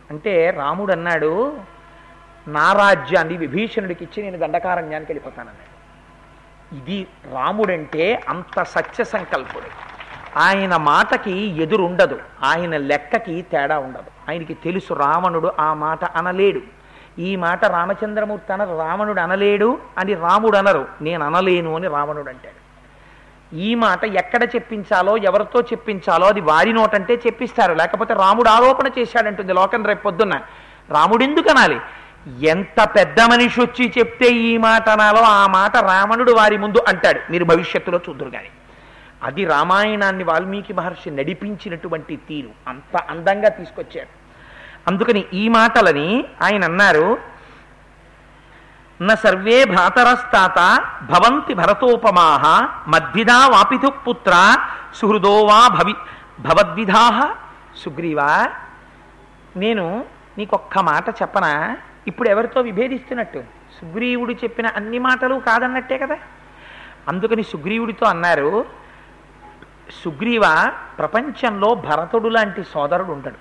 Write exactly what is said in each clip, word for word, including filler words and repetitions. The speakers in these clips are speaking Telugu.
అంటే రాముడు అన్నాడు, నా రాజ్యాన్ని విభీషణుడికి ఇచ్చి నేను దండకారణ్యానికి వెళ్ళిపోతానన్నాడు. ఇది రాముడంటే అంత సత్య సంకల్పుడు. ఆయన మాటకి ఎదురుండదు, ఆయన లెక్కకి తేడా ఉండదు. ఆయనకి తెలుసు రావణుడు ఆ మాట అనలేడు. ఈ మాట రామచంద్రమూర్తి అనరు, రావణుడు అనలేడు అని రాముడు అనరు, నేను అనలేను అని రావణుడు అంటాడు. ఈ మాట ఎక్కడ చెప్పించాలో ఎవరితో చెప్పించాలో అది వారి నోటంటే చెప్పిస్తారు, లేకపోతే రాముడు ఆరోపణ చేశాడంటుంది లోకం రేపు పొద్దున్న. రాముడు ఎందుకు అనాలి? ఎంత పెద్ద మనిషి వచ్చి చెప్తే ఈ మాట అనాలో ఆ మాట రావణుడు వారి ముందు అంటాడు. మీరు భవిష్యత్తులో చూద్దరు కానీ అది రామాయణాన్ని వాల్మీకి మహర్షి నడిపించినటువంటి తీరు, అంత అందంగా తీసుకొచ్చారు. అందుకని ఈ మాటలని ఆయన అన్నారు, న సర్వే భ్రాతరస్తాత భవంతి భరతోపమాహ మద్విధా వాపితు పుత్ర సుహృదో వా భవి భవద్విధాహ. సుగ్రీవా, నేను నీకొక్క మాట చెప్పనా? ఇప్పుడు ఎవరితో విభేదిస్తున్నట్టు? సుగ్రీవుడు చెప్పిన అన్ని మాటలు కాదన్నట్టే కదా. అందుకని సుగ్రీవుడితో అన్నారు, సుగ్రీవ, ప్రపంచంలో భరతుడు లాంటి సోదరుడు ఉండడు,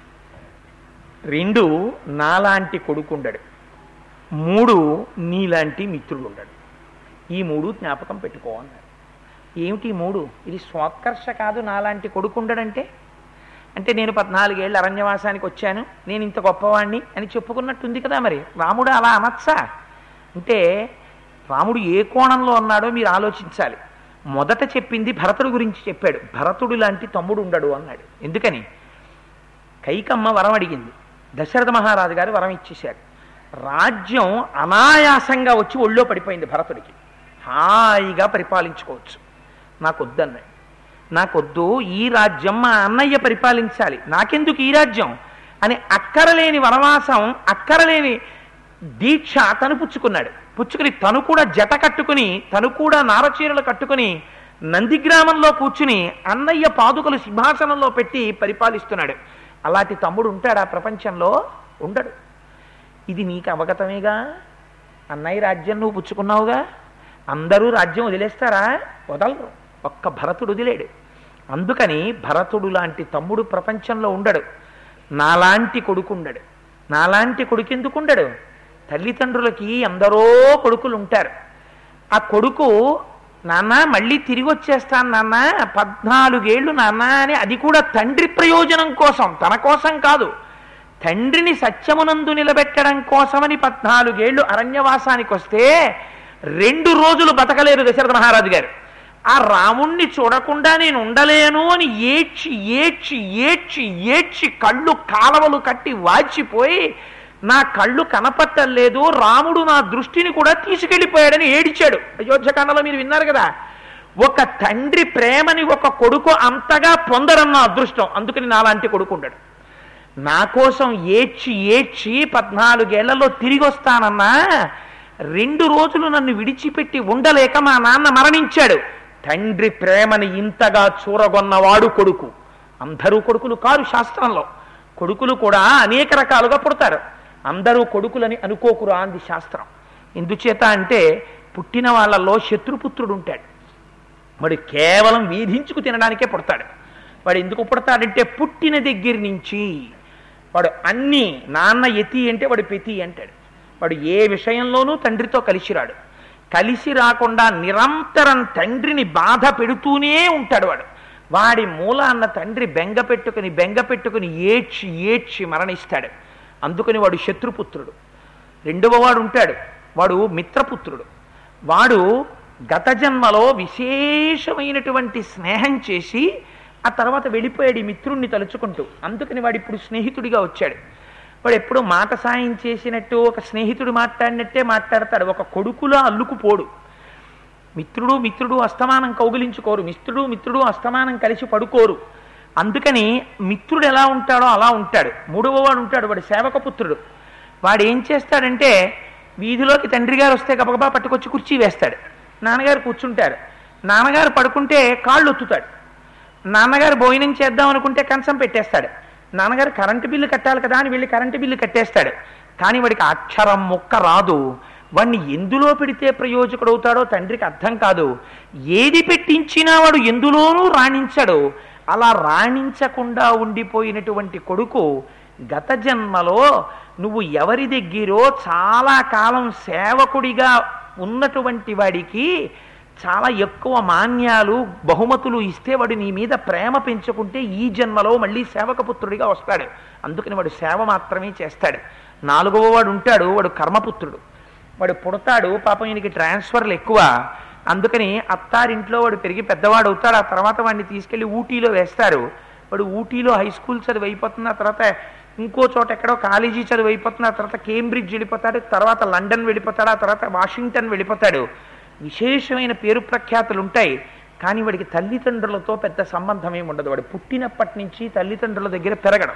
రెండు నాలాంటి కొడుకుండడు, మూడు నీలాంటి మిత్రుడు ఉండడు. ఈ మూడు జ్ఞాపకం పెట్టుకో అన్నారు. ఏమిటి మూడు? ఇది స్వాత్కర్ష కాదు. నాలాంటి కొడుకుండడంటే అంటే నేను పద్నాలుగేళ్ళు అరణ్యవాసానికి వచ్చాను, నేను ఇంత గొప్పవాణ్ణి అని చెప్పుకున్నట్టుంది కదా. మరి రాముడు అలా అనొచ్చా? అంటే రాముడు ఏ కోణంలో అన్నాడో మీరు ఆలోచించాలి. మొదట చెప్పింది భరతుడు గురించి చెప్పాడు. భరతుడు లాంటి తమ్ముడు ఉండడు అన్నాడు. ఎందుకని? కైకమ్మ వరం అడిగింది, దశరథ మహారాజు గారు వరం ఇచ్చేశారు. రాజ్యం అనాయాసంగా వచ్చి ఒళ్ళో పడిపోయింది భరతుడికి, హాయిగా పరిపాలించుకోవచ్చు. నాకొద్దన్నాడు. నాకొద్దు, ఈ రాజ్యం మా అన్నయ్య పరిపాలించాలి, నాకెందుకు ఈ రాజ్యం అని అక్కరలేని వనవాసం, అక్కరలేని దీక్ష తను పుచ్చుకున్నాడు. పుచ్చుకుని తను కూడా జట కట్టుకుని, తను కూడా నారచీరలు కట్టుకుని నందిగ్రామంలో కూర్చుని అన్నయ్య పాదుకలు సింహాసనంలో పెట్టి పరిపాలిస్తున్నాడు. అలాంటి తమ్ముడు ఉంటాడా ప్రపంచంలో? ఉండడు. ఇది నీకు అవగతమేగా. అన్నయ్య రాజ్యం నువ్వు పుచ్చుకున్నావుగా. అందరూ రాజ్యం వదిలేస్తారా? వదలరు. ఒక్క భరతుడు వదిలేడు. అందుకని భరతుడు లాంటి తమ్ముడు ప్రపంచంలో ఉండడు. నాలాంటి కొడుకు ఉండడు. నాలాంటి కొడుకు ఎందుకు ఉండడు? తల్లిదండ్రులకి ఎందరో కొడుకులు ఉంటారు. ఆ కొడుకు, నాన్న మళ్ళీ తిరిగి వచ్చేస్తాను నాన్న, పద్నాలుగేళ్ళు నాన్న అని, అది కూడా తండ్రి ప్రయోజనం కోసం, తన కోసం కాదు, తండ్రిని సత్యమునందు నిలబెట్టడం కోసమని పద్నాలుగేళ్లు అరణ్యవాసానికి వస్తే రెండు రోజులు బతకలేరు దశరథ మహారాజు గారు. ఆ రాముణ్ణి చూడకుండా నేను ఉండలేను అని ఏడ్చి ఏడ్చి ఏడ్చి ఏడ్చి కళ్ళు కాలవలు కట్టి వాచిపోయి, నా కళ్ళు కనపట్టలేదు, రాముడు నా దృష్టిని కూడా తీసుకెళ్ళిపోయాడని ఏడిచాడు. అయోధ్యకాండలో మీరు విన్నారు కదా. ఒక తండ్రి ప్రేమని ఒక కొడుకు అంతగా పొందరన్న అదృష్టం. అందుకని నాలాంటి కొడుకు ఉండడు. నా కోసం ఏడ్చి ఏడ్చి పద్నాలుగేళ్లలో తిరిగి వస్తానన్నా, రెండు రోజులు నన్ను విడిచిపెట్టి ఉండలేక మా నాన్న మరణించాడు. తండ్రి ప్రేమని ఇంతగా చూరగొన్నవాడు కొడుకు. అందరూ కొడుకులు కారు. శాస్త్రంలో కొడుకులు కూడా అనేక రకాలుగా పుడతారు. అందరూ కొడుకులని అనుకోకురా అంది శాస్త్రం. ఎందుచేత అంటే పుట్టిన వాళ్ళల్లో శత్రుపుత్రుడు ఉంటాడు. వాడు కేవలం వీధించుకు తినడానికే పుడతాడు. వాడు ఎందుకు పుడతాడంటే పుట్టిన దగ్గర నుంచి వాడు అన్నీ, నాన్న యతి అంటే వాడు పెతి అంటాడు. వాడు ఏ విషయంలోనూ తండ్రితో కలిసి రాడు. కలిసి రాకుండా నిరంతరం తండ్రిని బాధ పెడుతూనే ఉంటాడు. వాడు వాడి మూల అన్న తండ్రి బెంగ పెట్టుకుని బెంగ పెట్టుకుని ఏడ్చి ఏడ్చి మరణిస్తాడు. అందుకని వాడు శత్రుపుత్రుడు. రెండవ వాడు ఉంటాడు, వాడు మిత్రపుత్రుడు. వాడు గత జన్మలో విశేషమైనటువంటి స్నేహం చేసి ఆ తర్వాత వెళ్ళిపోయాడు ఈ మిత్రుణ్ణి తలుచుకుంటూ. అందుకని వాడు ఇప్పుడు స్నేహితుడిగా వచ్చాడు. వాడు ఎప్పుడు మాట సాయం చేసినట్టు, ఒక స్నేహితుడు మాట్లాడినట్టే మాట్లాడతాడు. ఒక కొడుకులా అల్లుకుపోడు. మిత్రుడు మిత్రుడు అస్తమానం కౌగిలించుకోరు. మిత్రుడు మిత్రుడు అస్తమానం కలిసి పడుకోరు. అందుకని మిత్రుడు ఎలా ఉంటాడో అలా ఉంటాడు. మూడవ వాడు ఉంటాడు, వాడు సేవకపుత్రుడు. వాడు ఏం చేస్తాడంటే, వీధిలోకి తండ్రి గారు వస్తే గబగబా పట్టుకొచ్చి కుర్చీ వేస్తాడు. నాన్నగారు కూర్చుంటారు. నాన్నగారు పడుకుంటే కాళ్ళు ఒత్తుతాడు. నాన్నగారు భోజనం చేద్దాం అనుకుంటే కంచం పెట్టేస్తాడు. నాన్నగారు కరెంటు బిల్లు కట్టాలి కదా అని వెళ్ళి కరెంటు బిల్లు కట్టేస్తాడు. కానీ వాడికి అక్షరం ముక్క రాదు. వాడిని ఎందులో పెడితే ప్రయోజకుడవుతాడో తండ్రికి అర్థం కాదు. ఏది పెట్టించినా వాడు ఎందులోనూ రాణించడు. అలా రాణించకుండా ఉండిపోయినటువంటి కొడుకు గత జన్మలో నువ్వు ఎవరి దగ్గరో చాలా కాలం సేవకుడిగా ఉన్నటువంటి వాడికి చాలా ఎక్కువ మాన్యాలు బహుమతులు ఇస్తే వాడు నీ మీద ప్రేమ పెంచుకుంటే ఈ జన్మలో మళ్ళీ సేవకపుత్రుడిగా వస్తాడు. అందుకని వాడు సేవ మాత్రమే చేస్తాడు. నాలుగవ వాడు ఉంటాడు, వాడు కర్మపుత్రుడు. వాడు పుడతాడు, పాపం ఈయనకి ట్రాన్స్ఫర్లు ఎక్కువ, అందుకని అత్తారింట్లో వాడు పెరిగి పెద్దవాడు అవుతాడు. ఆ తర్వాత వాడిని తీసుకెళ్లి ఊటీలో వేస్తారు. వాడు ఊటీలో హై స్కూల్ చదువు అయిపోతుంది, ఆ తర్వాత ఇంకో చోట ఎక్కడో కాలేజీ చదువు అయిపోతుంది, ఆ తర్వాత కేంబ్రిడ్జ్ వెళ్ళిపోతాడు, తర్వాత లండన్ వెళ్ళిపోతాడు, ఆ తర్వాత వాషింగ్టన్ వెళ్ళిపోతాడు. విశేషమైన పేరు ప్రఖ్యాతులు ఉంటాయి. కానీ వాడికి తల్లిదండ్రులతో పెద్ద సంబంధం ఏమి ఉండదు. వాడు పుట్టినప్పటి నుంచి తల్లిదండ్రుల దగ్గర పెరగడం,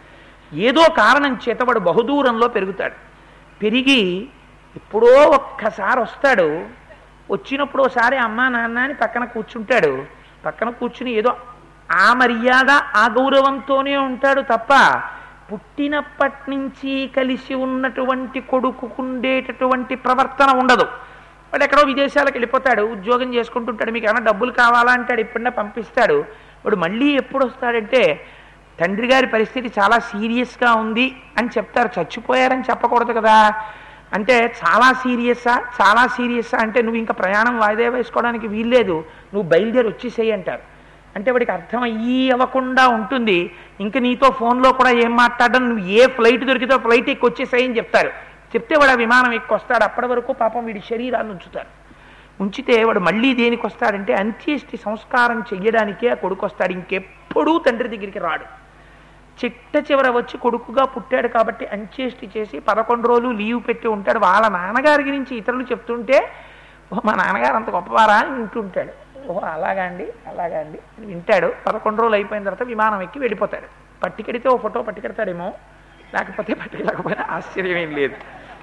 ఏదో కారణం చేత వాడు బహుదూరంలో పెరుగుతాడు. పెరిగి ఎప్పుడో ఒక్కసారి వస్తాడు. వచ్చినప్పుడు ఒకసారి అమ్మా నాన్న అని పక్కన కూర్చుంటాడు. పక్కన కూర్చుని ఏదో ఆ మర్యాద ఆ గౌరవంతోనే ఉంటాడు తప్ప పుట్టినప్పటి నుంచి కలిసి ఉన్నటువంటి కొడుకుండేటటువంటి ప్రవర్తన ఉండదు. వాడు ఎక్కడో విదేశాలకు వెళ్ళిపోతాడు, ఉద్యోగం చేసుకుంటుంటాడు. మీకు ఏమైనా డబ్బులు కావాలా అంటాడు, ఎప్పుడన్నా పంపిస్తాడు. వాడు మళ్ళీ ఎప్పుడు వస్తాడంటే తండ్రి గారి పరిస్థితి చాలా సీరియస్గా ఉంది అని చెప్తారు. చచ్చిపోయారని చెప్పకూడదు కదా. అంటే చాలా సీరియస్సా చాలా సీరియస్సా అంటే నువ్వు ఇంకా ప్రయాణం వాయిదా వేసుకోవడానికి వీల్లేదు, నువ్వు బయలుదేరి వచ్చేసేయి అంటారు. అంటే వాడికి అర్థం అయ్యి అవ్వకుండా ఉంటుంది. ఇంక నీతో ఫోన్లో కూడా ఏం మాట్లాడడం, నువ్వు ఏ ఫ్లైట్ దొరికితే ఫ్లైట్ ఎక్కి వచ్చేసేయి అని చెప్తారు. చెప్తే వాడు ఆ విమానం ఎక్కి వస్తాడు. అప్పటి వరకు పాపం వీడి శరీరాన్ని ఉంచుతారు. ఉంచితే వాడు మళ్ళీ దేనికి వస్తాడంటే అంత్యేష్టి సంస్కారం చెయ్యడానికే ఆ కొడుకు వస్తాడు. ఇంకెప్పుడూ తండ్రి దగ్గరికి రాడు. చిట్ట చివర వచ్చి కొడుకుగా పుట్టాడు కాబట్టి అంత్యేష్టి చేసి పదకొండు రోజులు లీవ్ పెట్టి ఉంటాడు. వాళ్ళ నాన్నగారి గురించి ఇతరులు చెప్తుంటే ఓ మా నాన్నగారు అంత గొప్పవారా అని వింటుంటాడు. ఓహో అలాగా అండి అలాగా అండి అని వింటాడు. పదకొండు రోజులు అయిపోయిన తర్వాత విమానం ఎక్కి వెళ్ళిపోతాడు. పట్టుకెడితే ఓ ఫోటో పట్టుకెడతాడేమో, లేకపోతే పట్టుకెళ్ళకపోయినా ఆశ్చర్యం ఏం లేదు.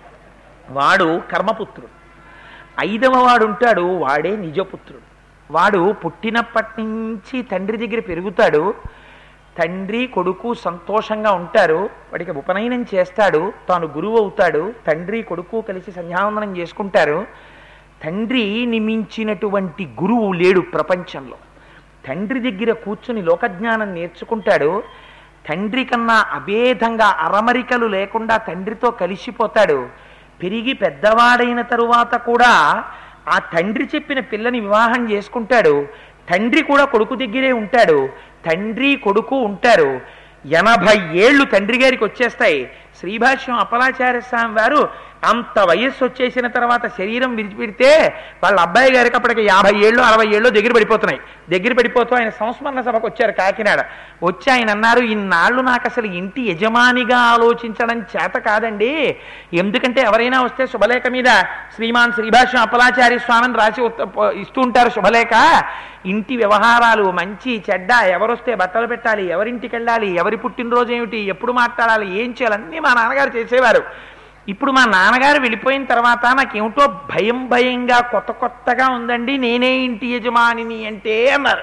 వాడు కర్మపుత్రుడు. ఐదవ వాడు ఉంటాడు, వాడే నిజపుత్రుడు. వాడు పుట్టినప్పటి నుంచి తండ్రి దగ్గర పెరుగుతాడు. తండ్రి కొడుకు సంతోషంగా ఉంటారు. వాడికి ఉపనయనం చేస్తాడు, తాను గురువు అవుతాడు. తండ్రి కొడుకు కలిసి సంధ్యావందనం చేసుకుంటారు. తండ్రి నిమించినటువంటి గురువు లేడు ప్రపంచంలో. తండ్రి దగ్గర కూర్చుని లోకజ్ఞానం నేర్చుకుంటాడు. తండ్రి కన్నా అభేదంగా అరమరికలు లేకుండా తండ్రితో కలిసిపోతాడు. పెరిగి పెద్దవాడైన తరువాత కూడా ఆ తండ్రి చెప్పిన పిల్లని వివాహం చేసుకుంటాడు. తండ్రి కూడా కొడుకు దగ్గరే ఉంటాడు. తండ్రి కొడుకు ఉంటారు. ఎనభై ఏళ్ళు తండ్రి గారికి వచ్చేస్తాయి. శ్రీభాష్యం అప్పలాచార్య స్వామి వారు అంత వయస్సు వచ్చేసిన తర్వాత శరీరం విడిచిపెడితే వాళ్ళ అబ్బాయి గారికి అప్పటికి యాభై ఏళ్ళు అరవై ఏళ్ళు దగ్గర పడిపోతున్నాయి. దగ్గర పడిపోతూ ఆయన సంస్మరణ సభకు వచ్చారు కాకినాడ. వచ్చి ఆయన అన్నారు, ఇన్నాళ్ళు నాకు అసలు ఇంటి యజమానిగా ఆలోచించడం చేత కాదండి. ఎందుకంటే ఎవరైనా వస్తే శుభలేఖ మీద శ్రీమాన్ శ్రీభాష్యం అప్పలాచార్య స్వామిని రాసి ఇస్తూ ఉంటారు శుభలేఖ. ఇంటి వ్యవహారాలు మంచి చెడ్డ, ఎవరొస్తే బట్టలు పెట్టాలి, ఎవరింటికి వెళ్ళాలి, ఎవరి పుట్టినరోజు ఏమిటి, ఎప్పుడు మాట్లాడాలి, ఏం చేయాలి అన్నీ మా నాన్నగారు చేసేవారు. ఇప్పుడు మా నాన్నగారు వెళ్ళిపోయిన తర్వాత నాకేమిటో భయం భయంగా కొత్త కొత్తగా ఉందండి, నేనే ఇంటి యజమానిని అంటే అన్నారు.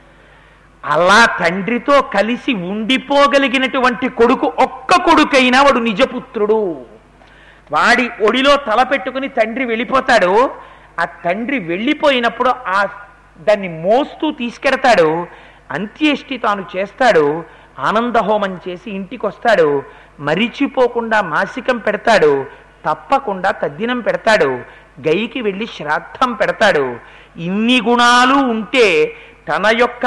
అలా తండ్రితో కలిసి ఉండిపోగలిగినటువంటి కొడుకు ఒక్క కొడుకైనా వాడు నిజపుత్రుడు. వాడి ఒడిలో తల పెట్టుకుని తండ్రి వెళ్ళిపోతాడు. ఆ తండ్రి వెళ్ళిపోయినప్పుడు ఆ దాన్ని మోస్తూ తీసుకెడతాడు. అంత్యేష్టి తాను చేస్తాడు. ఆనందహోమం చేసి ఇంటికి వస్తాడు. మరిచిపోకుండా మాసికం పెడతాడు. తప్పకుండా తద్దినం పెడతాడు. గైకి వెళ్ళి శ్రాద్ధం పెడతాడు. ఇన్ని గుణాలు ఉంటే తన యొక్క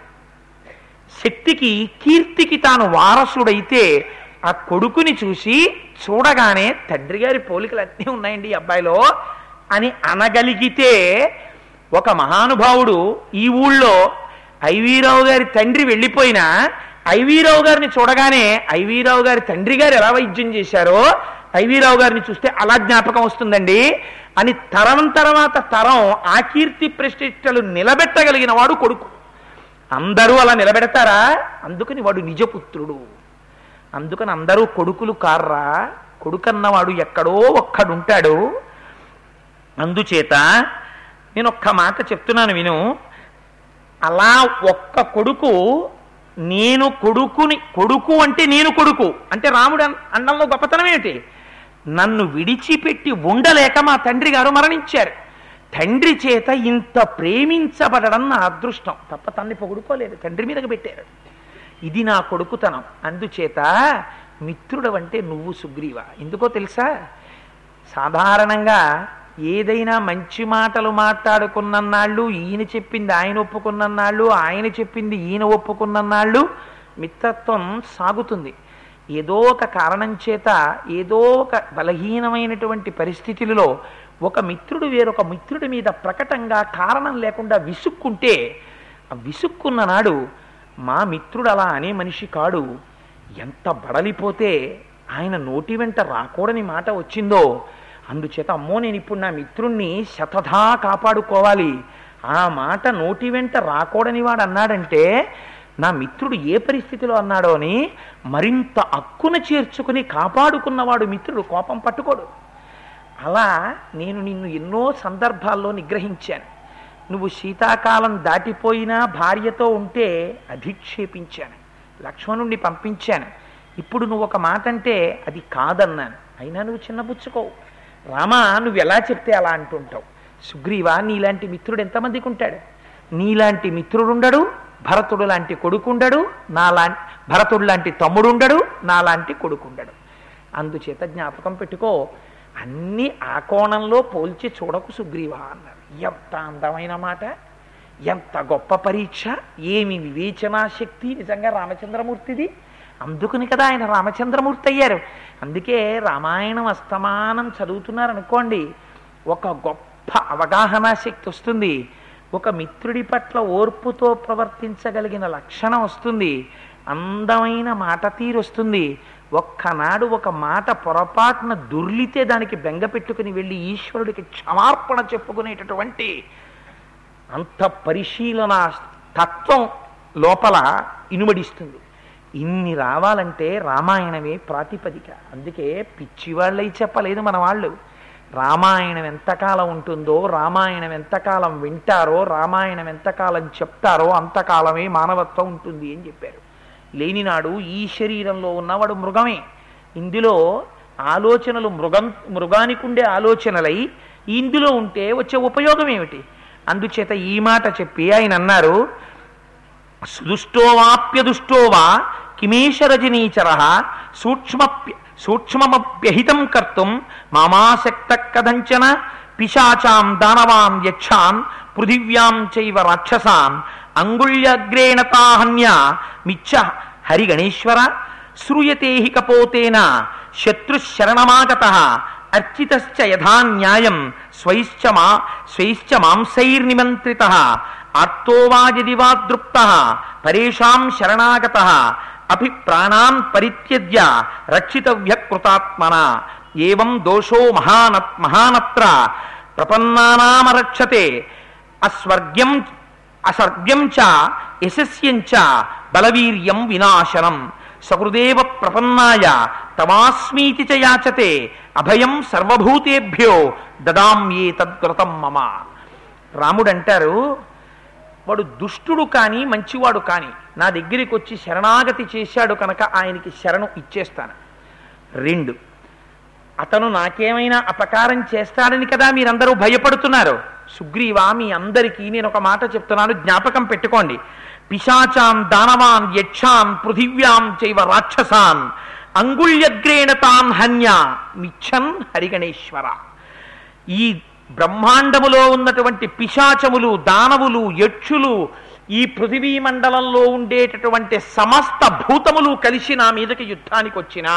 శక్తికి కీర్తికి తాను వారసుడైతే ఆ కొడుకుని చూసి చూడగానే తండ్రి గారి పోలికలు అన్నీ ఉన్నాయండి ఈ అబ్బాయిలో అని అనగలిగితే, ఒక మహానుభావుడు ఈ ఊళ్ళో ఐవీరావు గారి తండ్రి వెళ్ళిపోయినా ఐవీరావు గారిని చూడగానే ఐవీరావు గారి తండ్రి గారు ఎలా వైద్యం చేశారో ఐవీరావు గారిని చూస్తే అలా జ్ఞాపకం వస్తుందండి అని తరం తర్వాత తరం ఆ కీర్తి ప్రతిష్టలు నిలబెట్టగలిగిన వాడు కొడుకు. అందరూ అలా నిలబెడతారా? అందుకని వాడు నిజపుత్రుడు. అందుకని అందరూ కొడుకులు కార్రా. కొడుకన్నవాడు ఎక్కడో ఒక్కడుంటాడు. అందుచేత నేను ఒక్క మాట చెప్తున్నాను విను. అలా ఒక్క కొడుకు, నేను కొడుకుని, కొడుకు అంటే నేను కొడుకు అంటే రాముడు అండంలో గొప్పతనం ఏమిటి? నన్ను విడిచిపెట్టి ఉండలేక మా తండ్రి గారు మరణించారు. తండ్రి చేత ఇంత ప్రేమించబడడం నా అదృష్టం తప్ప తన్ని పొగుడుకోలేదు, తండ్రి మీదకి పెట్టారు. ఇది నా కొడుకుతనం. అందుచేత మిత్రుడు అంటే నువ్వు సుగ్రీవ. ఎందుకో తెలుసా? సాధారణంగా ఏదైనా మంచి మాటలు మాట్లాడుకున్నన్నాళ్ళు, ఈయన చెప్పింది ఆయన ఒప్పుకున్నన్నాళ్ళు, ఆయన చెప్పింది ఈయన ఒప్పుకున్నన్నాళ్ళు మిత్రత్వం సాగుతుంది. ఏదో ఒక కారణం చేత ఏదో ఒక బలహీనమైనటువంటి పరిస్థితులలో ఒక మిత్రుడు వేరొక మిత్రుడి మీద ప్రకటంగా కారణం లేకుండా విసుక్కుంటే, ఆ విసుక్కున్న నాడు మా మిత్రుడు అలా అనే మనిషి కాడు, ఎంత బడలిపోతే ఆయన నోటి వెంట రాకూడని మాట వచ్చిందో, అందుచేత అమ్మో నేను ఇప్పుడు నా మిత్రుణ్ణి శతధా కాపాడుకోవాలి, ఆ మాట నోటి వెంట రాకూడని వాడు అన్నాడంటే నా మిత్రుడు ఏ పరిస్థితిలో అన్నాడో అని మరింత అక్కున చేర్చుకుని కాపాడుకున్నవాడు మిత్రుడు కోపం పట్టుకోడు. అలా నేను నిన్ను ఎన్నో సందర్భాల్లో నిగ్రహించాను. నువ్వు శీతాకాలం దాటిపోయినా భార్యతో ఉంటే అధిక్షేపించాను, లక్ష్మణుణ్ణి పంపించాను. ఇప్పుడు నువ్వు ఒక మాట అంటే అది కాదన్నాను, అయినా నువ్వు చిన్నపుచ్చుకోవు. రామా నువ్వు ఎలా చెప్తే అలా అంటుంటావు. సుగ్రీవా నీలాంటి మిత్రుడు ఎంతమందికి ఉంటాడు? నీలాంటి మిత్రుడుండడు, భరతుడు లాంటి కొడుకుండడు, నాలా భరతుడు లాంటి తమ్ముడుండడు, నాలాంటి కొడుకుండడు. అందుచేత జ్ఞాపకం పెట్టుకో, అన్నీ ఆ కోణంలో పోల్చి చూడకు సుగ్రీవా అన్నారు. ఎంత అందమైన మాట, ఎంత గొప్ప పరీక్ష, ఏమి వివేచనా శక్తి నిజంగా రామచంద్రమూర్తిది. అందుకుని కదా ఆయన రామచంద్రమూర్తి అయ్యారు. అందుకే రామాయణం అస్తమానం చదువుతున్నారనుకోండి, ఒక గొప్ప అవగాహనా శక్తి వస్తుంది, ఒక మిత్రుడి పట్ల ఓర్పుతో ప్రవర్తించగలిగిన లక్షణం వస్తుంది, అందమైన మాట తీరు వస్తుంది. ఒక్కనాడు ఒక మాట పొరపాటున దుర్లితే దానికి బెంగ పెట్టుకుని వెళ్ళి ఈశ్వరుడికి క్షమార్పణ చెప్పుకునేటటువంటి అంత పరిశీలన తత్వం లోపల ఇనుమడిస్తుంది. ఇన్ని రావాలంటే రామాయణమే ప్రాతిపదిక. అందుకే పిచ్చివాళ్ళై చెప్పలేదు మన వాళ్ళు. రామాయణం ఎంతకాలం ఉంటుందో, రామాయణం ఎంతకాలం వింటారో, రామాయణం ఎంతకాలం చెప్తారో అంతకాలమే మానవత్వం ఉంటుంది అని చెప్పారు. లేనినాడు ఈ శరీరంలో ఉన్నవాడు మృగమే. ఇందులో ఆలోచనలు మృగం మృగానికి ఉండే ఆలోచనలై ఇందులో ఉంటే వచ్చే ఉపయోగం ఏమిటి? అందుచేత ఈ మాట చెప్పి ఆయన అన్నారు, సుదుష్టోవాప్యదుష్టోవా కిమేష రజనీచర సూక్ష్మప్య సూక్ష్మమప్యహితం కర్తుం మామాసక్త కథంచన పిశాచాం దానవాం యక్షాన్ పృథివ్యాం చైవ రాక్షసాన్ అంగుళ్యగ్రేణ తాహన్య మిచ్చ హరిగణేశ్వర శ్రూయతే హి కపోతేన శత్రుశరణమాగత అర్చితశ్చ యథా న్యాయం స్వైశ్చ మా స్వైశ్చ మాంసైర్నిమంత్రిత ఆర్తో వా యది వా దృప్త పరేషాం శరణాగత అపి ప్రాణాన్ పరిత్యజ్య రక్షితవ్య కృతాత్మన ఏవం దోషో మహానత్ మహానత్ర ప్రపన్నానామరక్షతే అస్వర్గ్యం అసర్గ్యం చ యశస్యం చ బలవీర్యం వినాశనం సహృదేవ ప్రపన్నాయ తమాస్మీతి చ యాచతే అభయం సర్వభూతేభ్యో దదామ్యే తద్వ్రతం మమ. రాముడు అంటారు, వాడు దుష్టుడు కానీ మంచివాడు కానీ నా దగ్గరికి వచ్చి శరణాగతి చేశాడు కనుక ఆయనకి శరణు ఇచ్చేస్తాను. రెండు, అతను నాకేమైనా అపకారం చేస్తాడని కదా మీరందరూ భయపడుతున్నారు. సుగ్రీవా మీ అందరికీ నేను ఒక మాట చెప్తున్నాను, జ్ఞాపకం పెట్టుకోండి. పిశాచాన్ దానవాన్ యక్షాన్ పృథివ్యాం చైవ రాక్షసాన్ అంగుళ్యగ్రేణ తాన్ హన్య మిచ్చన్ హరిగణేశ్వర. ఈ బ్రహ్మాండములో ఉన్నటువంటి పిశాచములు, దానవులు, యక్షులు, ఈ పృథివీ మండలంలో ఉండేటటువంటి సమస్త భూతములు కలిసి నా మీదకి యుద్ధానికి వచ్చినా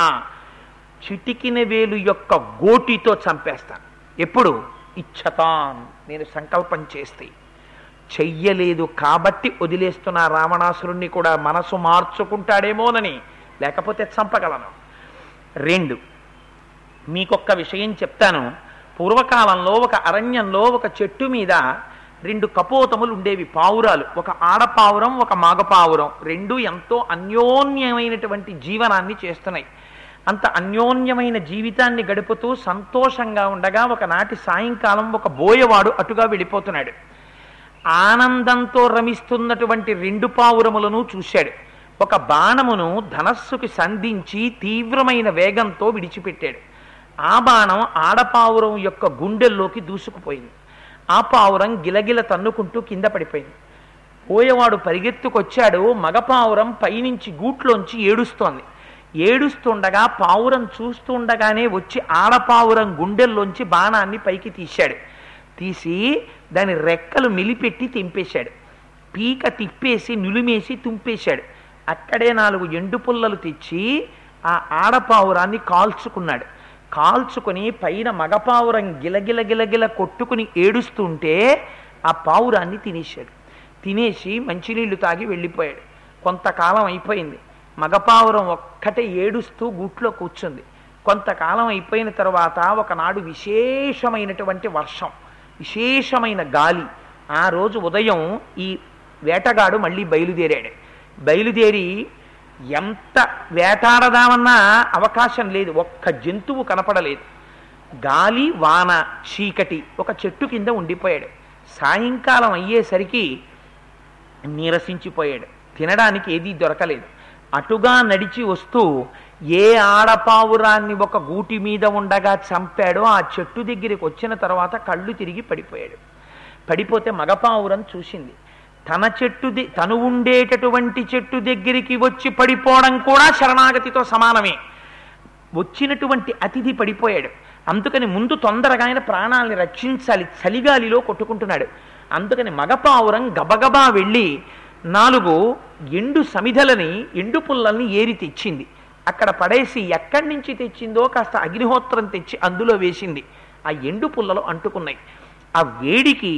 చిటికిన వేలు యొక్క గోటితో చంపేస్తాను. ఎప్పుడు? ఇచ్చతాన్, నేను సంకల్పం చేస్తే. చెయ్యలేదు కాబట్టి వదిలేస్తున్న రావణాసురుణ్ణి కూడా మనసు మార్చుకుంటాడేమోనని, లేకపోతే చంపగలను. రెండు, మీకొక్క విషయం చెప్తాను. పూర్వకాలంలో ఒక అరణ్యంలో ఒక చెట్టు మీద రెండు కపోతములు ఉండేవి, పావురాలు. ఒక ఆడపావురం, ఒక మగపావురం. రెండు ఎంతో అన్యోన్యమైనటువంటి జీవనాన్ని చేస్తున్నాయి. అంత అన్యోన్యమైన జీవితాన్ని గడుపుతూ సంతోషంగా ఉండగా ఒకనాటి సాయంకాలం ఒక బోయవాడు అటుగా వెళ్ళిపోతున్నాడు. ఆనందంతో రమిస్తున్నటువంటి రెండు పావురములను చూశాడు. ఒక బాణమును ధనస్సుకి సంధించి తీవ్రమైన వేగంతో విడిచిపెట్టాడు. ఆ బాణం ఆడపావురం యొక్క గుండెల్లోకి దూసుకుపోయింది. ఆ పావురం గిలగిల తన్నుకుంటూ కింద పడిపోయింది. పోయేవాడు పరిగెత్తుకొచ్చాడు. మగపావురం పైనుంచి గూట్లోంచి ఏడుస్తోంది. ఏడుస్తుండగా పావురం చూస్తుండగానే వచ్చి ఆడపావురం గుండెల్లోంచి బాణాన్ని పైకి తీశాడు. తీసి దాని రెక్కలు మిలిపెట్టి తెంపేశాడు. పీక తిప్పేసి నులిమేసి తుంపేశాడు. అక్కడే నాలుగు ఎండు పుల్లలు తెచ్చి ఆ ఆడపావురాన్ని కాల్చుకున్నాడు. కాల్చుకొని పైన మగపావురం గిలగిల గిలగిల కొట్టుకుని ఏడుస్తుంటే ఆ పావురాన్ని తినేశాడు. తినేసి మంచినీళ్లు తాగి వెళ్ళిపోయాడు. కొంతకాలం అయిపోయింది. మగపావురం ఒక్కటే ఏడుస్తూ గూట్లో కూర్చుంది. కొంతకాలం అయిపోయిన తర్వాత ఒకనాడు విశేషమైనటువంటి వర్షం, విశేషమైన గాలి. ఆ రోజు ఉదయం ఈ వేటగాడు మళ్ళీ బయలుదేరాడు. బయలుదేరి ఎంత వేటాడదామన్నా అవకాశం లేదు. ఒక్క జంతువు కనపడలేదు. గాలి, వాన, చీకటి. ఒక చెట్టు కింద ఉండిపోయాడు. సాయంకాలం అయ్యేసరికి నీరసించిపోయాడు. తినడానికి ఏదీ దొరకలేదు. అటుగా నడిచి వస్తూ ఏ ఆడపావురాన్ని ఒక గూటి మీద ఉండగా చంపాడో ఆ చెట్టు దగ్గరికి వచ్చిన తర్వాత కళ్ళు తిరిగి పడిపోయాడు. పడిపోతే మగపావురం చూసింది. తన చెట్టు తను ఉండేటటువంటి చెట్టు దగ్గరికి వచ్చి పడిపోవడం కూడా శరణాగతితో సమానమే. వచ్చినటువంటి అతిథి పడిపోయాడు. అందుకని ముందు తొందరగా ఆయన ప్రాణాలని రక్షించాలి. చలిగాలిలో కొట్టుకుంటున్నాడు. అందుకని మగపావురం గబగబా వెళ్ళి నాలుగు ఎండు సమిధలని, ఎండు పుల్లల్ని ఏరి తెచ్చింది. అక్కడ పడేసి ఎక్కడి నుంచి తెచ్చిందో కాస్త అగ్నిహోత్రం తెచ్చి అందులో వేసింది. ఆ ఎండు పుల్లలు అంటుకున్నాయి. ఆ వేడికి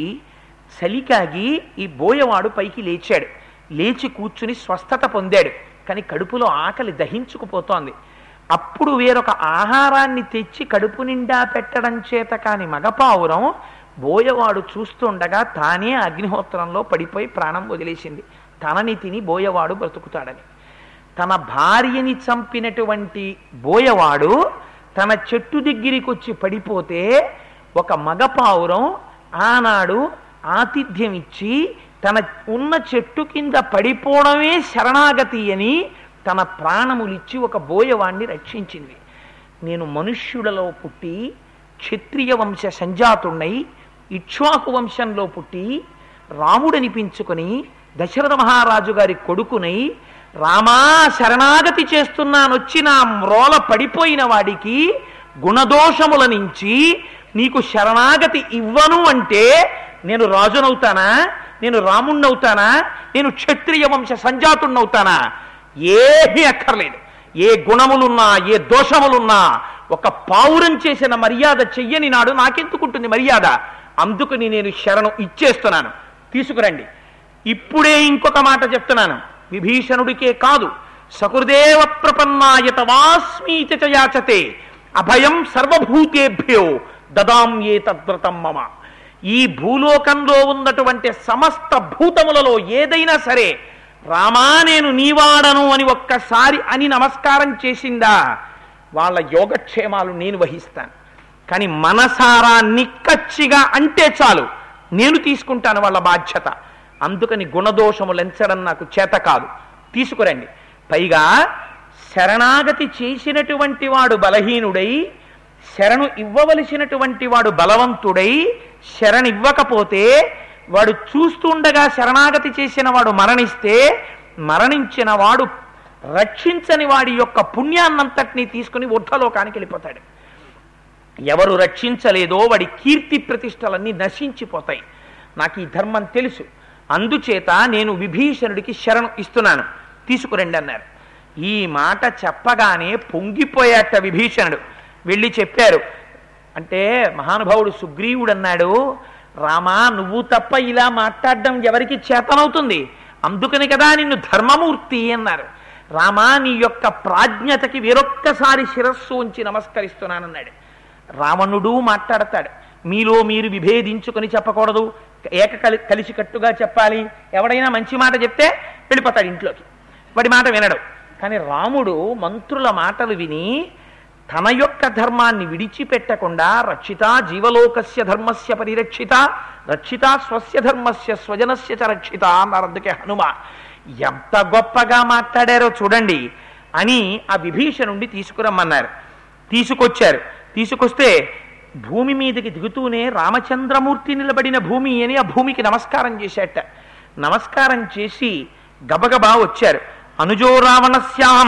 చలికాగి ఈ బోయవాడు పైకి లేచాడు. లేచి కూర్చుని స్వస్థత పొందాడు. కానీ కడుపులో ఆకలి దహించుకుపోతోంది. అప్పుడు వేరొక ఆహారాన్ని తెచ్చి కడుపు నిండా పెట్టడం చేత కాని మగపావురం బోయవాడు చూస్తుండగా తానే అగ్నిహోత్రంలో పడిపోయి ప్రాణం వదిలేసింది. తనని తిని బోయవాడు బ్రతుకుతాడని. తన భార్యని చంపినటువంటి బోయవాడు తన చెట్టు దగ్గరికి వచ్చి పడిపోతే ఒక మగపావురం ఆనాడు ఆతిథ్యం ఇచ్చి తన ఉన్న చెట్టు కింద పడిపోవడమే శరణాగతి అని తన ప్రాణములిచ్చి ఒక బోయవాణ్ణి రక్షించింది. నేను మనుష్యులలో పుట్టి క్షత్రియ వంశ సంజాతుణ్ణై ఇక్ష్వాకు వంశంలో పుట్టి రాముడనిపించుకొని దశరథ మహారాజు గారి కొడుకునై రామా శరణాగతి చేస్తున్నానొచ్చి నా మ్రోల పడిపోయిన వాడికి గుణదోషముల నుంచి నీకు శరణాగతి ఇవ్వను అంటే నేను రాజునవుతానా? నేను రాముణ్ణవుతానా? నేను క్షత్రియ వంశ సంజాతుణ్ణవుతానా? ఏమీ అక్కర్లేదు. ఏ గుణములున్నా ఏ దోషములున్నా ఒక పావురం చేసిన మర్యాద చెయ్యని నాడు నాకెందుకుంటుంది మర్యాద? అందుకని నేను శరణు ఇచ్చేస్తున్నాను, తీసుకురండి. ఇప్పుడే ఇంకొక మాట చెప్తున్నాను. విభీషణుడికే కాదు, సకృదేవ ప్రపన్నాయత వాస్మీతి చ యాచతే అభయం సర్వభూతేభ్యో దదాంయే తద్వ్రతం మమ. ఈ భూలోకంలో ఉన్నటువంటి సమస్త భూతములలో ఏదైనా సరే రామా నేను నీవాడను అని ఒక్కసారి అని నమస్కారం చేసిందా వాళ్ళ యోగక్షేమాలు నేను వహిస్తాను. కానీ మనసారా నిక్కచ్చిగా అంటే చాలు, నేను తీసుకుంటాను వాళ్ళ బాధ్యత. అందుకని గుణదోషములు ఎంచడం నాకు చేత కాదు, తీసుకురండి. పైగా శరణాగతి చేసినటువంటి వాడు బలహీనుడై శరణు ఇవ్వవలసినటువంటి వాడు బలవంతుడై శరణివ్వకపోతే వాడు చూస్తుండగా శరణాగతి చేసిన వాడు మరణిస్తే మరణించిన వాడు రక్షించని వాడి యొక్క పుణ్యాన్నంతటినీ తీసుకుని ఊర్ధ్వలోకానికి వెళ్ళిపోతాడు. ఎవరు రక్షించలేదో వాడి కీర్తి ప్రతిష్టలన్నీ నశించిపోతాయి. నాకు ఈ ధర్మం తెలుసు, అందుచేత నేను విభీషణుడికి శరణు ఇస్తున్నాను, తీసుకురండి అన్నారు. ఈ మాట చెప్పగానే పొంగిపోయాట విభీషణుడు. వెళ్ళి చెప్పారు. అంటే మహానుభావుడు సుగ్రీవుడు అన్నాడు, రామా నువ్వు తప్ప ఇలా మాట్లాడడం ఎవరికి చేతనవుతుంది? అందుకని కదా నిన్ను ధర్మమూర్తి అన్నారు. రామా నీ యొక్క ప్రాజ్ఞతకి వేరొక్కసారి శిరస్సు ఉంచి నమస్కరిస్తున్నానన్నాడు. రావణుడు మాట్లాడతాడు, మీలో మీరు విభేదించుకొని చెప్పకూడదు, ఏక కలి కలిసికట్టుగా చెప్పాలి. ఎవడైనా మంచి మాట చెప్తే వెళ్ళిపోతాడు ఇంట్లోకి, వాడి మాట వినడు. కానీ రాముడు మంత్రుల మాటలు విని తన యొక్క ధర్మాన్ని విడిచిపెట్టకుండా రక్షిత జీవలోకస్య ధర్మస్య పరిరక్షిత రక్షిత స్వస్య ధర్మస్య స్వజనస్య చ రక్షిత అన్నారు. అందుకే హనుమ ఎంత గొప్పగా మాట్లాడారో చూడండి అని ఆ విభీషణుండి తీసుకురమ్మన్నారు. తీసుకొచ్చారు. తీసుకొస్తే భూమి మీదకి దిగుతూనే రామచంద్రమూర్తి నిలబడిన భూమి అని ఆ భూమికి నమస్కారం చేశాట. నమస్కారం చేసి గబగబా వచ్చారు. అనుజో రావణస్యాం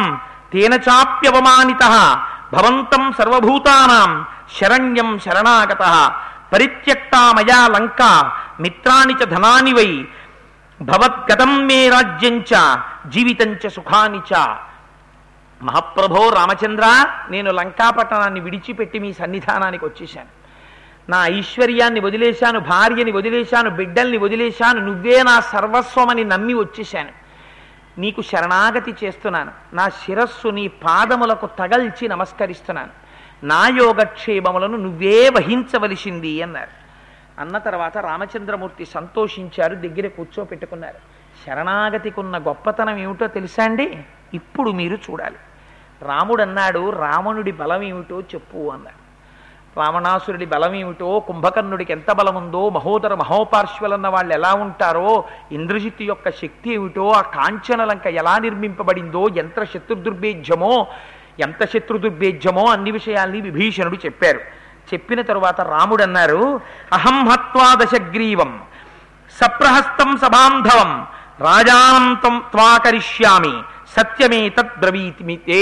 తేన చాప్యవమానితః భవంతం సర్వభూతానాం శరణ్యం శరణాగతః పరిత్యక్తా మయా లంకా మిత్రాణి చ ధనాని వై భవద్గతం మే రాజ్యం చ జీవితం చ సుఖాని చ. మహాప్రభో రామచంద్ర, నేను లంకాపట్టణాన్ని విడిచిపెట్టి మీ సన్నిధానానికి వచ్చేశాను. నా ఐశ్వర్యాన్ని వదిలేశాను, భార్యని వదిలేశాను, బిడ్డల్ని వదిలేశాను, నువ్వే నా సర్వస్వమని నమ్మి వచ్చేశాను. నీకు శరణాగతి చేస్తున్నాను. నా శిరస్సు నీ పాదములకు తగల్చి నమస్కరిస్తున్నాను. నా యోగక్షేమములను నువ్వే వహించవలసింది అన్నారు. అన్న తర్వాత రామచంద్రమూర్తి సంతోషించారు, దగ్గర కూర్చోపెట్టుకున్నారు. శరణాగతికి ఉన్న గొప్పతనం ఏమిటో తెలుసా అండి? ఇప్పుడు మీరు చూడాలి. రాముడు అన్నాడు, రావణుడి బలం ఏమిటో చెప్పు అన్నాడు. రావణాసురుడి బలం ఏమిటో, కుంభకర్ణుడికి ఎంత బలం ఉందో, మహోదర మహోపార్శ్వలన్న వాళ్ళు ఎలా ఉంటారో, ఇంద్రజిత్తు యొక్క శక్తి ఏమిటో, ఆ కాంచనలంక ఎలా నిర్మింపబడిందో, ఎంత శత్రుదుర్భేద్యమో ఎంత శత్రుదుర్భేద్యమో అన్ని విషయాల్ని విభీషణుడు చెప్పారు. చెప్పిన తరువాత రాముడు అన్నారు, అహం హత్వా దశగ్రీవం సప్రహస్తం సబాంధవం రాజానంతం త్వాకరిష్యామి సత్యమే తద్బ్రవీతిమితే.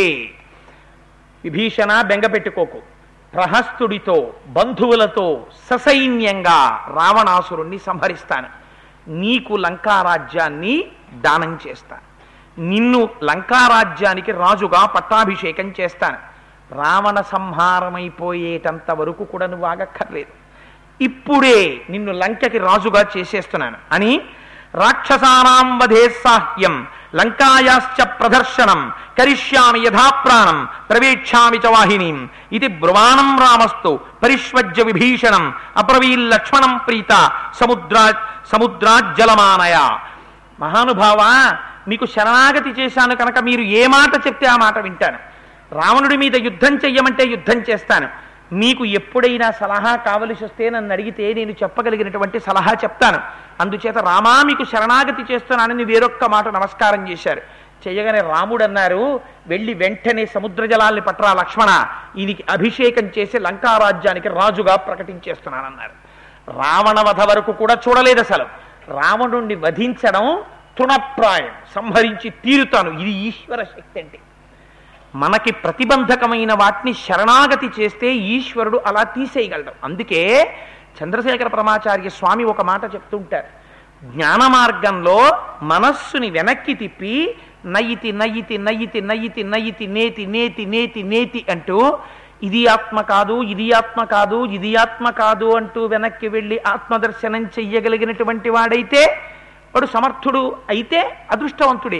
విభీషణ బెంగపెట్టుకోకు, ప్రహస్తుడితో బంధువులతో ససైన్యంగా రావణాసురుణ్ణి సంహరిస్తాను. నీకు లంకారాజ్యాన్ని దానం చేస్తాను. నిన్ను లంకారాజ్యానికి రాజుగా పట్టాభిషేకం చేస్తాను. రావణ సంహారమైపోయేటంత వరకు కూడా నువ్వు ఆగక్కర్లేదు. ఇప్పుడే నిన్ను లంకకి రాజుగా చేసేస్తున్నాను అని రాక్షసానాం వధే సాహ్యం లంకాయాశ్చ ప్రదర్శనం కరిష్యామి యథాప్రాణం ప్రవేక్షామి చ వాహినీం ఇది బ్రువాణం రామస్తు పరిష్వజ్య విభీషణం అబ్రవీల్లక్ష్మణం ప్రీత సముద్రా సముద్రాజ్జలమానయ. మహానుభావ, మీకు శరణాగతి చేశాను కనుక మీరు ఏ మాట చెప్తే ఆ మాట వింటాను. రావణుడి మీద యుద్ధం చెయ్యమంటే యుద్ధం చేస్తాను. మీకు ఎప్పుడైనా సలహా కావలసి వస్తే నన్ను అడిగితే నేను చెప్పగలిగినటువంటి సలహా చెప్తాను. అందుచేత రామా మీకు శరణాగతి చేస్తున్నానని వేరొక్క మాట నమస్కారం చేశారు. చేయగానే రాముడు అన్నారు, వెళ్ళి వెంటనే సముద్ర జలాల్ని పట్టరా లక్ష్మణ, ఈయనకి అభిషేకం చేసి లంకారాజ్యానికి రాజుగా ప్రకటించేస్తున్నానన్నారు. రావణ వధ వరకు కూడా చూడలేదు అసలు. రావణుణ్ణి వధించడం తృణప్రాయం, సంహరించి తీరుతాను. ఇది ఈశ్వర శక్తి అంటే. మనకి ప్రతిబంధకమైన వాటిని శరణాగతి చేస్తే ఈశ్వరుడు అలా తీసేయగలడు. అందుకే చంద్రశేఖర పరమాచార్య స్వామి ఒక మాట చెప్తుంటారు, జ్ఞాన మార్గంలో మనస్సుని వెనక్కి తిప్పి నయితి నయితి నయితి నయితి నయితి నేతి నేతి నేతి నేతి అంటూ ఇది ఆత్మ కాదు, ఇది ఆత్మ కాదు, ఇది ఆత్మ కాదు అంటూ వెనక్కి వెళ్ళి ఆత్మదర్శనం చెయ్యగలిగినటువంటి వాడైతే వాడు సమర్థుడు, అయితే అదృష్టవంతుడే.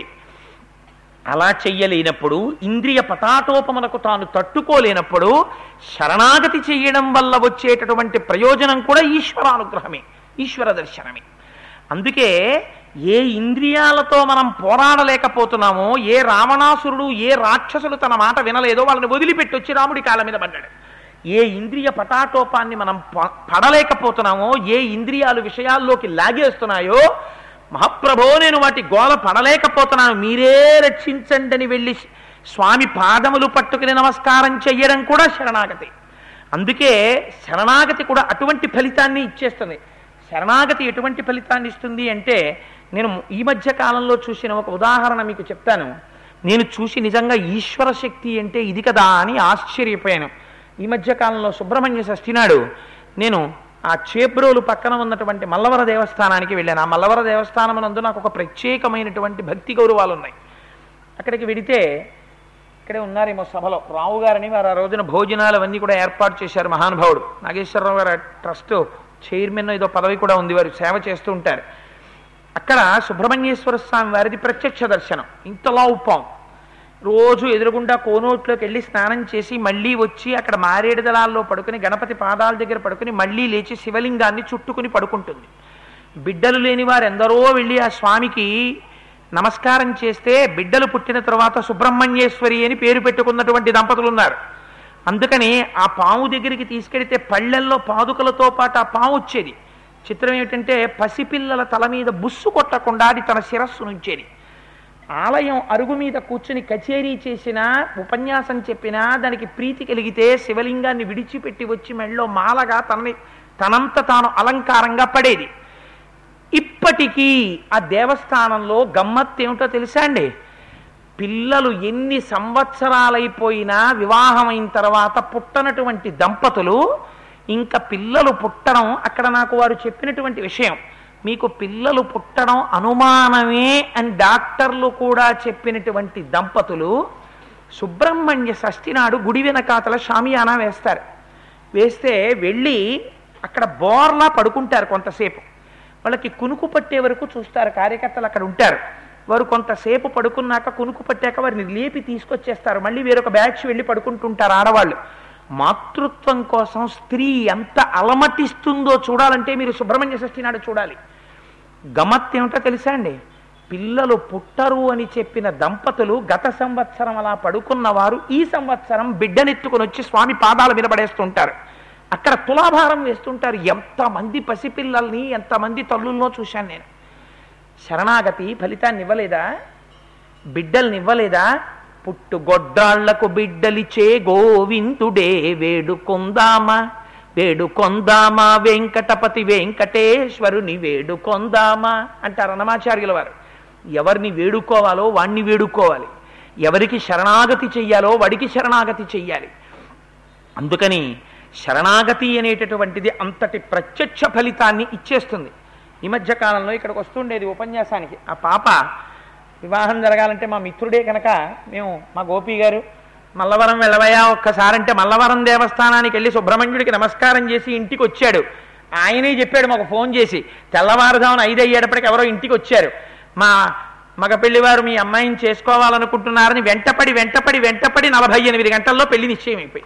అలా చెయ్యలేనప్పుడు, ఇంద్రియ పటాటోపములకు తాను తట్టుకోలేనప్పుడు శరణాగతి చెయ్యడం వల్ల వచ్చేటటువంటి ప్రయోజనం కూడా ఈశ్వరానుగ్రహమే, ఈశ్వర దర్శనమే. అందుకే ఏ ఇంద్రియాలతో మనం పోరాడలేకపోతున్నామో, ఏ రావణాసురుడు ఏ రాక్షసులు తన మాట వినలేదో వాళ్ళని వదిలిపెట్టి వచ్చి రాముడి కాళ్ళ మీద పడ్డాడు. ఏ ఇంద్రియ పటాటోపాన్ని మనం పడలేకపోతున్నామో, ఏ ఇంద్రియాలు విషయాల్లోకి లాగేస్తున్నాయో, మహాప్రభో నేను వాటి గోల పడలేకపోతున్నాను, మీరే రక్షించండి అని వెళ్ళి స్వామి పాదములు పట్టుకుని నమస్కారం చెయ్యడం కూడా శరణాగతి. అందుకే శరణాగతి కూడా అటువంటి ఫలితాన్ని ఇచ్చేస్తుంది. శరణాగతి ఎటువంటి ఫలితాన్ని ఇస్తుంది అంటే, నేను ఈ మధ్య కాలంలో చూసిన ఒక ఉదాహరణ మీకు చెప్తాను. నేను చూసి నిజంగా ఈశ్వర శక్తి అంటే ఇది కదా అని ఆశ్చర్యపోయాను. ఈ మధ్య కాలంలో సుబ్రహ్మణ్య షష్ఠి నాడు నేను ఆ చేబ్రోలు పక్కన ఉన్నటువంటి మల్లవర దేవస్థానానికి వెళ్ళాను. ఆ మల్లవర దేవస్థానం నందు నాకు ఒక ప్రత్యేకమైనటువంటి భక్తి గౌరవాలు ఉన్నాయి. అక్కడికి వెడితే, ఇక్కడే ఉన్నారేమో సభలో రావు గారని, వారు ఆ రోజున భోజనాలు అవన్నీ కూడా ఏర్పాటు చేశారు. మహానుభావుడు నాగేశ్వరరావు గారు ట్రస్ట్ చైర్మన్ ఏదో పదవి కూడా ఉంది, వారు సేవ చేస్తూ ఉంటారు. అక్కడ సుబ్రహ్మణ్యేశ్వర స్వామి వారిది ప్రత్యక్ష దర్శనం. ఇంతలా ఉప్పాం రోజు ఎదురుగుండా కోనోట్లోకి వెళ్ళి స్నానం చేసి మళ్ళీ వచ్చి అక్కడ మారేడు దళాల్లో పడుకుని గణపతి పాదాల దగ్గర పడుకుని మళ్ళీ లేచి శివలింగాన్ని చుట్టుకుని పడుకుంటుంది. బిడ్డలు లేని వారు ఎందరో వెళ్ళి ఆ స్వామికి నమస్కారం చేస్తే బిడ్డలు పుట్టిన తర్వాత సుబ్రహ్మణ్యేశ్వరి అని పేరు పెట్టుకున్నటువంటి దంపతులు ఉన్నారు. అందుకని ఆ పాము దగ్గరికి తీసుకెడితే పళ్ళెల్లో పాదుకలతో పాటు ఆ పాము వచ్చేది. చిత్రం ఏమిటంటే, పసిపిల్లల తల మీద బుస్సు కొట్టకుండా అది తన శిరస్సు నుంచేది. ఆలయం అరుగు మీద కూర్చుని కచేరీ చేసినా, ఉపన్యాసం చెప్పినా దానికి ప్రీతి కలిగితే శివలింగాన్ని విడిచిపెట్టి వచ్చి మెళ్ళో మాలగా తనని తనంత తాను అలంకారంగా పడేది. ఇప్పటికీ ఆ దేవస్థానంలో గమ్మత్తు ఏమిటో తెలుసా అండి? పిల్లలు ఎన్ని సంవత్సరాలైపోయినా వివాహమైన తర్వాత పుట్టనటువంటి దంపతులు ఇంకా పిల్లలు పుట్టడం, అక్కడ నాకు వారు చెప్పినటువంటి విషయం, మీకు పిల్లలు పుట్టడం అనుమానమే అని డాక్టర్లు కూడా చెప్పినటువంటి దంపతులు సుబ్రహ్మణ్య షష్ఠి నాడు గుడి వెనకాతల షామియానా వేస్తారు. వేస్తే వెళ్ళి అక్కడ బోర్లా పడుకుంటారు కొంతసేపు. వాళ్ళకి కునుకు పట్టే వరకు చూస్తారు, కార్యకర్తలు అక్కడ ఉంటారు. వారు కొంతసేపు పడుకున్నాక కునుకు పట్టాక వారిని లేపి తీసుకొచ్చేస్తారు. మళ్ళీ వేరొక బ్యాచ్ వెళ్ళి పడుకుంటుంటారు ఆడవాళ్ళు. మాతృత్వం కోసం స్త్రీ ఎంత అలమటిస్తుందో చూడాలంటే మీరు సుబ్రహ్మణ్య షష్ఠి నాడు చూడాలి. గమ్మత్ ఏమిటో తెలుసా అండి, పిల్లలు పుట్టరు అని చెప్పిన దంపతులు గత సంవత్సరం అలా పడుకున్నవారు ఈ సంవత్సరం బిడ్డనెత్తుకుని వచ్చి స్వామి పాదాల మీద పడేస్తుంటారు. అక్కడ తులాభారం వేస్తుంటారు. ఎంతమంది పసిపిల్లల్ని ఎంతమంది తల్లుల్లో చూశాను నేను. శరణాగతి ఫలితాన్ని ఇవ్వలేదా? బిడ్డల్ని ఇవ్వలేదా? పుట్టుగొడ్డాళ్లకు బిడ్డలిచే గోవిందుడే వేడుకొందామా వేడుకొందామా వెంకటపతి వెంకటేశ్వరుని వేడుకొందామా అంటారు అన్నమాచార్యుల వారు. ఎవరిని వేడుకోవాలో వాణ్ణి వేడుకోవాలి, ఎవరికి శరణాగతి చెయ్యాలో వాడికి శరణాగతి చెయ్యాలి. అందుకని శరణాగతి అనేటటువంటిది అంతటి ప్రత్యక్ష ఫలితాన్ని ఇచ్చేస్తుంది. ఈ మధ్యకాలంలో ఇక్కడికి వస్తుండేది ఉపన్యాసానికి. ఆ పాప వివాహం జరగాలంటే మా మిత్రుడే కనుక మేము మా గోపి గారు మల్లవరం వెళ్ళవయా ఒక్కసారంటే మల్లవరం దేవస్థానానికి వెళ్ళి సుబ్రహ్మణ్యుడికి నమస్కారం చేసి ఇంటికి వచ్చాడు. ఆయనే చెప్పాడు మాకు ఫోన్ చేసి, తెల్లవారుజామున ఐదు అయ్యేటప్పటికి ఎవరో ఇంటికి వచ్చారు, మా మగ పెళ్లివారు మీ అమ్మాయిని చేసుకోవాలనుకుంటున్నారని వెంటపడి వెంటపడి వెంటపడి నలభై ఎనిమిది గంటల్లో పెళ్లి నిశ్చయం అయిపోయి.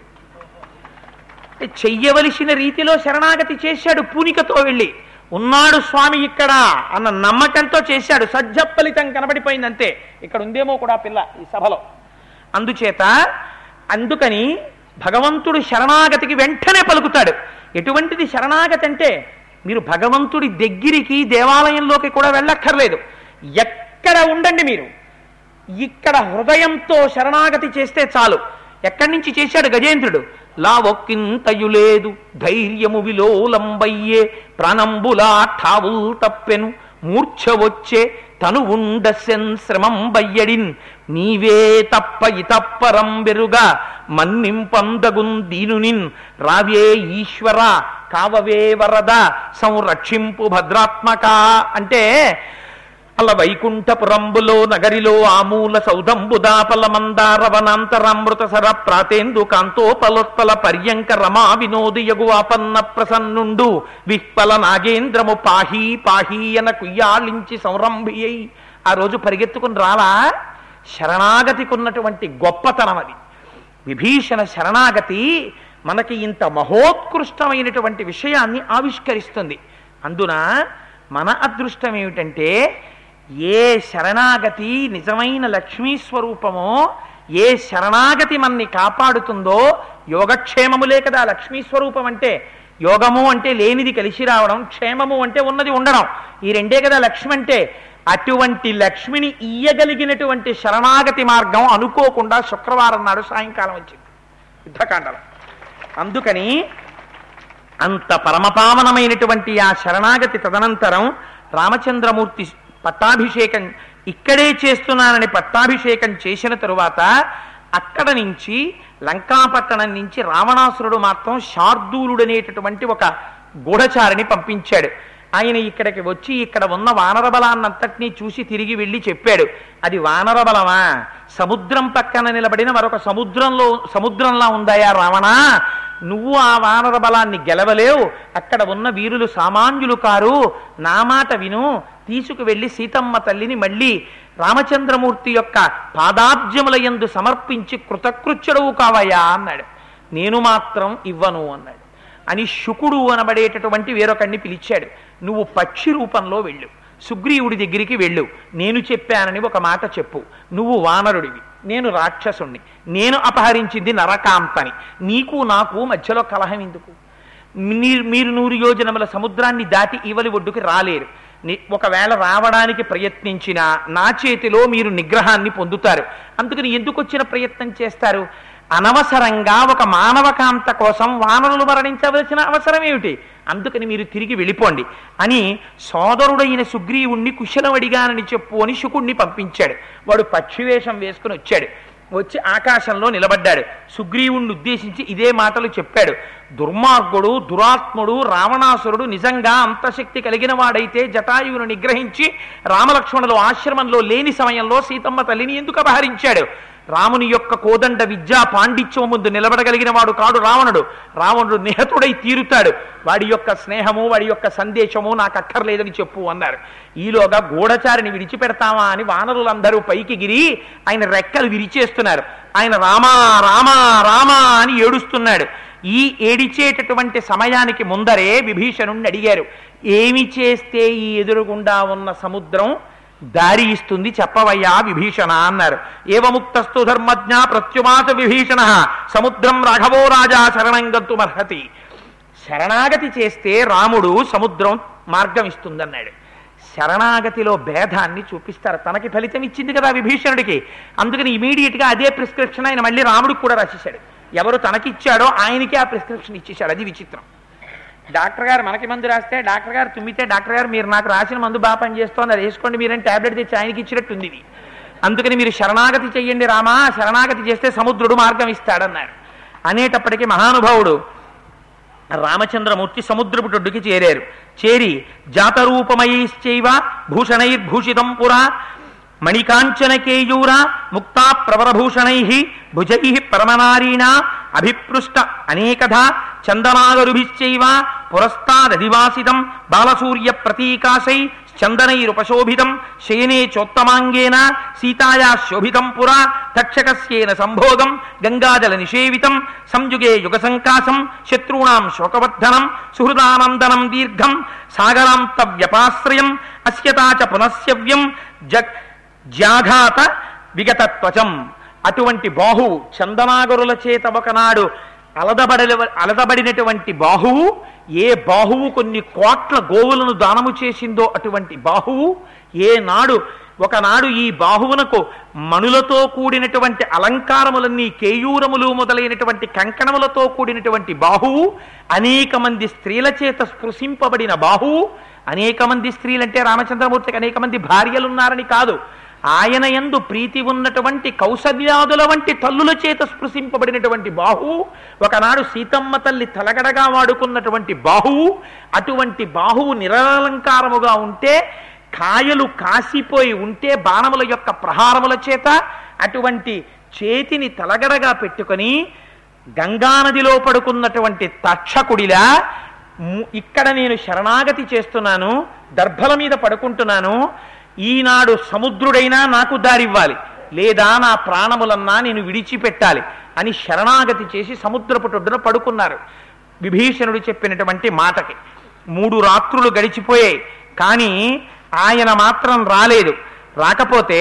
చెయ్యవలసిన రీతిలో శరణాగతి చేశాడు. పూనికతో వెళ్ళి ఉన్నాడు స్వామి ఇక్కడ అన్న నమ్మకంతో చేశాడు. సజ్జ ఫలితం కనబడిపోయింది అంతే. ఇక్కడ ఉందేమో కూడా పిల్ల ఈ సభలో. అందుచేత అందుకని భగవంతుడు శరణాగతికి వెంటనే పలుకుతాడు. ఎటువంటిది శరణాగతి అంటే మీరు భగవంతుడి దగ్గరికి దేవాలయంలోకి కూడా వెళ్ళక్కర్లేదు. ఎక్కడ ఉండండి మీరు, ఇక్కడ హృదయంతో శరణాగతి చేస్తే చాలు. ఎక్కడి నుంచి చేశాడు గజేంద్రుడు? లావొక్కింతయు లేదు ధైర్యము విలోలంబయ్యే ప్రాణంబులా ఠావుల్ తప్పెను మూర్ఛ వచ్చే తను ఉండసెన్ శ్రమం బయ్యడిన్ నీవే తప్ప ఇతప్పరం బెరుగా మన్నింపందగున్ దీనునిన్ రావే ఈశ్వర కావవే వరద సంరక్షింపు భద్రాత్మక అంటే అల వైకుంఠపురంబులో నగరిలో ఆమూల సౌదంబుదాపల మందారవనాంతరామృత సర ప్రాతేందు కాంతోపలోత్పల పర్యంక రమా వినోది యగు ఆపన్న ప్రసన్నుండు విహ్పల నాగేంద్రము పాహీ పాహీయన కుయ్యాళించి సంరంభియ్యై ఆ రోజు పరిగెత్తుకుని రాలా? శరణాగతికున్నటువంటి గొప్పతనం అది. విభీషణ శరణాగతి మనకి ఇంత మహోత్కృష్టమైనటువంటి విషయాన్ని ఆవిష్కరిస్తుంది. అందున మన అదృష్టం ఏమిటంటే ఏ శరణాగతి నిజమైన లక్ష్మీ స్వరూపమో, ఏ శరణాగతి మన్ని కాపాడుతుందో, యోగక్షేమములే కదా లక్ష్మీ స్వరూపం అంటే. యోగము అంటే లేనిది కలిసి రావడం, క్షేమము అంటే ఉన్నది ఉండడం, ఈ రెండే కదా లక్ష్మి అంటే. అటువంటి లక్ష్మిని ఇయ్యగలిగినటువంటి శరణాగతి మార్గం అనుకోకుండా శుక్రవారం నాడు సాయంకాలం వచ్చింది యుద్ధకాండలో. అందుకని అంత పరమపావనమైనటువంటి ఆ శరణాగతి తదనంతరం రామచంద్రమూర్తి పట్టాభిషేకం ఇక్కడే చేస్తున్నానని పట్టాభిషేకం చేసిన తరువాత అక్కడ నుంచి లంకాపట్టణం నుంచి రావణాసురుడు మాత్రం శార్దూలుడనేటటువంటి ఒక గూఢచారిని పంపించాడు. ఆయన ఇక్కడికి వచ్చి ఇక్కడ ఉన్న వానర బలాన్నంతటినీ చూసి తిరిగి వెళ్ళి చెప్పాడు, అది వానర బలమా? సముద్రం పక్కన నిలబడిన మరొక సముద్రంలో సముద్రంలా ఉందాయా రావణ? నువ్వు ఆ వానర బలాన్ని గెలవలేవు. అక్కడ ఉన్న వీరులు సామాన్యులు కారు. నా మాట విను, తీసుకువెళ్ళి సీతమ్మ తల్లిని మళ్ళీ రామచంద్రమూర్తి యొక్క పాదాబ్జముల యందు సమర్పించి కృతకృత్యుడవు కావయ్యా అన్నాడు. నేను మాత్రం ఇవ్వను అన్నాడు. అని శుకుడు అనబడేటటువంటి వేరొకడిని పిలిచాడు. నువ్వు పక్షి రూపంలో వెళ్ళు, సుగ్రీవుడి దగ్గరికి వెళ్ళు, నేను చెప్పానని ఒక మాట చెప్పు. నువ్వు వానరుడివి, నేను రాక్షసుణ్ణి, నేను అపహరించింది నరకాంతని, నీకు నాకు మధ్యలో కలహం ఎందుకు? మీరు నూరు యోజనముల సముద్రాన్ని దాటి ఇవలి ఒడ్డుకి రాలేరు. ఒకవేళ రావడానికి ప్రయత్నించినా నా చేతిలో మీరు నిగ్రహాన్ని పొందుతారు. అందుకని ఎందుకు వచ్చిన ప్రయత్నం చేస్తారు? అనవసరంగా ఒక మానవకాంత కోసం వానరులు మరణించవలసిన అవసరం ఏమిటి? అందుకని మీరు తిరిగి వెళ్ళిపోండి అని సోదరుడైన సుగ్రీవుణ్ణి కుశలం అడిగానని చెప్పు అని శుకుణ్ణి పంపించాడు. వాడు పక్షివేషం వేసుకుని వచ్చాడు. వచ్చి ఆకాశంలో నిలబడ్డాడు. సుగ్రీవుణ్ణి ఉద్దేశించి ఇదే మాటలు చెప్పాడు. దుర్మార్గుడు, దురాత్ముడు రావణాసురుడు నిజంగా అంతశక్తి కలిగిన వాడైతే జటాయువును నిగ్రహించి రామలక్ష్మణులు ఆశ్రమంలో లేని సమయంలో సీతమ్మ తల్లిని ఎందుకు అపహరించాడు? రాముని యొక్క కోదండ విద్యా పాండిత్యం ముందు నిలబడగలిగిన వాడు కాడు రావణుడు. రావణుడు నిహతుడై తీరుతాడు. వాడి యొక్క స్నేహము, వాడి యొక్క సందేశము నాకు అక్కర్లేదని చెప్పు అన్నారు. ఈలోగా గూఢచారిని విడిచిపెడతామా అని వానరులందరూ పైకి గిరి ఆయన రెక్కలు విరిచేస్తున్నారు. ఆయన రామా రామా రామా అని ఏడుస్తున్నాడు. ఈ ఏడిచేటటువంటి సమయానికి ముందరే విభీషణుణ్ణి అడిగారు, ఏమి చేస్తే ఈ ఎదురుగుండా ఉన్న సముద్రం దారి ఇస్తుంది చెప్పవయ్యా విభీషణ అన్నారు. ఏవముక్తస్తు ధర్మజ్ఞ ప్రత్యుమాత విభీషణ సముద్రం రాఘవో రాజా శరణంగతుమర్హతి. శరణాగతి చేస్తే రాముడు సముద్రం మార్గం ఇస్తుందన్నాడు. శరణాగతిలో భేదాన్ని చూపిస్తారు. తనకి ఫలితం ఇచ్చింది కదా విభీషణుడికి. అందుకని ఇమీడియట్ గా అదే ప్రిస్క్రిప్షన్ ఆయన మళ్ళీ రాముడికి కూడా రాసేశాడు. ఎవరు తనకిచ్చాడో ఆయనకి ఆ ప్రిస్క్రిప్షన్ ఇచ్చేశాడు. అది విచిత్రం. డాక్టర్ గారు మనకి మందు రాస్తే డాక్టర్ గారు తుమ్మితే డాక్టర్ గారు మీరు నాకు రాసిన మందు బాగా పనిచేస్తోంది అది వేసుకోండి మీరేం టాబ్లెట్ తెచ్చి ఆయనకి ఇచ్చినట్టుంది ఇది. అందుకని మీరు శరణాగతి చెయ్యండి రామా, శరణాగతి చేస్తే సముద్రుడు మార్గం ఇస్తాడన్నారు. అనేటప్పటికీ మహానుభావుడు రామచంద్రమూర్తి సముద్రపుటొడ్డుకి చేరారు. చేరి జాతరూపమయైశ్చైవ భూషణైర్భూషితం పురా మణికాంచన కేయూర ముక్తా ప్రవరభూషణై భుజై పరమనారీణ అభిపృష్ట అనేకధా చందనాగరుభిశ్చైవ పురస్తాదధివాసితం బాలసూర్య ప్రతీకాశై చందనైరుపశోభితం శయనే చోత్తమాంగేన సీతాయా శోభితం పురా తక్షకస్యేన సంభోగం గంగాజల నిషేవితం సంయుగే యుగ సంకాశం శత్రూణాం శోకవర్ధనం సుహృదానందనం దీర్ఘం సాగరాంత వ్యపాశ్రయం అస్యతాచ పునశ్యవ్యం జగ్ జాఘాత విగతత్వచం. అటువంటి బాహువు చందనాగరుల చేత ఒకనాడు అలదబడ అలదబడినటువంటి బాహువు, ఏ బాహువు కొన్ని కోట్ల గోవులను దానము చేసిందో అటువంటి బాహువు, ఏనాడు ఒకనాడు ఈ బాహువునకు మణులతో కూడినటువంటి అలంకారములన్నీ కేయూరములు మొదలైనటువంటి కంకణములతో కూడినటువంటి బాహువు, అనేక మంది స్త్రీల చేత స్పృశింపబడిన బాహువు. అనేక మంది స్త్రీలంటే రామచంద్రమూర్తికి అనేక మంది భార్యలున్నారని కాదు, ఆయన యందు ప్రీతి ఉన్నటువంటి కౌసల్యాదుల వంటి తల్లుల చేత స్పృశింపబడినటువంటి బాహువు, ఒకనాడు సీతమ్మ తల్లి తలగడగా వాడుకున్నటువంటి బాహువు. అటువంటి బాహువు నిరలంకారముగా ఉంటే, కాయలు కాసిపోయి ఉంటే బాణముల యొక్క ప్రహారముల చేత అటువంటి చేతిని తలగడగా పెట్టుకొని గంగానదిలో పడుకున్నటువంటి తక్షకుడిలా ఇక్కడ నేను శరణాగతి చేస్తున్నాను, దర్భల మీద పడుకుంటున్నాను, ఈనాడు సముద్రుడైనా నాకు దారివ్వాలి, లేదా నా ప్రాణములన్నా నేను విడిచిపెట్టాలి అని శరణాగతి చేసి సముద్రపుటొడ్డున పడుకున్నారు. విభీషణుడు చెప్పినటువంటి మాటకి మూడు రాత్రులు గడిచిపోయాయి. కానీ ఆయన మాత్రం రాలేదు. రాకపోతే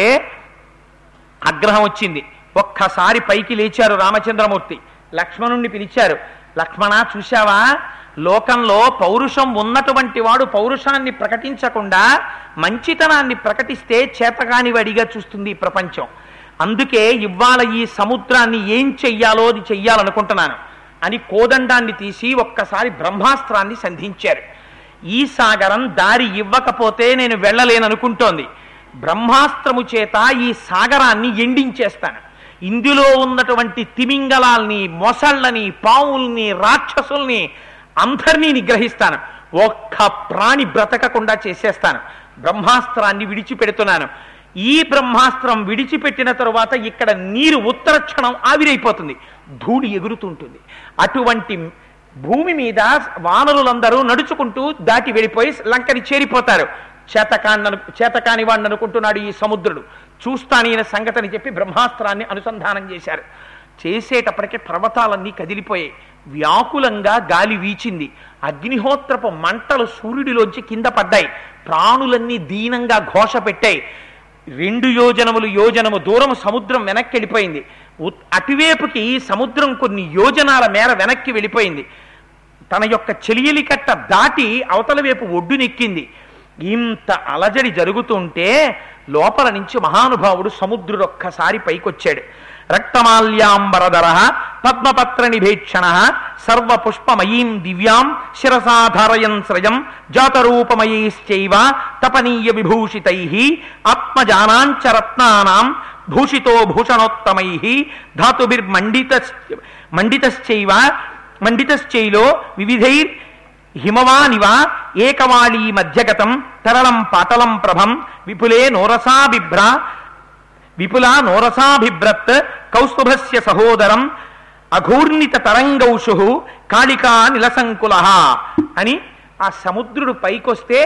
ఆగ్రహం వచ్చింది. ఒక్కసారి పైకి లేచారు రామచంద్రమూర్తి. లక్ష్మణుణ్ణి పిలిచారు. లక్ష్మణ, చూశావా, లోకంలో పౌరుషం ఉన్నటువంటి వాడు పౌరుషాన్ని ప్రకటించకుండా మంచితనాన్ని ప్రకటిస్తే చేతకాని వాడిగా చూస్తుంది ఈ ప్రపంచం. అందుకే ఇవాళ ఈ సముద్రాన్ని ఏం చెయ్యాలో అది చెయ్యాలనుకుంటున్నాను అని కోదండాన్ని తీసి ఒక్కసారి బ్రహ్మాస్త్రాన్ని సంధించారు. ఈ సాగరం దారి ఇవ్వకపోతే నేను వెళ్ళలేననుకుంటోంది. బ్రహ్మాస్త్రము చేత ఈ సాగరాన్ని ఎండించేస్తాను. ఇందులో ఉన్నటువంటి తిమింగలాల్ని, మొసళ్ళని, పావుల్ని, రాక్షసుల్ని అందరినీ నిగ్రహిస్తాను. ఒక్క ప్రాణి బ్రతకకుండా చేసేస్తాను. బ్రహ్మాస్త్రాన్ని విడిచిపెడుతున్నాను. ఈ బ్రహ్మాస్త్రం విడిచిపెట్టిన తరువాత ఇక్కడ నీరు ఉత్తర క్షణం ఆవిరైపోతుంది, ధూళి ఎగురుతుంటుంది. అటువంటి భూమి మీద వానరులందరూ నడుచుకుంటూ దాటి వెళ్ళిపోయి లంకని చేరిపోతారు. చేతకాన్ని చేతకాని వాడిని అనుకుంటున్నాడు ఈ సముద్రుడు. చూస్తాను ఈయన సంగతిని చెప్పి బ్రహ్మాస్త్రాన్ని అనుసంధానం చేశారు. చేసేటప్పటికే పర్వతాలన్నీ కదిలిపోయాయి. వ్యాకులంగా గాలి వీచింది. అగ్నిహోత్రపు మంటలు సూర్యుడిలోంచి కింద పడ్డాయి. ప్రాణులన్నీ దీనంగా ఘోష పెట్టాయి. రెండు యోజనములు యోజనము దూరం సముద్రం వెనక్కి వెళ్ళిపోయింది. అటువైపుకి సముద్రం కొన్ని యోజనాల మేర వెనక్కి వెళ్ళిపోయింది. తన యొక్క చెలియలి కట్ట దాటి అవతల వైపు ఒడ్డునెక్కింది. ఇంత అలజడి జరుగుతుంటే లోపల నుంచి మహానుభావుడు సముద్రుడు ఒక్కసారి పైకొచ్చాడు. రక్తమాల్యాంబరధర పద్మపత్ర నిభేక్షణ సర్వపుష్పమయీం దివ్యాం శిరసాధారయన్ శ్రయం జాతరూపమయైశ్చైవ తపనీయ విభూషితై ఆత్మజానాంచ రత్నానాం భూషితో భూషణోత్తమై ధాతుభిర్మండిత మండితశ్చైవ మండితశ్చైలో వివిధైర్ హిమవానివ ఏకవాళీ మధ్యగతం తరళం పాటలం ప్రభం విపులే నోరసాభిభ్ర విపులా నోరసాభిభ్రత్ కౌస్తుభస్య సహోదరం అఘూర్ణిత తరంగౌషు కాళికా నిలసంకుల అని ఆ సముద్రుడు పైకొస్తే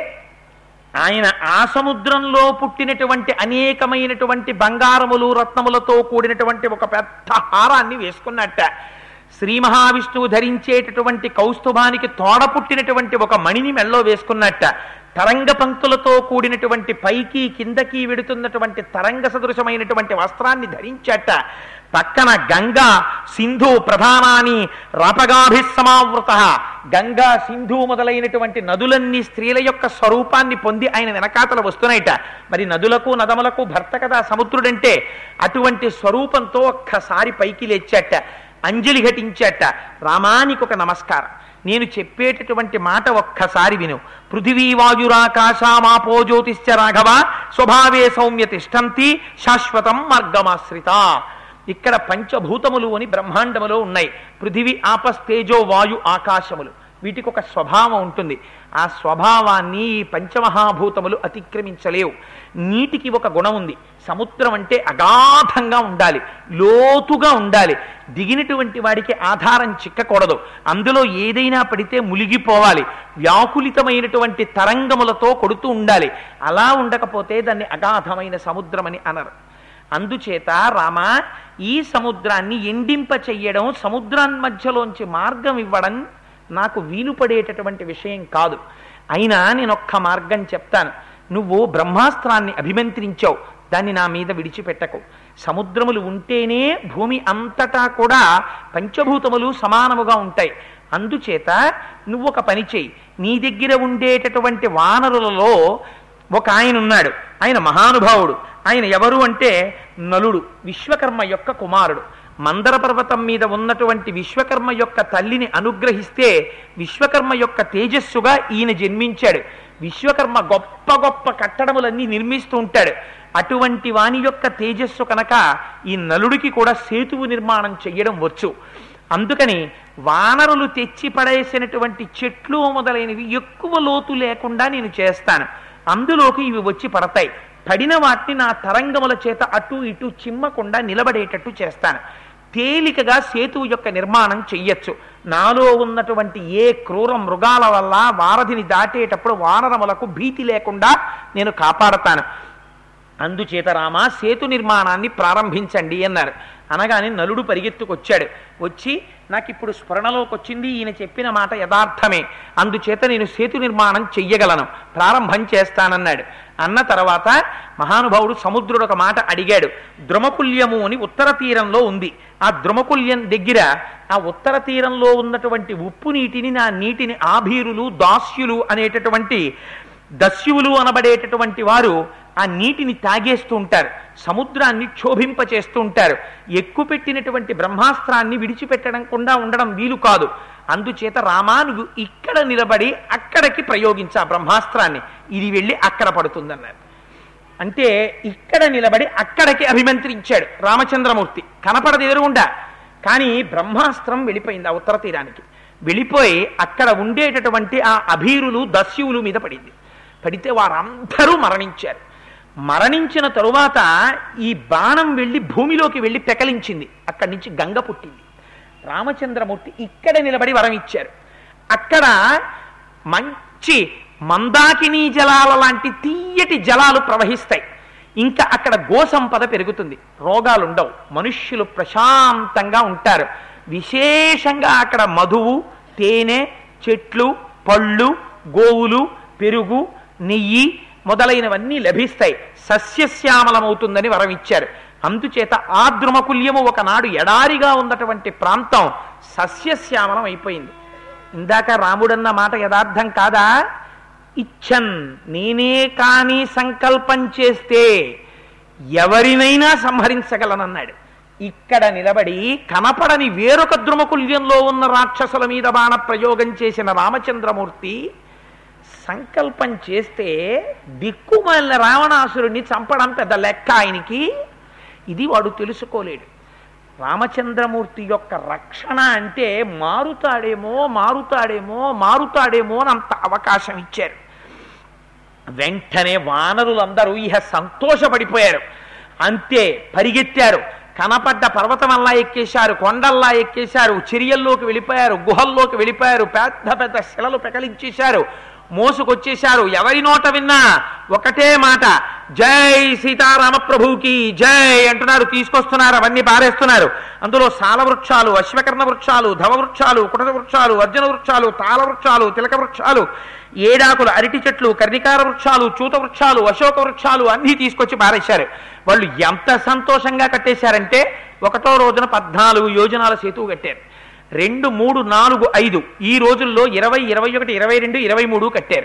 ఆయన ఆ సముద్రంలో పుట్టినటువంటి అనేకమైనటువంటి బంగారములు రత్నములతో కూడినటువంటి ఒక పెద్ద హారాన్ని వేసుకున్నట్ట. శ్రీ మహావిష్ణువు ధరించేటటువంటి కౌస్తుభానికి తోడ పుట్టినటువంటి ఒక మణిని మెళ్ళో వేసుకున్నట్ట. తరంగ పంక్తులతో కూడినటువంటి పైకి కిందకి వెడుతున్నటువంటి తరంగ సదృశమైనటువంటి వస్త్రాన్ని ధరించట. పక్కన గంగా సింధు ప్రధానాన్ని రాపగాభిస్సమావృత, గంగా సింధు మొదలైనటువంటి నదులన్నీ స్త్రీల యొక్క స్వరూపాన్ని పొంది ఆయన వెనకాతల వస్తున్నాయిట. మరి నదులకు నదములకు భర్త కదా సముద్రుడంటే. అటువంటి స్వరూపంతో ఒక్కసారి పైకి లేచట, అంజలి ఘటించట. రామానికి ఒక నమస్కారం, నేను చెప్పేటటువంటి మాట ఒక్కసారి విను. పృథివీ వాయురాకాశామాపో జ్యోతిశ్చ రాఘవ స్వభావే సౌమ్య తిష్టంతి శాశ్వతం మార్గమాశ్రిత. ఇక్కడ పంచభూతములు అని బ్రహ్మాండములో ఉన్నాయి. పృథివీ ఆపస్తేజో వాయు ఆకాశములు, వీటికి ఒక స్వభావం ఉంటుంది. ఆ స్వభావాన్ని ఈ పంచమహాభూతములు అతిక్రమించలేవు. నీటికి ఒక గుణం ఉంది. సముద్రం అంటే అగాధంగా ఉండాలి, లోతుగా ఉండాలి. దిగినటువంటి వాడికి ఆధారం చిక్కకూడదు. అందులో ఏదైనా పడితే మునిగిపోవాలి. వ్యాకులితమైనటువంటి తరంగములతో కొడుతూ ఉండాలి. అలా ఉండకపోతే దాన్ని అగాధమైన సముద్రం అని అనరు. అందుచేత రామ, ఈ సముద్రాన్ని ఎండింప చెయ్యడం, సముద్రాన్ని మధ్యలోంచి మార్గం ఇవ్వడం నాకు వీలు పడేటటువంటి విషయం కాదు. అయినా నేను ఒక్క మార్గం చెప్తాను. నువ్వు బ్రహ్మాస్త్రాన్ని అభిమంత్రించావు, దాన్ని నా మీద విడిచిపెట్టకు. సముద్రములు ఉంటేనే భూమి అంతటా కూడా పంచభూతములు సమానముగా ఉంటాయి. అందుచేత నువ్వు ఒక పని చెయ్యి. నీ దగ్గర ఉండేటటువంటి వానరులలో ఒక ఆయన ఉన్నాడు. ఆయన మహానుభావుడు. ఆయన ఎవరు అంటే నలుడు, విశ్వకర్మ యొక్క కుమారుడు. మందర పర్వతం మీద ఉన్నటువంటి విశ్వకర్మ యొక్క తల్లిని అనుగ్రహిస్తే విశ్వకర్మ యొక్క తేజస్సుగా ఈయన జన్మించాడు. విశ్వకర్మ గొప్ప గొప్ప కట్టడములన్నీ నిర్మిస్తూ ఉంటాడు. అటువంటి వాని యొక్క తేజస్సు కనుక ఈ నలుడికి కూడా సేతువు నిర్మాణం చెయ్యడం వచ్చు. అందుకని వానరులు తెచ్చి పడేసినటువంటి చెట్లు మొదలైనవి ఎక్కువ లోతు లేకుండా నేను చేస్తాను. అందులోకి ఇవి వచ్చి పడతాయి. పడిన వాటిని నా తరంగముల చేత అటు ఇటు చిమ్మకుండా నిలబడేటట్టు చేస్తాను. తేలికగా సేతువు యొక్క నిర్మాణం చెయ్యొచ్చు. నాలో ఉన్నటువంటి ఏ క్రూర మృగాల వల్ల వారధిని దాటేటప్పుడు వానరములకు భీతి లేకుండా నేను కాపాడతాను. అందుచేత రామ, సేతు నిర్మాణాన్ని ప్రారంభించండి అన్నారు. అనగానే నలుడు పరిగెత్తుకొచ్చాడు. వచ్చి నాకు ఇప్పుడు స్ఫురణలోకి వచ్చింది, ఈయన చెప్పిన మాట యథార్థమే, అందుచేత నేను సేతు నిర్మాణం చెయ్యగలను, ప్రారంభం చేస్తానన్నాడు. అన్న తర్వాత మహానుభావుడు సముద్రుడు ఒక మాట అడిగాడు. ద్రుమకుల్యము అని ఉత్తర తీరంలో ఉంది. ఆ ద్రుమకుల్యం దగ్గర ఆ ఉత్తర తీరంలో ఉన్నటువంటి ఉప్పు నీటిని, నా నీటిని ఆభీరులు దాస్యులు అనేటటువంటి దస్యువులు అనబడేటటువంటి వారు ఆ నీటిని తాగేస్తూ ఉంటారు. సముద్రాన్ని క్షోభింపచేస్తూ ఉంటారు. ఎక్కుపెట్టినటువంటి బ్రహ్మాస్త్రాన్ని విడిచిపెట్టడంకుండా ఉండడం వీలు కాదు. అందుచేత రామా, నువ్వు ఇక్కడ నిలబడి అక్కడికి ప్రయోగించా బ్రహ్మాస్త్రాన్ని, ఇది వెళ్ళి అక్కడ పడుతుందన్నారు. అంటే ఇక్కడ నిలబడి అక్కడికి అభిమంత్రించాడు రామచంద్రమూర్తి. కనపడదు ఎదురుగుండా, కానీ బ్రహ్మాస్త్రం వెళ్ళిపోయింది ఆ ఉత్తర తీరానికి. వెళ్ళిపోయి అక్కడ ఉండేటటువంటి ఆ అభీరులు దస్యువులు మీద పడింది. పడితే వారందరూ మరణించారు. మరణించిన తరువాత ఈ బాణం వెళ్ళి భూమిలోకి వెళ్ళి పెకలించింది. అక్కడి నుంచి గంగ పుట్టింది. రామచంద్రమూర్తి ఇక్కడ నిలబడి వరం ఇచ్చారు. అక్కడ మంచి మందాకినీ జలాల లాంటి తీయటి జలాలు ప్రవహిస్తాయి. ఇంకా అక్కడ గోసంపద పెరుగుతుంది, రోగాలుండవు, మనుష్యులు ప్రశాంతంగా ఉంటారు. విశేషంగా అక్కడ మధువు, తేనె, చెట్లు, పళ్ళు, గోవులు, పెరుగు, నెయ్యి మొదలైనవన్నీ లభిస్తాయి. సస్యశ్యామలమవుతుందని వరం ఇచ్చారు. అందుచేత ఆ ద్రుమకుల్యము ఒకనాడు ఎడారిగా ఉన్నటువంటి ప్రాంతం సస్యశ్యామలం అయిపోయింది. ఇందాక రాముడన్న మాట యథార్థం కాదా? ఇచ్చన్ నేనే కానీ సంకల్పం చేస్తే ఎవరినైనా సంహరించగలనన్నాడు. ఇక్కడ నిలబడి కనపడని వేరొక ద్రుమకుల్యంలో ఉన్న రాక్షసుల మీద బాణ ప్రయోగం చేసిన రామచంద్రమూర్తి సంకల్పం చేస్తే దిక్కుమాలిన రావణాసురుణ్ణి చంపడం పెద్ద లెక్క ఆయనకి. ఇది వాడు తెలుసుకోలేడు. రామచంద్రమూర్తి యొక్క రక్షణ అంటే మారుతాడేమో మారుతాడేమో మారుతాడేమో అని అంత అవకాశం ఇచ్చారు. వెంటనే వానరులందరూ ఇహ సంతోషపడిపోయారు. అంతే పరిగెత్తారు. కనపడ్డ పర్వతమల్లా ఎక్కేశారు, కొండల్లా ఎక్కేశారు, చర్యల్లోకి వెళ్ళిపోయారు, గుహల్లోకి వెళ్ళిపోయారు, పెద్ద పెద్ద శిలలు పెకలించేశారు, మోసుకొచ్చేశారు. ఎవరి నోట విన్నా ఒకటే మాట, జై సీతారామ ప్రభుకి జై అంటున్నారు. తీసుకొస్తున్నారు, అవన్నీ పారేస్తున్నారు. అందులో సాల వృక్షాలు, అశ్వకర్ణ వృక్షాలు, ధవ వృక్షాలు, కుటజ వృక్షాలు, అర్జున వృక్షాలు, తాళ వృక్షాలు, తిలక వృక్షాలు, ఏడాకులు, అరటి చెట్లు, కర్ణికార వృక్షాలు, చూత వృక్షాలు, అశోక వృక్షాలు అన్నీ తీసుకొచ్చి పారేశారు. వాళ్ళు ఎంత సంతోషంగా కట్టేశారంటే ఒకటో రోజున పద్నాలుగు యోజనాల సేతువు కట్టారు. రెండు మూడు నాలుగు ఐదు ఈ రోజుల్లో ఇరవై ఇరవై ఒకటి ఇరవై రెండు ఇరవై మూడు కట్టారు.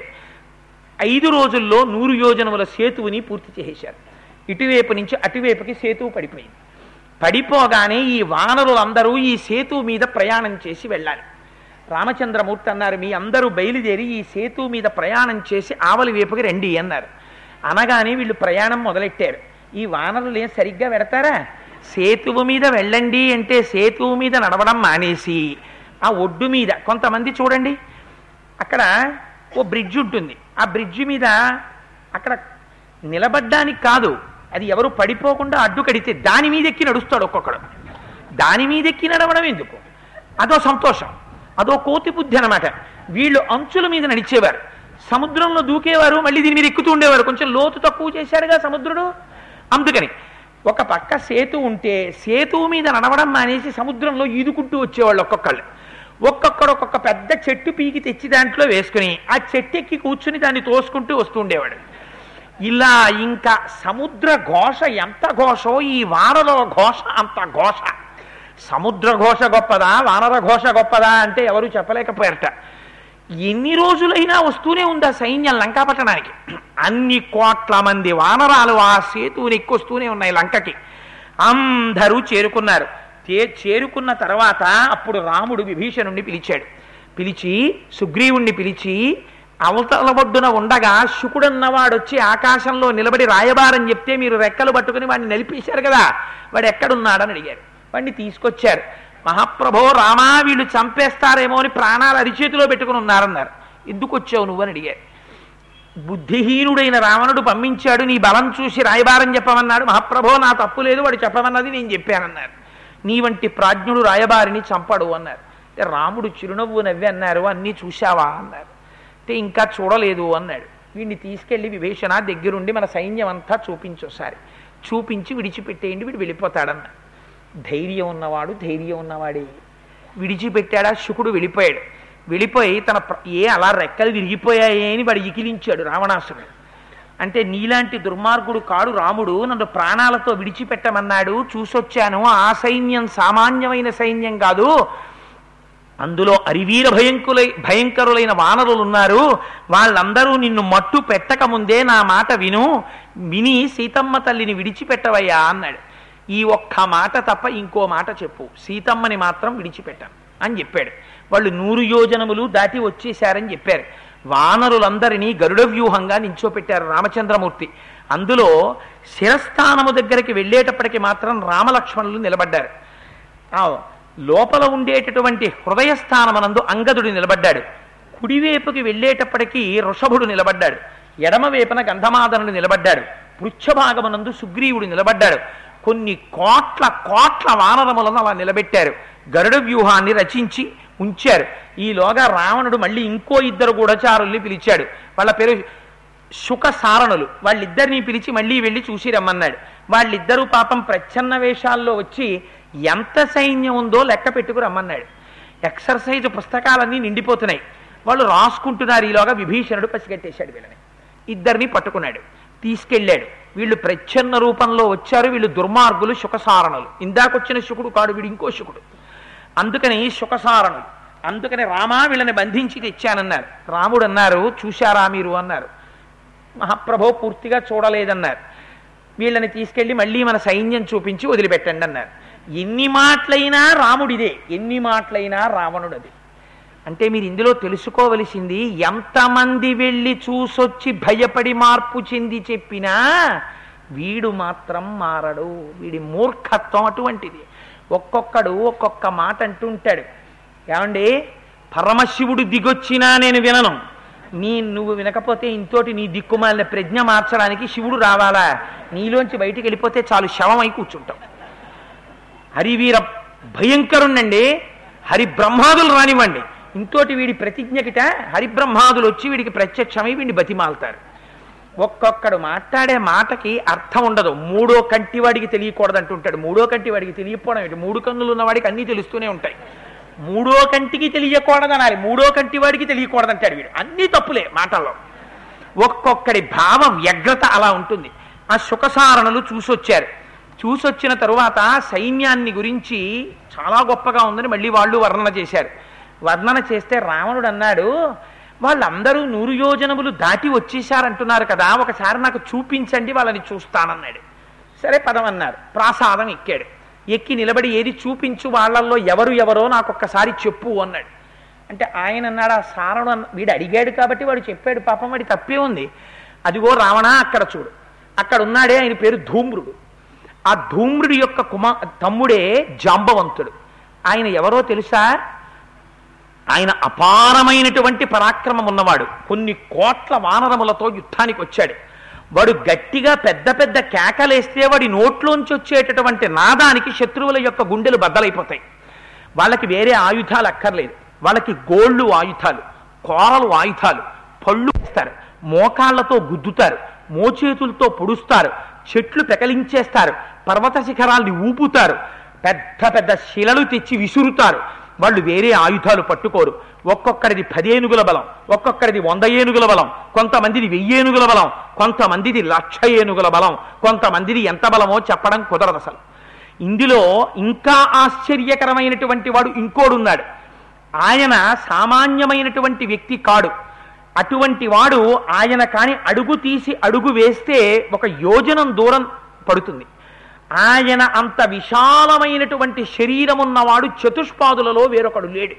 ఐదు రోజుల్లో నూరు యోజనముల సేతువుని పూర్తి చేసేశారు. ఇటువైపు నుంచి అటువైపుకి సేతువు పడిపోయింది. పడిపోగానే ఈ వానరులందరూ ఈ సేతువు మీద ప్రయాణం చేసి వెళ్ళాలి. రామచంద్రమూర్తి అన్నారు, మీ అందరూ బయలుదేరి ఈ సేతువు మీద ప్రయాణం చేసి ఆవలి వైపుకి రండి అన్నారు. అనగానే వీళ్ళు ప్రయాణం మొదలెట్టారు. ఈ వానరులు ఏం సరిగ్గా పెడతారా? సేతువు మీద వెళ్ళండి అంటే సేతువు మీద నడవడం మానేసి ఆ ఒడ్డు మీద కొంతమంది చూడండి, అక్కడ ఓ బ్రిడ్జ్ ఉంటుంది. ఆ బ్రిడ్జి మీద అక్కడ నిలబడ్డానికి కాదు, అది ఎవరు పడిపోకుండా అడ్డు కడితే దాని మీద ఎక్కి నడుస్తాడు ఒక్కొక్కడు. దాని మీద ఎక్కి నడవడం ఎందుకు? అదో సంతోషం, అదో కోతి బుద్ధి అనమాట. వీళ్ళు అంచుల మీద నడిచేవారు, సముద్రంలో దూకేవారు, మళ్ళీ దీని మీద ఎక్కుతూ ఉండేవారు. కొంచెం లోతు తక్కువ చేశాడుగా సముద్రుడు. అందుకని ఒక పక్క సేతు ఉంటే సేతువు మీద నడవడం మానేసి సముద్రంలో ఈదుకుంటూ వచ్చేవాళ్ళు ఒక్కొక్కళ్ళు. ఒక్కొక్కడు ఒక్కొక్క పెద్ద చెట్టు పీకి తెచ్చి దాంట్లో వేసుకుని ఆ చెట్టు ఎక్కి కూర్చుని దాన్ని తోసుకుంటూ వస్తూ ఉండేవాడు. ఇలా ఇంకా సముద్ర ఘోష ఎంత ఘోషో ఈ వానరుల ఘోష అంత ఘోష. సముద్ర ఘోష గొప్పదా వానర ఘోష గొప్పదా అంటే ఎవరు చెప్పలేకపోయారట. ఎన్ని రోజులైనా వస్తూనే ఉంది ఆ సైన్యం లంకాపట్టణానికి. అన్ని కోట్ల మంది వానరాలు ఆ సేతువుని ఎక్కువస్తూనే ఉన్నాయి లంకకి. అందరూ చేరుకున్నారు. చేరుకున్న తర్వాత అప్పుడు రాముడు విభీషణుణ్ణి పిలిచాడు. పిలిచి సుగ్రీవుణ్ణి పిలిచి అవతల ఒడ్డున ఉండగా శుకుడన్నవాడు వచ్చి ఆకాశంలో నిలబడి రాయబారం చెప్తే మీరు రెక్కలు పట్టుకుని వాడిని నిలిపేశారు కదా, వాడు ఎక్కడున్నాడని అడిగారు. వాడిని తీసుకొచ్చారు. మహాప్రభో రామా, వీళ్ళు చంపేస్తారేమో అని ప్రాణాలు అరిచేతిలో పెట్టుకుని ఉన్నారన్నారు. ఎందుకు వచ్చావు నువ్వు అని అడిగారు. బుద్ధిహీనుడైన రావణుడు పంపించాడు, నీ బలం చూసి రాయబారం చెప్పమన్నాడు. మహాప్రభో నా తప్పు లేదు, వాడు చెప్పమన్నది నేను చెప్పానన్నారు. నీ వంటి ప్రాజ్ఞుడు రాయబారిని చంపడు అన్నారు. అంటే రాముడు చిరునవ్వు నవ్వి అన్నారు, అన్నీ చూశావా అన్నారు. అంటే ఇంకా చూడలేదు అన్నాడు. వీడిని తీసుకెళ్లి విభీషణ దగ్గరుండి మన సైన్యం అంతా చూపించోసారి చూపించి విడిచిపెట్టేయండి, వీడు వెళ్ళిపోతాడన్నారు. ధైర్యం ఉన్నవాడు ధైర్యం ఉన్నవాడే. విడిచిపెట్టాడా? శుకుడు వెళ్ళిపోయాడు. వెళ్ళిపోయి తన ఏ అలా రెక్కలు విరిగిపోయాయే అని వాడు ఇకిలించాడు రావణాసురుడు. అంటే నీలాంటి దుర్మార్గుడు కాడు రాముడు, నన్ను ప్రాణాలతో విడిచిపెట్టమన్నాడు, చూసొచ్చాను. ఆ సైన్యం సామాన్యమైన సైన్యం కాదు, అందులో అరివీర భయంకులై భయంకరులైన వానరులు ఉన్నారు. వాళ్ళందరూ నిన్ను మట్టు పెట్టక ముందే నా మాట విను, విని సీతమ్మ తల్లిని విడిచిపెట్టవయ్యా అన్నాడు. ఈ ఒక్క మాట తప్ప ఇంకో మాట చెప్పు, సీతమ్మని మాత్రం విడిచిపెట్టాను అని చెప్పాడు. వాళ్ళు నూరు యోజనములు దాటి వచ్చేశారని చెప్పారు. వానరులందరినీ గరుడ వ్యూహంగా నించోపెట్టారు రామచంద్రమూర్తి. అందులో శిరస్థానము దగ్గరికి వెళ్ళేటప్పటికి మాత్రం రామలక్ష్మణులు నిలబడ్డారు. లోపల ఉండేటటువంటి హృదయస్థానమనందు అంగదుడు నిలబడ్డాడు. కుడివైపుకి వెళ్ళేటప్పటికీ ఋషభుడు నిలబడ్డాడు. ఎడమవైపున గంధమాదనుడు నిలబడ్డాడు. పృచ్ఛభాగమునందు సుగ్రీవుడు నిలబడ్డాడు. కొన్ని కోట్ల కోట్ల వానరములను అలా నిలబెట్టారు. గరుడ వ్యూహాన్ని రచించి ఉంచారు. ఈలోగా రావణుడు మళ్ళీ ఇంకో ఇద్దరు గూఢచారుల్ని పిలిచాడు. వాళ్ళ పేరు శుక సారణులు. వాళ్ళిద్దరినీ పిలిచి మళ్ళీ వెళ్ళి చూసి రమ్మన్నాడు. వాళ్ళిద్దరూ పాపం ప్రచ్ఛన్న వేషాల్లో వచ్చి ఎంత సైన్యం ఉందో లెక్క పెట్టుకు రమ్మన్నాడు. ఎక్సర్సైజ్ పుస్తకాలన్నీ నిండిపోతున్నాయి. వాళ్ళు రాసుకుంటున్నారు. ఈలోగా విభీషణుడు పసిగట్టేశాడు వీళ్ళని. ఇద్దరిని పట్టుకున్నాడు, తీసుకెళ్ళాడు. వీళ్ళు ప్రచ్ఛన్న రూపంలో వచ్చారు. వీళ్ళు దుర్మార్గులు, శుకసారణులు. ఇందాకొచ్చిన శుకుడు కాడు, వీడు ఇంకో శుకుడు. అందుకని శుకసారణులు అందుకని రామా వీళ్ళని బంధించి తెచ్చానన్నారు. రాముడు అన్నారు, చూశారా మీరు అన్నారు. మహాప్రభో పూర్తిగా చూడలేదన్నారు. వీళ్ళని తీసుకెళ్ళి మళ్ళీ మన సైన్యం చూపించి వదిలిపెట్టండి అన్నారు. ఎన్ని మాటలైనా రాముడిదే, ఎన్ని మాటలైనా రావణుడది. అంటే మీరు ఇందులో తెలుసుకోవలసింది, ఎంతమంది వెళ్ళి చూసొచ్చి భయపడి మార్పు చెంది చెప్పినా వీడు మాత్రం మారడు. వీడి మూర్ఖత్వం అటువంటిది. ఒక్కొక్కడు ఒక్కొక్క మాట అంటుంటాడు. ఏమండి, పరమశివుడు దిగొచ్చినా నేను వినను, నీ నువ్వు వినకపోతే ఇంతోటి నీ దిక్కుమాలిన ప్రజ్ఞ మార్చడానికి శివుడు రావాలా? నీలోంచి బయటికి వెళ్ళిపోతే చాలు, శవమై కూర్చుంటాం. హరివీర భయంకరుణ్ణండి, హరిబ్రహ్మాదులు రానివ్వండి, ఇంతోటి వీడి ప్రతిజ్ఞకిట హరిబ్రహ్మాదులు వచ్చి వీడికి ప్రత్యక్షమై వీడిని బతిమాలుతారు. ఒక్కొక్కడు మాట్లాడే మాటకి అర్థం ఉండదు. మూడో కంటి వాడికి తెలియకూడదు అంటుంటాడు. మూడో కంటి వాడికి తెలియకపోవడం ఏంటి? మూడు కన్నులు ఉన్నవాడికి అన్నీ తెలుస్తూనే ఉంటాయి. మూడో కంటికి తెలియకూడదనాలి, మూడో కంటి వాడికి తెలియకూడదంటాడు వీడు. అన్నీ తప్పులే మాటల్లో. ఒక్కొక్కడి భావ వ్యగ్రత అలా ఉంటుంది. ఆ శుకసారణలు చూసొచ్చారు. చూసొచ్చిన తరువాత సైన్యాన్ని గురించి చాలా గొప్పగా ఉందని మళ్ళీ వాళ్ళు వర్ణన చేశారు. వర్ణన చేస్తే రావణుడు అన్నాడు, వాళ్ళందరూ నూరు యోజనములు దాటి వచ్చేశారంటున్నారు కదా, ఒకసారి నాకు చూపించండి, వాళ్ళని చూస్తానన్నాడు. సరే పదమన్నారు. ప్రాసాదం ఎక్కాడు. ఎక్కి నిలబడి ఏది చూపించు, వాళ్ళల్లో ఎవరు ఎవరో నాకు ఒక్కసారి చెప్పు అన్నాడు. అంటే ఆయన అన్నాడు, ఆ సారణుడు వీడు అడిగాడు కాబట్టి వాడు చెప్పాడు, పాపం వాడి తప్పే ఉంది. అదిగో రావణ అక్కడ చూడు, అక్కడ ఉన్నాడే, ఆయన పేరు ధూమ్రుడు. ఆ ధూమ్రుడి యొక్క కుమా తమ్ముడే జాంబవంతుడు. ఆయన ఎవరో తెలుసా? ఆయన అపారమైనటువంటి పరాక్రమం ఉన్నవాడు. కొన్ని కోట్ల వానరములతో యుద్ధానికి వచ్చాడు. వాడు గట్టిగా పెద్ద పెద్ద కేకలేస్తే వాడి నోట్లోంచి వచ్చేటటువంటి నాదానికి శత్రువుల యొక్క గుండెలు బద్దలైపోతాయి. వాళ్ళకి వేరే ఆయుధాలు అక్కర్లేదు. వాళ్ళకి గోళ్ళు ఆయుధాలు, కోరలు ఆయుధాలు, పళ్ళు ఇస్తారు, మోకాళ్లతో గుద్దుతారు, మోచేతులతో పొడుస్తారు, చెట్లు పెకలించేస్తారు, పర్వత శిఖరాల్ని ఊపుతారు, పెద్ద పెద్ద శిలలు తెచ్చి విసురుతారు. వాళ్ళు వేరే ఆయుధాలు పట్టుకోరు. ఒక్కొక్కరిది పదేనుగుల బలం, ఒక్కొక్కరిది వంద ఏనుగుల బలం, కొంతమందిది వెయ్యేనుగుల బలం, కొంతమందిది లక్ష ఏనుగుల బలం, కొంతమందిది ఎంత బలమో చెప్పడం కుదరదు అసలు. ఇందులో ఇంకా ఆశ్చర్యకరమైనటువంటి వాడు ఇంకోడున్నాడు. ఆయన సామాన్యమైనటువంటి వ్యక్తి కాడు. అటువంటి వాడు ఆయన కాని అడుగు తీసి అడుగు వేస్తే ఒక యోజనం దూరం పడుతుంది. ఆయన అంత విశాలమైనటువంటి శరీరం ఉన్నవాడు చతుష్పాదులలో వేరొకడు లేడు.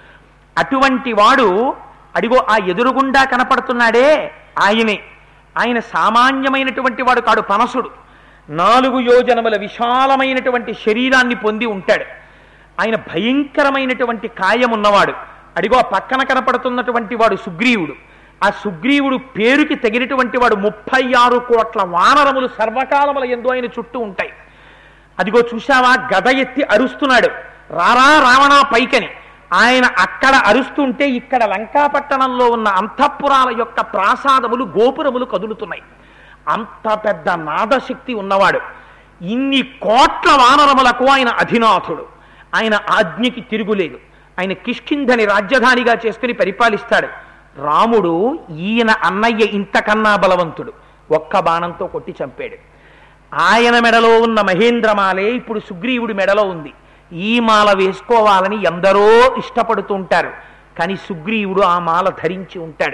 అటువంటి వాడు అడిగో ఆ ఎదురుగుండా కనపడుతున్నాడే ఆయనే. ఆయన సామాన్యమైనటువంటి వాడు కాడు, పనసుడు. నాలుగు యోజనముల విశాలమైనటువంటి శరీరాన్ని పొంది ఉంటాడు. ఆయన భయంకరమైనటువంటి కాయం ఉన్నవాడు. అడిగో ఆ పక్కన కనపడుతున్నటువంటి వాడు సుగ్రీవుడు. ఆ సుగ్రీవుడు పేరుకి తగినటువంటి వాడు. ముప్పై ఆరు కోట్ల వానరములు సర్వకాలముల యందు ఆయన చుట్టూ ఉంటాయి. అదిగో చూశావా, గద ఎత్తి అరుస్తున్నాడు, రారా రావణ పైకని. ఆయన అక్కడ అరుస్తుంటే ఇక్కడ లంకాపట్టణంలో ఉన్న అంతఃపురాల యొక్క ప్రాసాదములు గోపురములు కదులుతున్నాయి. అంత పెద్ద నాదశక్తి ఉన్నవాడు. ఇన్ని కోట్ల వానరములకు ఆయన అధినాథుడు. ఆయన ఆజ్ఞకి తిరుగులేదు. ఆయన కిష్కింధని రాజధానిగా చేసుకుని పరిపాలిస్తాడు. రాముడు ఈయన అన్నయ్య ఇంతకన్నా బలవంతుడు. ఒక్క బాణంతో కొట్టి చంపాడు. ఆయన మెడలో ఉన్న మహేంద్రమాలే ఇప్పుడు సుగ్రీవుడి మెడలో ఉంది. ఈ మాల వేసుకోవాలని ఎందరో ఇష్టపడుతూ ఉంటారు, కానీ సుగ్రీవుడు ఆ మాల ధరించి ఉంటాడు.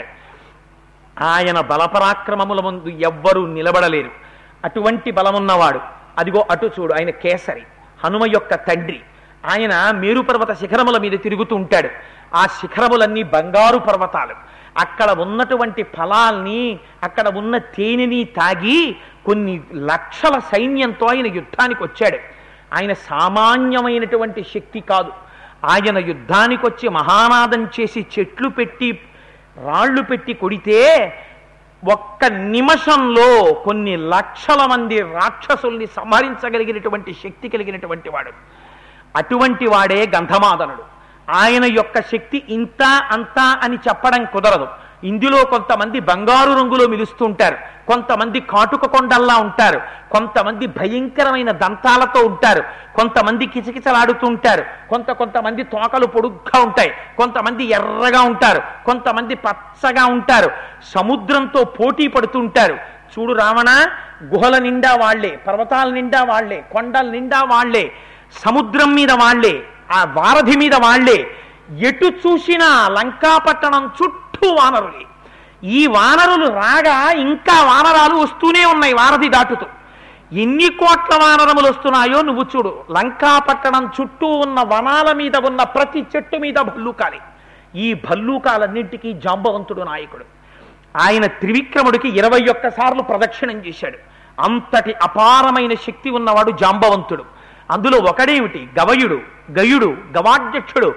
ఆయన బలపరాక్రమముల ముందు ఎవ్వరూ నిలబడలేరు. అటువంటి బలమున్నవాడు. అదిగో అటు చూడు, ఆయన కేసరి, హనుమ యొక్క తండ్రి. ఆయన మేరుపర్వత శిఖరముల మీద తిరుగుతూ ఉంటాడు. ఆ శిఖరములన్నీ బంగారు పర్వతాలు. అక్కడ ఉన్నటువంటి ఫలాల్ని, అక్కడ ఉన్న తేనెని తాగి కొన్ని లక్షల సైన్యంతో ఆయన యుద్ధానికి వచ్చాడు. ఆయన సామాన్యమైనటువంటి శక్తి కాదు. ఆయన యుద్ధానికి వచ్చి మహానాదం చేసి చెట్లు పెట్టి రాళ్లు పెట్టి కొడితే ఒక్క నిమిషంలో కొన్ని లక్షల మంది రాక్షసుల్ని సంహరించగలిగినటువంటి శక్తి కలిగినటువంటి వాడు. అటువంటి వాడే గంధమాదనుడు. ఆయన యొక్క శక్తి ఇంత అంతా అని చెప్పడం కుదరదు. ఇందులో కొంతమంది బంగారు రంగులో మిలుస్తూ ఉంటారు, కొంతమంది కాటుక కొండల్లా ఉంటారు, కొంతమంది భయంకరమైన దంతాలతో ఉంటారు, కొంతమంది కిచకిచలాడుతూ ఉంటారు, కొంత కొంతమంది తోకలు పొడుగ్గా ఉంటాయి, కొంతమంది ఎర్రగా ఉంటారు, కొంతమంది పచ్చగా ఉంటారు, సముద్రంతో పోటీ పడుతూ ఉంటారు. చూడు రావణ, గుహల నిండా వాళ్లే, పర్వతాల నిండా వాళ్లే, కొండల నిండా వాళ్లే, సముద్రం మీద వాళ్లే, ఆ వారధి మీద వాళ్లే. ఎటు చూసినా లంకాపట్టణం చుట్టూ వానరులే. ఈ వానరులు రాగా ఇంకా వానరాలు వస్తూనే ఉన్నాయి వారధి దాటుతూ. ఎన్ని కోట్ల వానరములు వస్తున్నాయో నువ్వు చూడు. లంకాపట్టణం చుట్టూ ఉన్న వనాల మీద ఉన్న ప్రతి చెట్టు మీద భల్లూకాలే. ఈ భల్లూకాలన్నింటికీ జాంబవంతుడు నాయకుడు. ఆయన త్రివిక్రముడికి ఇరవై ఒక్క సార్లు ప్రదక్షిణం చేశాడు. అంతటి అపారమైన శక్తి ఉన్నవాడు జాంబవంతుడు. అందులో ఒకడేమిటి, గవయుడు, గయుడు, గవాధ్యక్షుడు,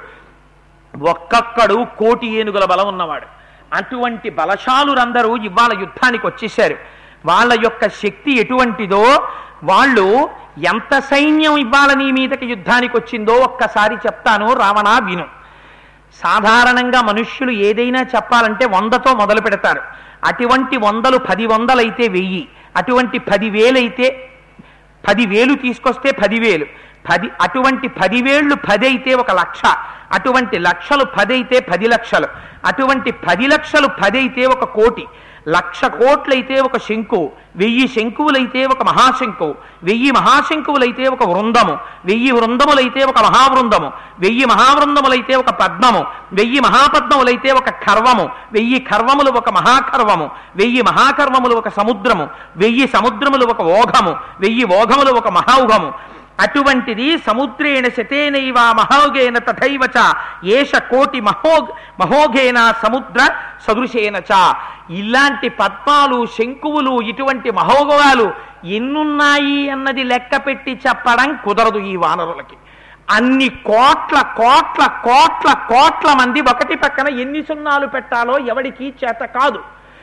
ఒక్కొక్కడు కోటి ఏనుగుల బలం ఉన్నవాడు. అటువంటి బలశాలురందరూ ఇవాళ యుద్ధానికి వచ్చేశారు. వాళ్ళ యొక్క శక్తి ఎటువంటిదో, వాళ్ళు ఎంత సైన్యం ఇవాళ నీ మీదకి యుద్ధానికి వచ్చిందో ఒక్కసారి చెప్తాను, రావణా విను. సాధారణంగా మనుష్యులు ఏదైనా చెప్పాలంటే వందతో మొదలు పెడతారు. అటువంటి వందలు పది వందలైతే వెయ్యి, అటువంటి పదివేలైతే పదివేలు తీసుకొస్తే పదివేలు, పది అటువంటి పదివేళ్లు పది అయితే ఒక లక్ష, అటువంటి లక్షలు పది అయితే పది లక్షలు, అటువంటి పది లక్షలు పది అయితే ఒక కోటి, లక్ష కోట్లయితే ఒక శంకువు, వెయ్యి శంకువులైతే ఒక మహాశంకువు, వెయ్యి మహాశంకువులైతే ఒక వృందము, వెయ్యి వృందములైతే ఒక మహావృందము, వెయ్యి మహావృందములైతే ఒక పద్మము, వెయ్యి మహాపద్మములైతే ఒక కర్వము, వెయ్యి కర్వములు ఒక మహాకర్వము, వెయ్యి మహాకర్వములు ఒక సముద్రము, వెయ్యి సముద్రములు ఒక ఓఘము, వెయ్యి ఓఘములు ఒక మహౌఘము. అటువంటిది సముద్రేణ శతేనైవ మహోగేన తథైవ చ ఏష కోటి మహో మహోఘేన సముద్ర సదృశేన చ. ఇలాంటి పద్మాలు, శంకువులు, ఇటువంటి మహోగవాలు ఎన్నున్నాయి అన్నది లెక్క పెట్టి చెప్పడం కుదరదు ఈ వానరులకి. అన్ని కోట్ల కోట్ల కోట్ల కోట్ల మంది ఒకటి పక్కన ఎన్ని సున్నాలు పెట్టాలో ఎవడికి చేత కాదు.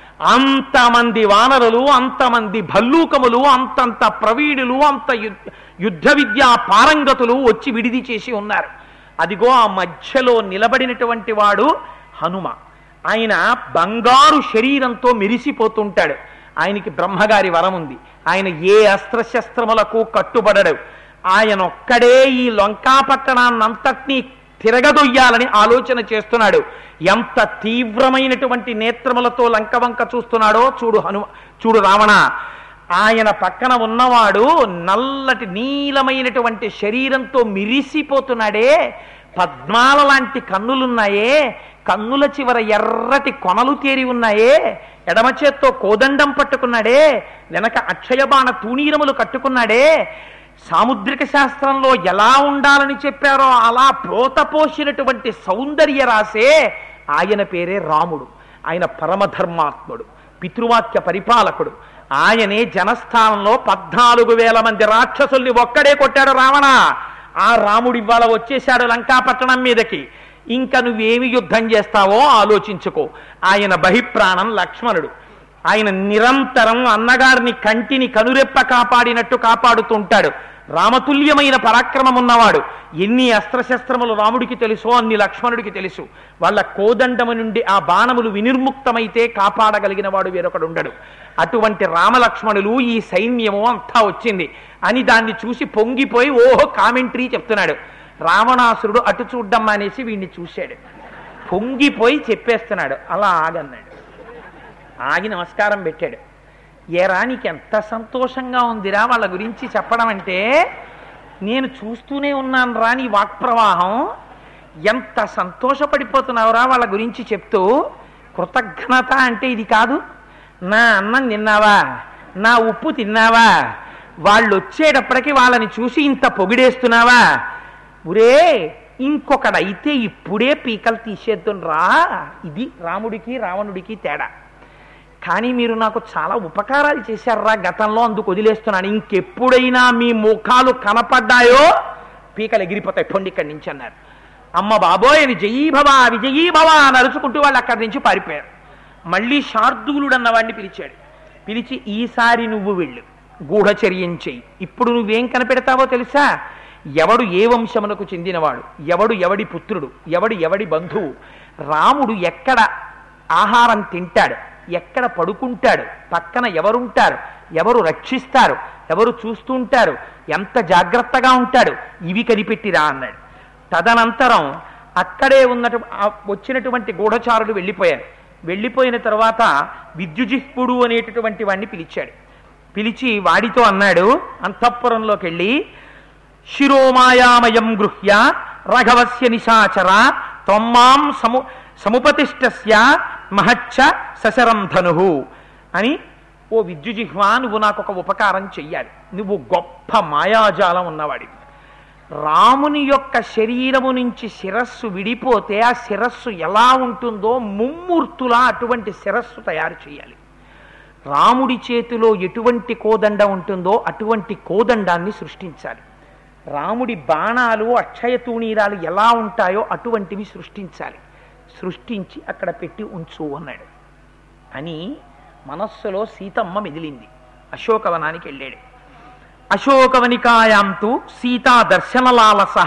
అంతమంది వానరులు, అంతమంది భల్లూకములు, అంతంత ప్రవీణులు, అంత యుద్ధ విద్యా పారంగతులు వచ్చి విడిది చేసి ఉన్నారు. అదిగో ఆ మధ్యలో నిలబడినటువంటి వాడు హనుమ. ఆయన బంగారు శరీరంతో మెరిసిపోతుంటాడు. ఆయనకి బ్రహ్మగారి వరం ఉంది. ఆయన ఏ అస్త్రశస్త్రములకు కట్టుబడడు. ఆయన ఒక్కడే ఈ లంకాపట్టణాన్నంతటినీ తిరగదొయ్యాలని ఆలోచన చేస్తున్నాడు. ఎంత తీవ్రమైనటువంటి నేత్రములతో లంకవంక చూస్తున్నాడో చూడు హనుమ, చూడు రావణ. ఆయన పక్కన ఉన్నవాడు నల్లటి నీలమైనటువంటి శరీరంతో మిరిసిపోతున్నాడే, పద్మాల లాంటి కన్నులున్నాయే, కన్నుల చివర ఎర్రటి కొనలు తేరి ఉన్నాయే, ఎడమ చేత్తో కోదండం పట్టుకున్నాడే, వెనక అక్షయబాణ తూణీరములు కట్టుకున్నాడే, సాముద్రిక శాస్త్రంలో ఎలా ఉండాలని చెప్పారో అలా ప్రోతపోసినటువంటి సౌందర్య రాసే ఆయన పేరే రాముడు. ఆయన పరమధర్మాత్ముడు, పితృవాక్య పరిపాలకుడు. ఆయనే జనస్థానంలో పద్నాలుగు వేల మంది రాక్షసుల్ని ఒక్కడే కొట్టాడు రావణ. ఆ రాముడు ఇవాళ వచ్చేశాడు లంకాపట్టణం మీదకి. ఇంకా నువ్వేమి యుద్ధం చేస్తావో ఆలోచించుకో. ఆయన బహిప్రాణం లక్ష్మణుడు. ఆయన నిరంతరం అన్నగారిని కంటిని కనురెప్ప కాపాడినట్టు కాపాడుతుంటాడు. రామతుల్యమైన పరాక్రమం ఉన్నవాడు. ఎన్ని అస్త్రశస్త్రములు రాముడికి తెలుసో అన్ని లక్ష్మణుడికి తెలుసు. వాళ్ళ కోదండము నుండి ఆ బాణములు వినిర్ముక్తమైతే కాపాడగలిగిన వాడు వేరొకడు ఉండడు. అటువంటి రామలక్ష్మణులు, ఈ సైన్యము అంతా వచ్చింది అని దాన్ని చూసి పొంగిపోయి ఓహో కామెంటరీ చెప్తున్నాడు. రావణాసురుడు అటు చూడ్డం అనేసి వీడిని చూశాడు, పొంగిపోయి చెప్పేస్తున్నాడు. అలా ఆగన్నాడు. ఆగి నమస్కారం పెట్టాడు. ఏరా నీకు ఎంత సంతోషంగా ఉందిరా వాళ్ళ గురించి చెప్పడం అంటే. నేను చూస్తూనే ఉన్నాను రా నీ వాక్ప్రవాహం. ఎంత సంతోషపడిపోతున్నావురా వాళ్ళ గురించి చెప్తూ. కృతజ్ఞత అంటే ఇది కాదు. నా అన్నం తిన్నావా, నా ఉప్పు తిన్నావా, వాళ్ళు వచ్చేటప్పటికి వాళ్ళని చూసి ఇంత పొగిడేస్తున్నావా. ఉరే ఇంకొకడైతే ఇప్పుడే పీకలు తీసేద్దును రా. ఇది రాముడికి రావణుడికి తేడా. కానీ మీరు నాకు చాలా ఉపకారాలు చేశారా గతంలో, అందుకు వదిలేస్తున్నాను. ఇంకెప్పుడైనా మీ ముఖాలు కనపడ్డాయో పీకలు ఎగిరిపోతాయి, పొండి ఇక్కడి నుంచి అన్నారు. అమ్మ బాబోయ్ విజయీభవ విజయీభవ అని అరుచుకుంటూ వాళ్ళు అక్కడి నుంచి పారిపోయారు. మళ్ళీ శార్దూలుడు అన్నవాడిని పిలిచాడు. పిలిచి ఈసారి నువ్వు వెళ్ళు, గూఢచర్యం చెయ్యి. ఇప్పుడు నువ్వేం కనిపెడతావో తెలుసా? ఎవడు ఏ వంశమునకు చెందినవాడు, ఎవడు ఎవడి పుత్రుడు, ఎవడు ఎవడి బంధువు, రాముడు ఎక్కడ ఆహారం తింటాడు, ఎక్కడ పడుకుంటాడు, పక్కన ఎవరుంటారు, ఎవరు రక్షిస్తారు, ఎవరు చూస్తుంటారు, ఎంత జాగ్రత్తగా ఉంటాడు, ఇవి కనిపెట్టిరా అన్నాడు. తదనంతరం అక్కడే ఉన్నటు వచ్చినటువంటి గూఢచారులు వెళ్ళిపోయారు. వెళ్ళిపోయిన తర్వాత విద్యుజిహ్పుడు అనేటటువంటి వాడిని పిలిచాడు. పిలిచి వాడితో అన్నాడు, అంతఃపురంలోకి వెళ్ళి శిరోమాయామయం గృహ్య రఘవస్య నిశాచర త్వమ్మాం సము సముపతిష్టస్య మహచ్చ సశరం ధను అని, ఓ విద్యుజిహ్వా నువ్వు నాకు ఒక ఉపకారం చెయ్యాలి, నువ్వు గొప్ప మాయాజాలం ఉన్నవాడి. రాముని యొక్క శరీరము నుంచి శిరస్సు విడిపోతే ఆ శిరస్సు ఎలా ఉంటుందో ముమ్మూర్తులా అటువంటి శిరస్సు తయారు చేయాలి. రాముడి చేతిలో ఎటువంటి కోదండ ఉంటుందో అటువంటి కోదండాన్ని సృష్టించాలి. రాముడి బాణాలు అక్షయ తూణీరాలు ఎలా ఉంటాయో అటువంటివి సృష్టించాలి. సృష్టించి అక్కడ పెట్టి ఉంచు అన్నాడు. అని మనస్సులో సీతమ్మ మెదిలింది. అశోకవనానికి వెళ్ళాడు. అశోకవనికాయాంతు సీతా దర్శనలాలస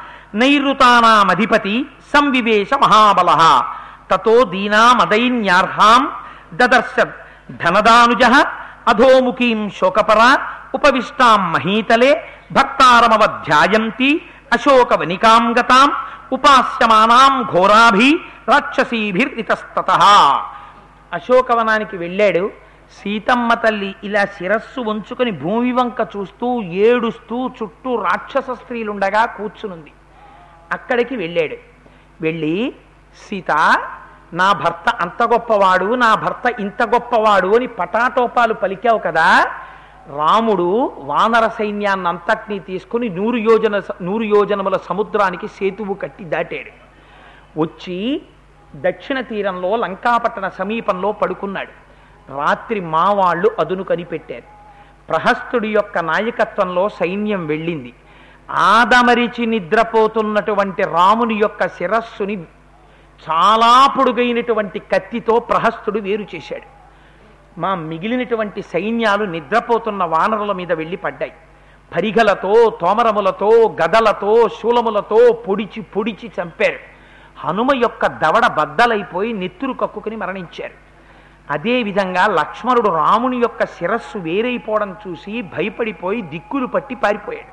నైరుతానామధిపతి సంవివేశ మహాబల తతో దీనామదైన్యార్హాం దదర్శ ధనదానుజ అధోముఖీం శోకపర ఉపవిష్టాం మహీతలే భక్తారమవధ్యాయంతి అశోకవనికాం గతాం ఉపాస్యమానాం ఘోరాభి రాక్షసీభిరితస్తతః. అశోకవనానికి వెళ్ళాడు. సీతమ్మ తల్లి ఇలా శిరస్సు వంచుకొని భూమి వంక చూస్తూ ఏడుస్తూ చుట్టూ రాక్షస స్త్రీలుండగా కూర్చునుంది. అక్కడికి వెళ్ళాడు. వెళ్ళి, సీత, నా భర్త అంత గొప్పవాడు, నా భర్త ఇంత గొప్పవాడు అని పటాటోపాలు పలికావు కదా, రాముడు వానర సైన్యాన్ని అంతటినీ తీసుకుని నూరు యోజన నూరు యోజనముల సముద్రానికి సేతువు కట్టి దాటాడు. వచ్చి దక్షిణ తీరంలో లంకాపట్టణ సమీపంలో పడుకున్నాడు. రాత్రి మా వాళ్ళు అదును కనిపెట్టారు. ప్రహస్తుడి యొక్క నాయకత్వంలో సైన్యం వెళ్ళింది. ఆదమరిచి నిద్రపోతున్నటువంటి రాముని యొక్క శిరస్సుని చాలా పొడుగైనటువంటి కత్తితో ప్రహస్తుడు వేరు చేశాడు. మా మిగిలినటువంటి సైన్యాలు నిద్రపోతున్న వానరుల మీద వెళ్ళి పడ్డాయి. పరిగలతో, తోమరములతో, గదలతో, శూలములతో పొడిచి పొడిచి చంపారు. హనుమ యొక్క దవడ బద్దలైపోయి నెత్తురు కక్కుకుని మరణించారు. అదేవిధంగా లక్ష్మణుడు రాముని యొక్క శిరస్సు వేరైపోవడం చూసి భయపడిపోయి దిక్కులు పట్టి పారిపోయాడు.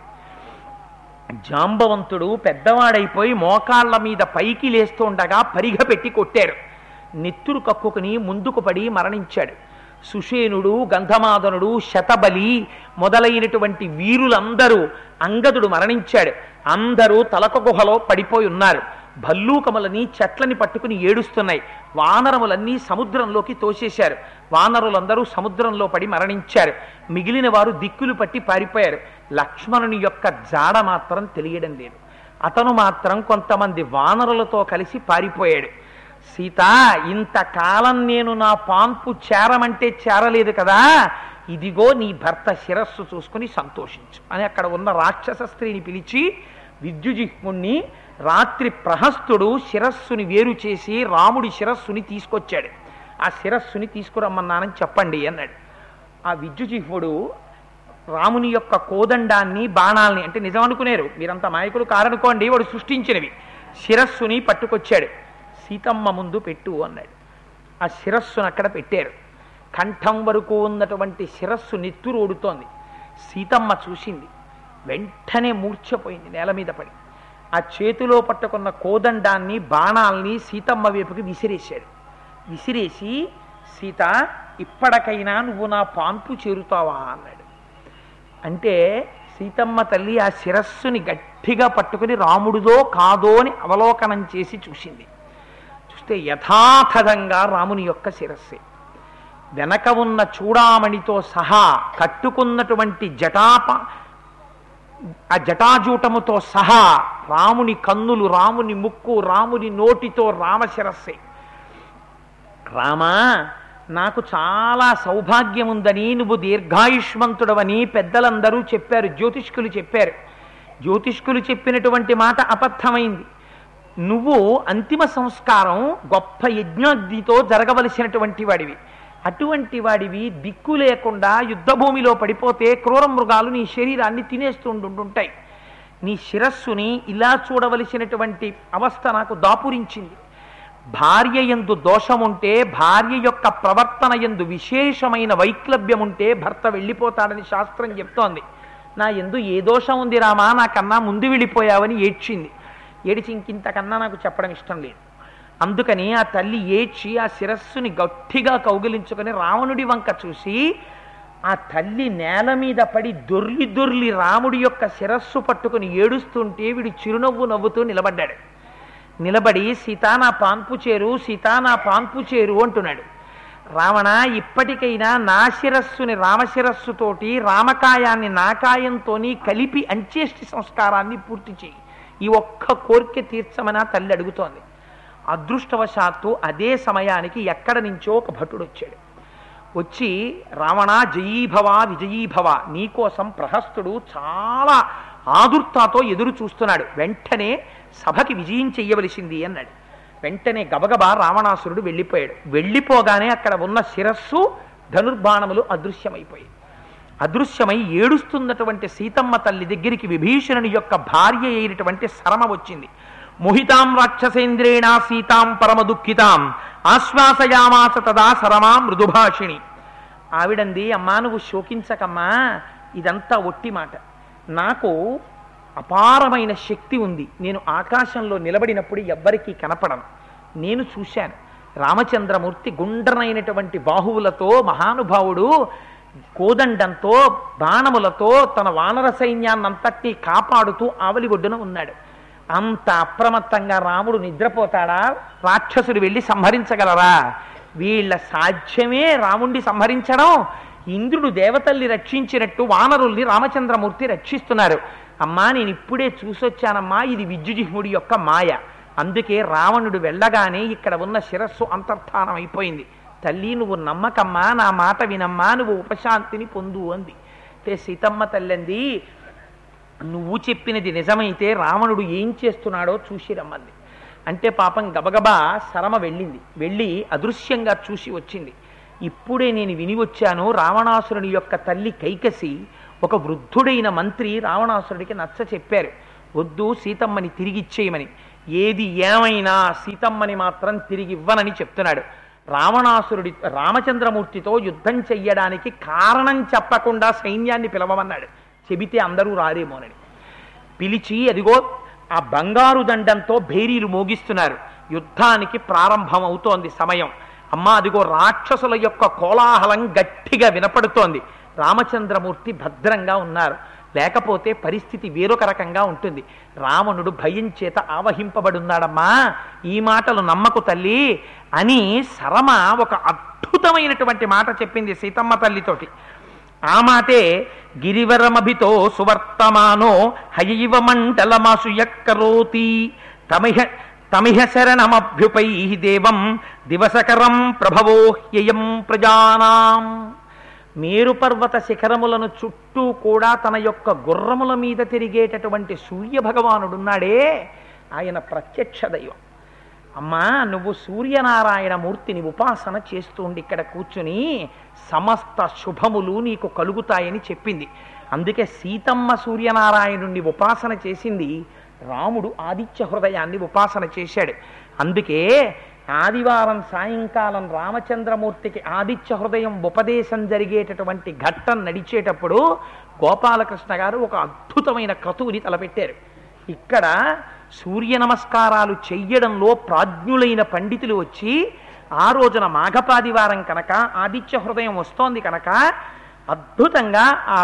జాంబవంతుడు పెద్దవాడైపోయి మోకాళ్ల మీద పైకి లేస్తూ ఉండగా పరిగ పెట్టి కొట్టారు. నెత్తురు కక్కుకుని ముందుకు పడి మరణించాడు. సుషేనుడు, గంధమాదనుడు, శతబలి మొదలైనటువంటి వీరులందరూ, అంగదుడు మరణించాడు. అందరూ తలక గుహలో పడిపోయి ఉన్నారు. భల్లూకములని చెట్లని పట్టుకుని ఏడుస్తున్నాయి. వానరములన్నీ సముద్రంలోకి తోసేశారు. వానరులందరూ సముద్రంలో పడి మరణించారు. మిగిలిన వారు దిక్కులు పట్టి పారిపోయారు. లక్ష్మణుని యొక్క జాడ మాత్రం తెలియడం లేదు. అతను మాత్రం కొంతమంది వానరులతో కలిసి పారిపోయాడు. సీత, ఇంతకాలం నేను నా పాన్పు చేరమంటే చేరలేదు కదా, ఇదిగో నీ భర్త శిరస్సు చూసుకుని సంతోషించు అని అక్కడ ఉన్న రాక్షస స్త్రీని పిలిచి విద్యుజిహ్ముణ్ణి రాత్రి ప్రహస్తుడు శిరస్సుని వేరు చేసి రాముడి శిరస్సుని తీసుకొచ్చాడు. ఆ శిరస్సుని తీసుకురమ్మన్నానని చెప్పండి అన్నాడు. ఆ విద్యుజిహ్వుడు రాముని యొక్క కోదండాన్ని, బాణాల్ని, అంటే నిజం అనుకునేరు, మీరంతా మాయకులు కారనుకోండి, వాడు సృష్టించినవి, శిరస్సుని పట్టుకొచ్చాడు. సీతమ్మ ముందు పెట్టు అన్నాడు. ఆ శిరస్సును అక్కడ పెట్టారు. కంఠం వరకు ఉన్నటువంటి శిరస్సు నెత్తురు ఓడుతోంది. సీతమ్మ చూసింది. వెంటనే మూర్ఛపోయింది, నేల మీద పడి. ఆ చేతిలో పట్టుకున్న కోదండాన్ని, బాణాల్ని సీతమ్మ వైపుకి విసిరేశాడు. విసిరేసి, సీత, ఇప్పటికైనా నువ్వు నా పాన్పు చేరుతావా అన్నాడు. అంటే సీతమ్మ తల్లి ఆ శిరస్సుని గట్టిగా పట్టుకుని రాముడిదో కాదో అని అవలోకనం చేసి చూసింది. చూస్తే యథాతథంగా రాముని యొక్క శిరస్సే. వెనక ఉన్న చూడామణితో సహా కట్టుకున్నటువంటి జటాప ఆ జటాజూటముతో సహా రాముని కన్నులు, రాముని ముక్కు, రాముని నోటితో రామశిరస్సే. రామా, నాకు చాలా సౌభాగ్యం ఉందని, నువ్వు దీర్ఘాయుష్మంతుడవని పెద్దలందరూ చెప్పారు, జ్యోతిష్కులు చెప్పారు. జ్యోతిష్కులు చెప్పినటువంటి మాట అబద్ధమైంది. నువ్వు అంతిమ సంస్కారం గొప్ప యజ్ఞాగ్నితో జరగవలసినటువంటి వాడివి. అటువంటి వాడివి దిక్కు లేకుండా యుద్ధభూమిలో పడిపోతే క్రూర మృగాలు నీ శరీరాన్ని తినేస్తుంటుంటాయి. నీ శిరస్సుని ఇలా చూడవలసినటువంటి అవస్థ నాకు దాపురించింది. భార్య యందు దోషముంటే, భార్య యొక్క ప్రవర్తన యందు విశేషమైన వైక్లభ్యం ఉంటే భర్త వెళ్ళిపోతాడని శాస్త్రం చెప్తోంది. నా యందు ఏ దోషం ఉంది రామా, నాకన్నా ముందు వెళ్ళిపోయావని ఏడ్చింది. ఏడిచి ఇంకింతకన్నా నాకు చెప్పడం ఇష్టం లేదు. అందుకని ఆ తల్లి ఏడ్చి ఆ శిరస్సుని గట్టిగా కౌగిలించుకొని రావణుడి వంక చూసి, ఆ తల్లి నేల మీద పడి దొర్లి దొర్లి రాముడి యొక్క శిరస్సు పట్టుకుని ఏడుస్తుంటే వీడు చిరునవ్వు నవ్వుతూ నిలబడ్డాడు. నిలబడి సీతా నా పాన్పు చేరు, సీతా నా పాన్పు చేరు అంటున్నాడు. రావణ, ఇప్పటికైనా నా శిరస్సుని రామశిరస్సుతోటి రామకాయాన్ని నాకాయంతోని కలిపి అంచేష్టి సంస్కారాన్ని పూర్తి చేయి, ఈ ఒక్క కోరిక తీర్చమని తల్లి అడుగుతోంది. అదృష్టవశాత్తు అదే సమయానికి ఎక్కడ నుంచో ఒక భటుడు వచ్చాడు. వచ్చి, రావణ జయీభవ విజయీభవ, నీకోసం ప్రహస్తుడు చాలా ఆదుర్తాతో ఎదురు చూస్తున్నాడు, వెంటనే సభకి విజయం చెయ్యవలసింది అన్నాడు. వెంటనే గబగబా రావణాసురుడు వెళ్ళిపోయాడు. వెళ్ళిపోగానే అక్కడ ఉన్న శిరస్సు ధనుర్బాణములు అదృశ్యమైపోయాయి. అదృశ్యమై ఏడుస్తున్నటువంటి సీతమ్మ తల్లి దగ్గరికి విభీషణుని యొక్క భార్య అయినటువంటి శరమ వచ్చింది. మోహితాం రాక్షసేంద్రేణ సీతాం పరమ దుఃఖితాం ఆశ్వాసయామాస తదా శరమా మృదుభాషిణి. ఆవిడంది, అమ్మా నువ్వు శోకించకమ్మా, ఇదంతా ఒట్టి మాట. నాకు అపారమైన శక్తి ఉంది. నేను ఆకాశంలో నిలబడినప్పుడు ఎవ్వరికీ కనపడను. నేను చూశాను, రామచంద్రమూర్తి గుండ్రనైనటువంటి బాహువులతో మహానుభావుడు కోదండంతో బాణములతో తన వానర సైన్యాన్నంతటినీ కాపాడుతూ ఆవలి ఒడ్డున ఉన్నాడు. అంత అప్రమత్తంగా రాముడు నిద్రపోతాడా? రాక్షసుడు వెళ్ళి సంహరించగలరా? వీళ్ళ సాధ్యమే రాముణ్ణి సంహరించడం. ఇంద్రుడు దేవతల్ని రక్షించినట్టు వానరుల్ని రామచంద్రమూర్తి రక్షిస్తున్నారు. అమ్మా నేను ఇప్పుడే చూసొచ్చానమ్మా, ఇది విద్యుజిహ్ముడి యొక్క మాయ. అందుకే రావణుడు వెళ్ళగానే ఇక్కడ ఉన్న శిరస్సు అంతర్ధానం అయిపోయింది. తల్లి నువ్వు నమ్మకమ్మా, నా మాట వినమ్మా, నువ్వు ఉపశాంతిని పొందు అంది. అంటే సీతమ్మ తల్లింది, నువ్వు చెప్పినది నిజమైతే రావణుడు ఏం చేస్తున్నాడో చూసి రమ్మంది. అంటే పాపం గబగబా శరమ వెళ్ళింది. వెళ్ళి అదృశ్యంగా చూసి వచ్చింది. ఇప్పుడే నేను విని వచ్చాను, రావణాసురుని యొక్క తల్లి కైకసి ఒక వృద్ధుడైన మంత్రి రావణాసురుడికి నచ్చ చెప్పారు, వద్దు సీతమ్మని తిరిగి ఇచ్చేయమని. ఏది ఏమైనా సీతమ్మని మాత్రం తిరిగి ఇవ్వనని చెప్తున్నాడు. రావణాసురుడి రామచంద్రమూర్తితో యుద్ధం చెయ్యడానికి కారణం చెప్పకుండా సైన్యాన్ని పిలవమన్నాడు. చెబితే అందరూ రారేమోనని పిలిచి, అదిగో ఆ బంగారు దండంతో భేరీలు మోగిస్తున్నారు. యుద్ధానికి ప్రారంభం అవుతోంది సమయం. అమ్మా అదిగో రాక్షసుల యొక్క కోలాహలం గట్టిగా వినపడుతోంది. రామచంద్రమూర్తి భద్రంగా ఉన్నారు, లేకపోతే పరిస్థితి వేరొక రకంగా ఉంటుంది. రావణుడు భయం చేత ఆవహింపబడున్నాడమ్మా, ఈ మాటలు నమ్మకు తల్లి అని శరమ ఒక అద్భుతమైనటువంటి మాట చెప్పింది సీతమ్మ తల్లితోటి. ఆ మాటే గిరివరమభితో సువర్తమానో హయైవ మండలమాసు యక్కరోతి తమిహ తమిహ శరణమభ్యుపై దేవం దివసకరం ప్రభవో హ్యయం ప్రజానాం. మేరుపర్వత శిఖరములను చుట్టూ కూడా తన యొక్క గుర్రముల మీద తిరిగేటటువంటి సూర్య భగవానుడున్నాడే, ఆయన ప్రత్యక్ష దైవం. అమ్మా నువ్వు సూర్యనారాయణ మూర్తిని ఉపాసన చేస్తుండి ఇక్కడ కూర్చుని సమస్త శుభములు నీకు కలుగుతాయని చెప్పింది. అందుకే సీతమ్మ సూర్యనారాయణుణ్ణి ఉపాసన చేసింది, రాముడు ఆదిత్య హృదయాన్ని ఉపాసన చేశాడు. అందుకే ఆదివారం సాయంకాలం రామచంద్రమూర్తికి ఆదిత్య హృదయం ఉపదేశం జరిగేటటువంటి ఘట్టం నడిచేటప్పుడు గోపాలకృష్ణ గారు ఒక అద్భుతమైన క్రతువుని తలపెట్టారు. ఇక్కడ సూర్య నమస్కారాలు చెయ్యడంలో ప్రాజ్ఞులైన పండితులు వచ్చి ఆ రోజున మాఘపాదివారం కనుక ఆదిత్య హృదయం వస్తోంది కనుక అద్భుతంగా ఆ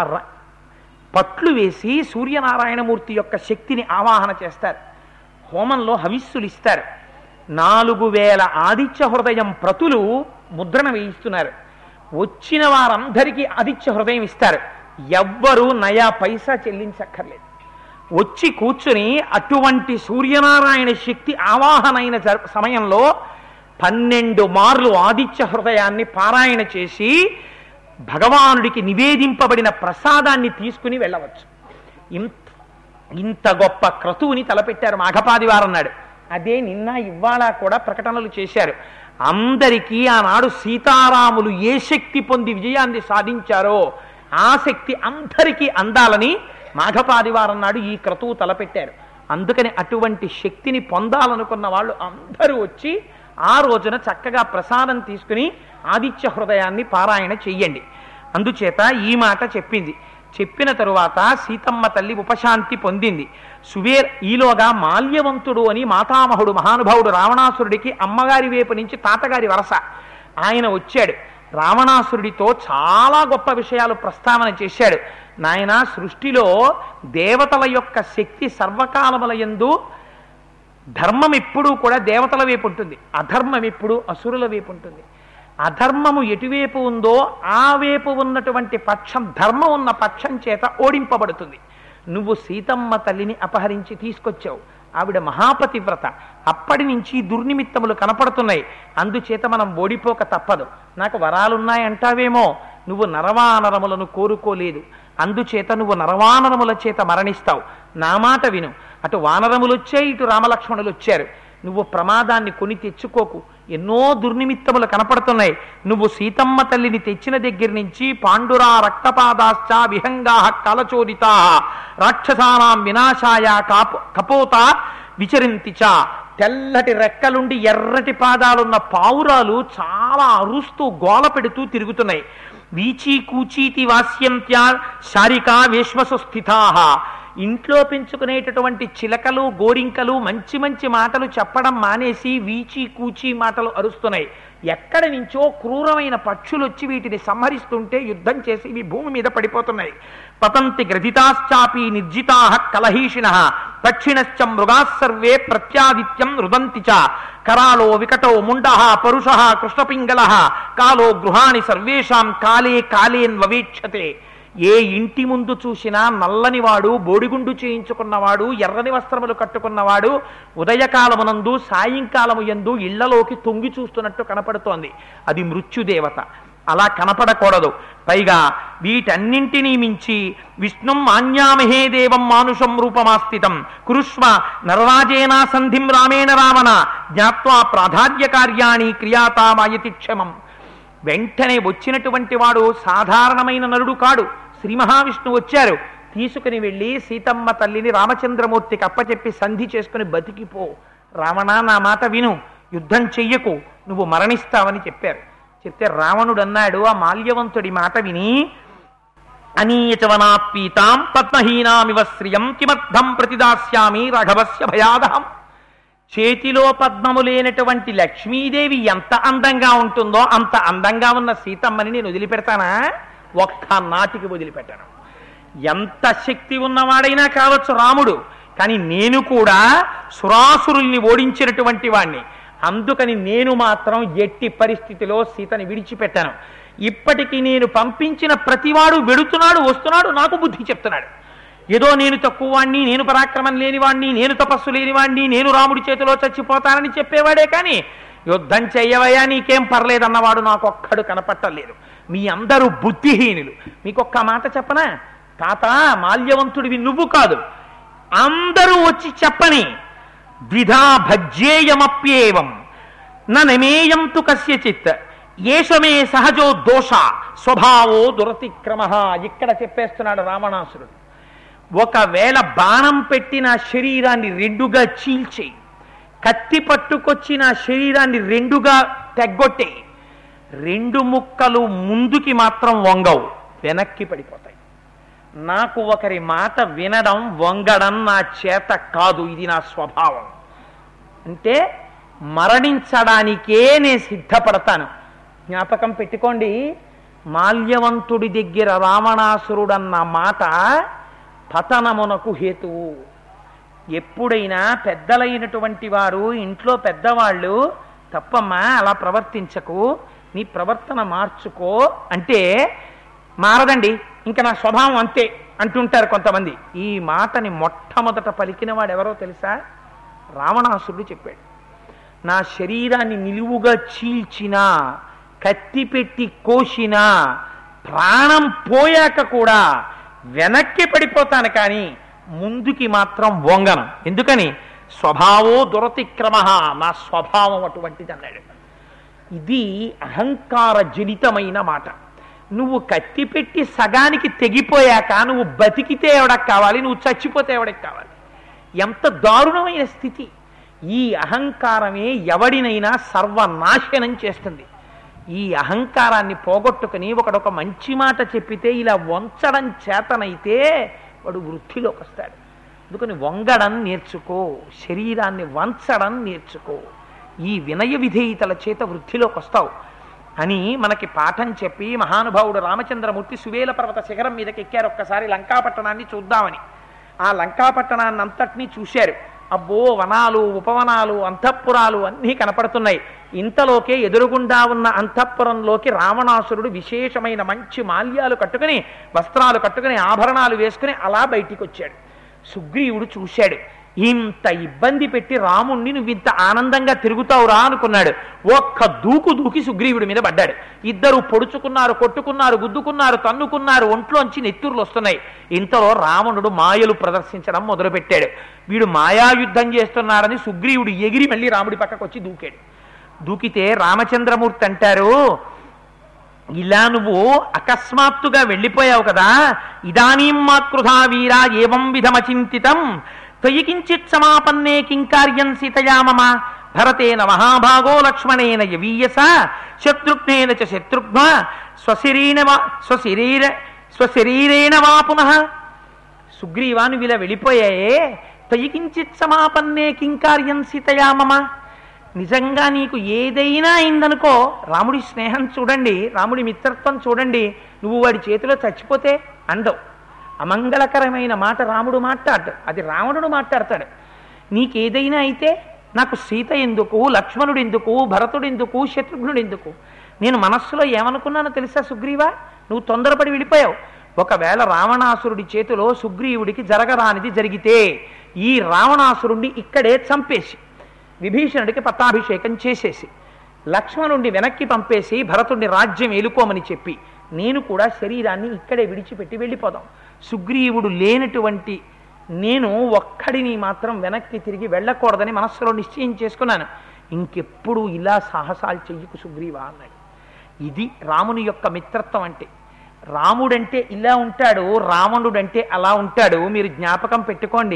పట్లు వేసి సూర్యనారాయణమూర్తి యొక్క శక్తిని ఆవాహన చేస్తారు. హోమంలో హవిస్సులు ఇస్తారు. నాలుగు వేల ఆదిత్య హృదయం ప్రతులు ముద్రణ వేయిస్తున్నారు. వచ్చిన వారందరికీ ఆదిత్య హృదయం ఇస్తారు. ఎవ్వరూ నయా పైసా చెల్లించక్కర్లేదు. వచ్చి కూర్చుని అటువంటి సూర్యనారాయణ శక్తి ఆవాహనైన సమయంలో పన్నెండు మార్లు ఆదిత్య హృదయాన్ని పారాయణ చేసి భగవానుడికి నివేదింపబడిన ప్రసాదాన్ని తీసుకుని వెళ్ళవచ్చు. ఇంత ఇంత గొప్ప క్రతువుని తలపెట్టారు మాఘపాదివారం నాడు. అదే నిన్న ఇవాళ కూడా ప్రకటనలు చేశారు. అందరికీ ఆనాడు సీతారాములు ఏ శక్తి పొంది విజయాన్ని సాధించారో ఆ శక్తి అందరికీ అందాలని మాఘపాదివారం నాడు ఈ క్రతువు తలపెట్టారు. అందుకని అటువంటి శక్తిని పొందాలనుకున్న వాళ్ళు అందరూ వచ్చి ఆ రోజున చక్కగా ప్రసాదం తీసుకుని ఆదిత్య హృదయాన్ని పారాయణ చెయ్యండి. అందుచేత ఈ మాట చెప్పింది. చెప్పిన తరువాత సీతమ్మ తల్లి ఉపశాంతి పొందింది. సువేర్ ఈలోగా మాల్యవంతుడు అని మాతామహుడు మహానుభావుడు రావణాసురుడికి అమ్మగారి వైపు నుంచి తాతగారి వరస ఆయన వచ్చాడు. రావణాసురుడితో చాలా గొప్ప విషయాలు ప్రస్తావన చేశాడు. నాయన సృష్టిలో దేవతల యొక్క శక్తి సర్వకాలముల యందు ధర్మం ఎప్పుడూ కూడా దేవతల వైపు ఉంటుంది, అధర్మం ఎప్పుడు అసురుల వైపు ఉంటుంది. అధర్మము ఎటువైపు ఉందో ఆ వైపు ఉన్నటువంటి పక్షం ధర్మం ఉన్న పక్షం చేత ఓడింపబడుతుంది. నువ్వు సీతమ్మ తల్లిని అపహరించి తీసుకొచ్చావు, ఆవిడ మహాపతివ్రత, అప్పటి నుంచి దుర్నిమిత్తములు కనపడుతున్నాయి, అందుచేత మనం ఓడిపోక తప్పదు. నాకు వరాలున్నాయంటావేమో, నువ్వు నరవానరములను కోరుకోలేదు, అందుచేత నువ్వు నరవానరముల చేత మరణిస్తావు. నా మాట విను. అటు వానరములు వచ్చాయి, ఇటు రామలక్ష్మణులు వచ్చారు. నువ్వు ప్రమాదాన్ని కొని తెచ్చుకోకు. ఎన్నో దుర్నిమిత్తములు కనపడుతున్నాయి. నువ్వు సీతమ్మ తల్లిని తెచ్చిన దగ్గర నుంచి పాండురా రక్తపాదాశ్చ విహంగా కలచోదితా రాక్షసానాం వినాశాయ కాపు కపోత విచరింతిచ. తెల్లటి రెక్కలుండి ఎర్రటి పాదాలున్న పావురాలు చాలా అరుస్తూ గోల పెడుతూ తిరుగుతున్నాయి. వీచీ కూచీతి వాస్యంత్యా శారికా వేశ్వసు స్థితా. ఇంట్లో పెంచుకునేటటువంటి చిలకలు గోరింకలు మంచి మంచి మాటలు చెప్పడం మానేసి వీచి కూచి మాటలు అరుస్తున్నాయి. ఎక్కడి నుంచో క్రూరమైన పక్షులు వచ్చి వీటిని సంహరిస్తుంటే యుద్ధం చేసి ఇవి భూమి మీద పడిపోతున్నాయి. పతంతి గ్రథితాశ్చాపి నిర్జితా కలహీషిణ దక్షిణశ్చ మృగా సర్వే ప్రత్యాదిత్యం రుదంతి చ. కరాలో వికటో ముండ పరుష కృష్ణపింగళ కాలో గృహాణి సర్వేషాం కాలే కాలేన్వవేక్షతే. ఏ ఇంటి ముందు చూసినా నల్లనివాడు, బోడిగుండు చేయించుకున్నవాడు, ఎర్రని వస్త్రములు కట్టుకున్నవాడు ఉదయకాలమునందు సాయంకాలము యందు ఇళ్లలోకి తొంగి చూస్తున్నట్టు కనపడుతోంది. అది మృత్యుదేవత. అలా కనపడకూడదు. పైగా వీటన్నింటినీ మించి విష్ణుం మాన్యామహే దేవం మానుషం రూపమాస్థితం కురుష్వ నరరాజేనా సంధిం రామేణ రావణ జ్ఞాత్వా ప్రాధాన్య కార్యాణి క్రియాతామయతి క్షమం. వెంటనే వచ్చినటువంటి వాడు సాధారణమైన నరుడు కాడు. శ్రీ మహావిష్ణువు వచ్చారు, తీసుకుని వెళ్ళి సీతమ్మ తల్లిని రామచంద్రమూర్తికి అప్పచెప్పి సంధి చేసుకుని బతికిపో. రావణ, నా మాట విను, యుద్ధం చెయ్యకు, నువ్వు మరణిస్తావని చెప్పారు. చెప్తే రావణుడు అన్నాడు ఆ మాల్యవంతుడి మాట విని, అనీయచవనాపీతాం పద్మహీనామివ శ్రియం కిమర్థం ప్రతిదాస్యామి రాఘవస్య భయాదహం. చేతిలో పద్మము లేనటువంటి లక్ష్మీదేవి ఎంత అందంగా ఉంటుందో అంత అందంగా ఉన్న సీతమ్మని నేను వదిలిపెడతానా? ఒక్క నాటికి వదిలిపెట్టాను. ఎంత శక్తి ఉన్నవాడైనా కావచ్చు రాముడు, కానీ నేను కూడా సురాసురుల్ని ఓడించినటువంటి వాణ్ణి. అందుకని నేను మాత్రం ఎట్టి పరిస్థితిలో సీతని విడిచిపెట్టాను. ఇప్పటికీ నేను పంపించిన ప్రతివాడు వెడుతున్నాడు, వస్తున్నాడు, నాకు బుద్ధి చెప్తున్నాడు. ఏదో నేను తక్కువ వాణ్ణి, నేను పరాక్రమం లేనివాణ్ణి, నేను తపస్సు లేనివాణ్ణి, నేను రాముడి చేతిలో చచ్చిపోతానని చెప్పేవాడే కానీ యుద్ధం చెయ్యవయ్యా నీకేం పర్లేదన్నవాడు నాకు ఒక్కడు కనపట్టలేదు. మీ అందరూ బుద్ధిహీనులు. మీకొక్క మాట చెప్పనా? తాత, మాల్యవంతుడివి నువ్వు కాదు, అందరూ వచ్చి చెప్పని ద్విధా భజ్యేయమప్యేవం నమేయం తు కస్యచిత్ ఏషమే సహజో దోష స్వభావో దురతిక్రమ. ఇక్కడ చెప్పేస్తున్నాడు రావణాసురుడు. ఒకవేళ బాణం పెట్టి నా శరీరాన్ని రెండుగా చీల్చి, కత్తి పట్టుకొచ్చి నా శరీరాన్ని రెండుగా తెగ్గొట్టి, రెండు ముక్కలు ముందుకి మాత్రం వంగవు, వెనక్కి పడిపోతాయి. నాకు ఒకరి మాట వినడం, వంగడం నా చేత కాదు, ఇది నా స్వభావం. అంటే మరణించడానికే నేను సిద్ధపడతాను. జ్ఞాపకం పెట్టుకోండి, మాల్యవంతుడి దగ్గర రావణాసురుడన్న మాట పతనమునకు హేతువు. ఎప్పుడైనా పెద్దలైనటువంటి వారు, ఇంట్లో పెద్దవాళ్ళు, తప్పమ్మా అలా ప్రవర్తించకు, నీ ప్రవర్తన మార్చుకో అంటే మారదండి, ఇంకా నా స్వభావం అంతే అంటుంటారు కొంతమంది. ఈ మాటని మొట్టమొదట పలికిన వాడెవరో తెలుసా? రావణాసురుడు చెప్పాడు. నా శరీరాన్ని నిలువుగా చీల్చినా, కత్తి పెట్టి కోసినా, ప్రాణం పోయాక కూడా వెనక్కి పడిపోతాను, కానీ ముందుకి మాత్రం వంగను. ఎందుకని? స్వభావో దురతిక్రమ, నా స్వభావం అటువంటిది అన్నాడు. ఇది అహంకార జనితమైన మాట. నువ్వు కత్తి పెట్టి సగానికి తెగిపోయాక నువ్వు బతికితే ఎవడకు కావాలి, నువ్వు చచ్చిపోతే ఎవడకి కావాలి? ఎంత దారుణమైన స్థితి! ఈ అహంకారమే ఎవడినైనా సర్వనాశనం చేస్తుంది. ఈ అహంకారాన్ని పోగొట్టుకుని ఒకడొక మంచి మాట చెప్పితే ఇలా వంచడం చేతనైతే వాడు వృద్ధిలోకి వస్తాడు. అందుకని వంగడం నేర్చుకో, శరీరాన్ని వంచడం నేర్చుకో, ఈ వినయ విధేయతల చేత వృద్ధిలోకి వస్తావు అని మనకి పాఠం చెప్పి మహానుభావుడు రామచంద్రమూర్తి సువేల పర్వత శిఖరం మీదకి ఎక్కారు. ఒక్కసారి లంకాపట్టణాన్ని చూద్దామని. ఆ లంకాపట్టణాన్ని అంతటినీ చూశారు. అబ్బో వనాలు ఉపవనాలు అంతఃపురాలు అన్నీ కనపడుతున్నాయి. ఇంతలోకే ఎదురుగుండా ఉన్న అంతఃపురంలోకి రావణాసురుడు విశేషమైన మంచి మాల్యాలు కట్టుకుని వస్త్రాలు కట్టుకుని ఆభరణాలు వేసుకుని అలా బయటికి వచ్చాడు. సుగ్రీవుడు చూశాడు. ఇంత ఇబ్బంది పెట్టి రాముణ్ణి నువ్వు ఇంత ఆనందంగా తిరుగుతావురా అనుకున్నాడు. ఒక్క దూకు దూకి సుగ్రీవుడి మీద పడ్డాడు. ఇద్దరు పొడుచుకున్నారు, కొట్టుకున్నారు, గుద్దుకున్నారు, తన్నుకున్నారు, ఒంట్లోంచి నెత్తుర్లు వస్తున్నాయి. ఇంతలో రావణుడు మాయలు ప్రదర్శించడం మొదలుపెట్టాడు. వీడు మాయాయుద్ధం చేస్తున్నాడని సుగ్రీవుడు ఎగిరి మళ్ళీ రాముడి పక్కకు వచ్చి దూకాడు. దూకితే రామచంద్రమూర్తి అంటారు, ఇలా నువ్వు అకస్మాత్తుగా వెళ్ళిపోయావు కదా, ఇదానీం మాకృధా వీరా ఏవం విధమచింతితం త్వయికించిత్ సమాపన్నే కింకార్యం సీతయా మమ భరతేన మహాభాగో లక్ష్మణేన యవీయస శత్రుఘ్నేన చ శత్రుఘ్న స్వశరీర స్వశరీర స్వశరీరేణ వా పునః. సుగ్రీవా నువ్వు ఇలా వెళ్ళిపోయాయే, త్వయికించిత్ సమాపన్నే కింకార్యం సీతయా మమ. నిజంగా నీకు ఏదైనా అయిందనుకో, రాముడి స్నేహం చూడండి, రాముడి మిత్రత్వం చూడండి, నువ్వు వాడి చేతిలో చచ్చిపోతే అందవు. అమంగళకరమైన మాట రాముడు మాట్లాడతాడు, అది రావణుడు మాట్లాడతాడు. నీకేదైనా అయితే నాకు సీత ఎందుకు, లక్ష్మణుడు ఎందుకు, భరతుడు ఎందుకు, శత్రుఘ్నుడు ఎందుకు? నేను మనస్సులో ఏమనుకున్నానో తెలుసా సుగ్రీవా? నువ్వు తొందరపడి వెళ్ళిపోయావు. ఒకవేళ రావణాసురుడి చేతిలో సుగ్రీవుడికి జరగరానిది జరిగితే ఈ రావణాసురుణ్ణి ఇక్కడే చంపేసి విభీషణుడికి పట్టాభిషేకం చేసేసి లక్ష్మణుడిని వెనక్కి పంపేసి భరతుడిని రాజ్యం ఏలుకోమని చెప్పి నేను కూడా శరీరాన్ని ఇక్కడే విడిచిపెట్టి వెళ్ళిపోదాం. సుగ్రీవుడు లేనటువంటి నేను ఒక్కడిని మాత్రం వెనక్కి తిరిగి వెళ్ళకూడదని మనస్సులో నిశ్చయం చేసుకున్నాను. ఇంకెప్పుడు ఇలా సాహసాలు చెయ్యకు సుగ్రీవా అన్నాడు. ఇది రాముని యొక్క మిత్రత్వం అంటే. రాముడంటే ఇలా ఉంటాడు, రావణుడంటే అలా ఉంటాడు. మీరు జ్ఞాపకం పెట్టుకోండి,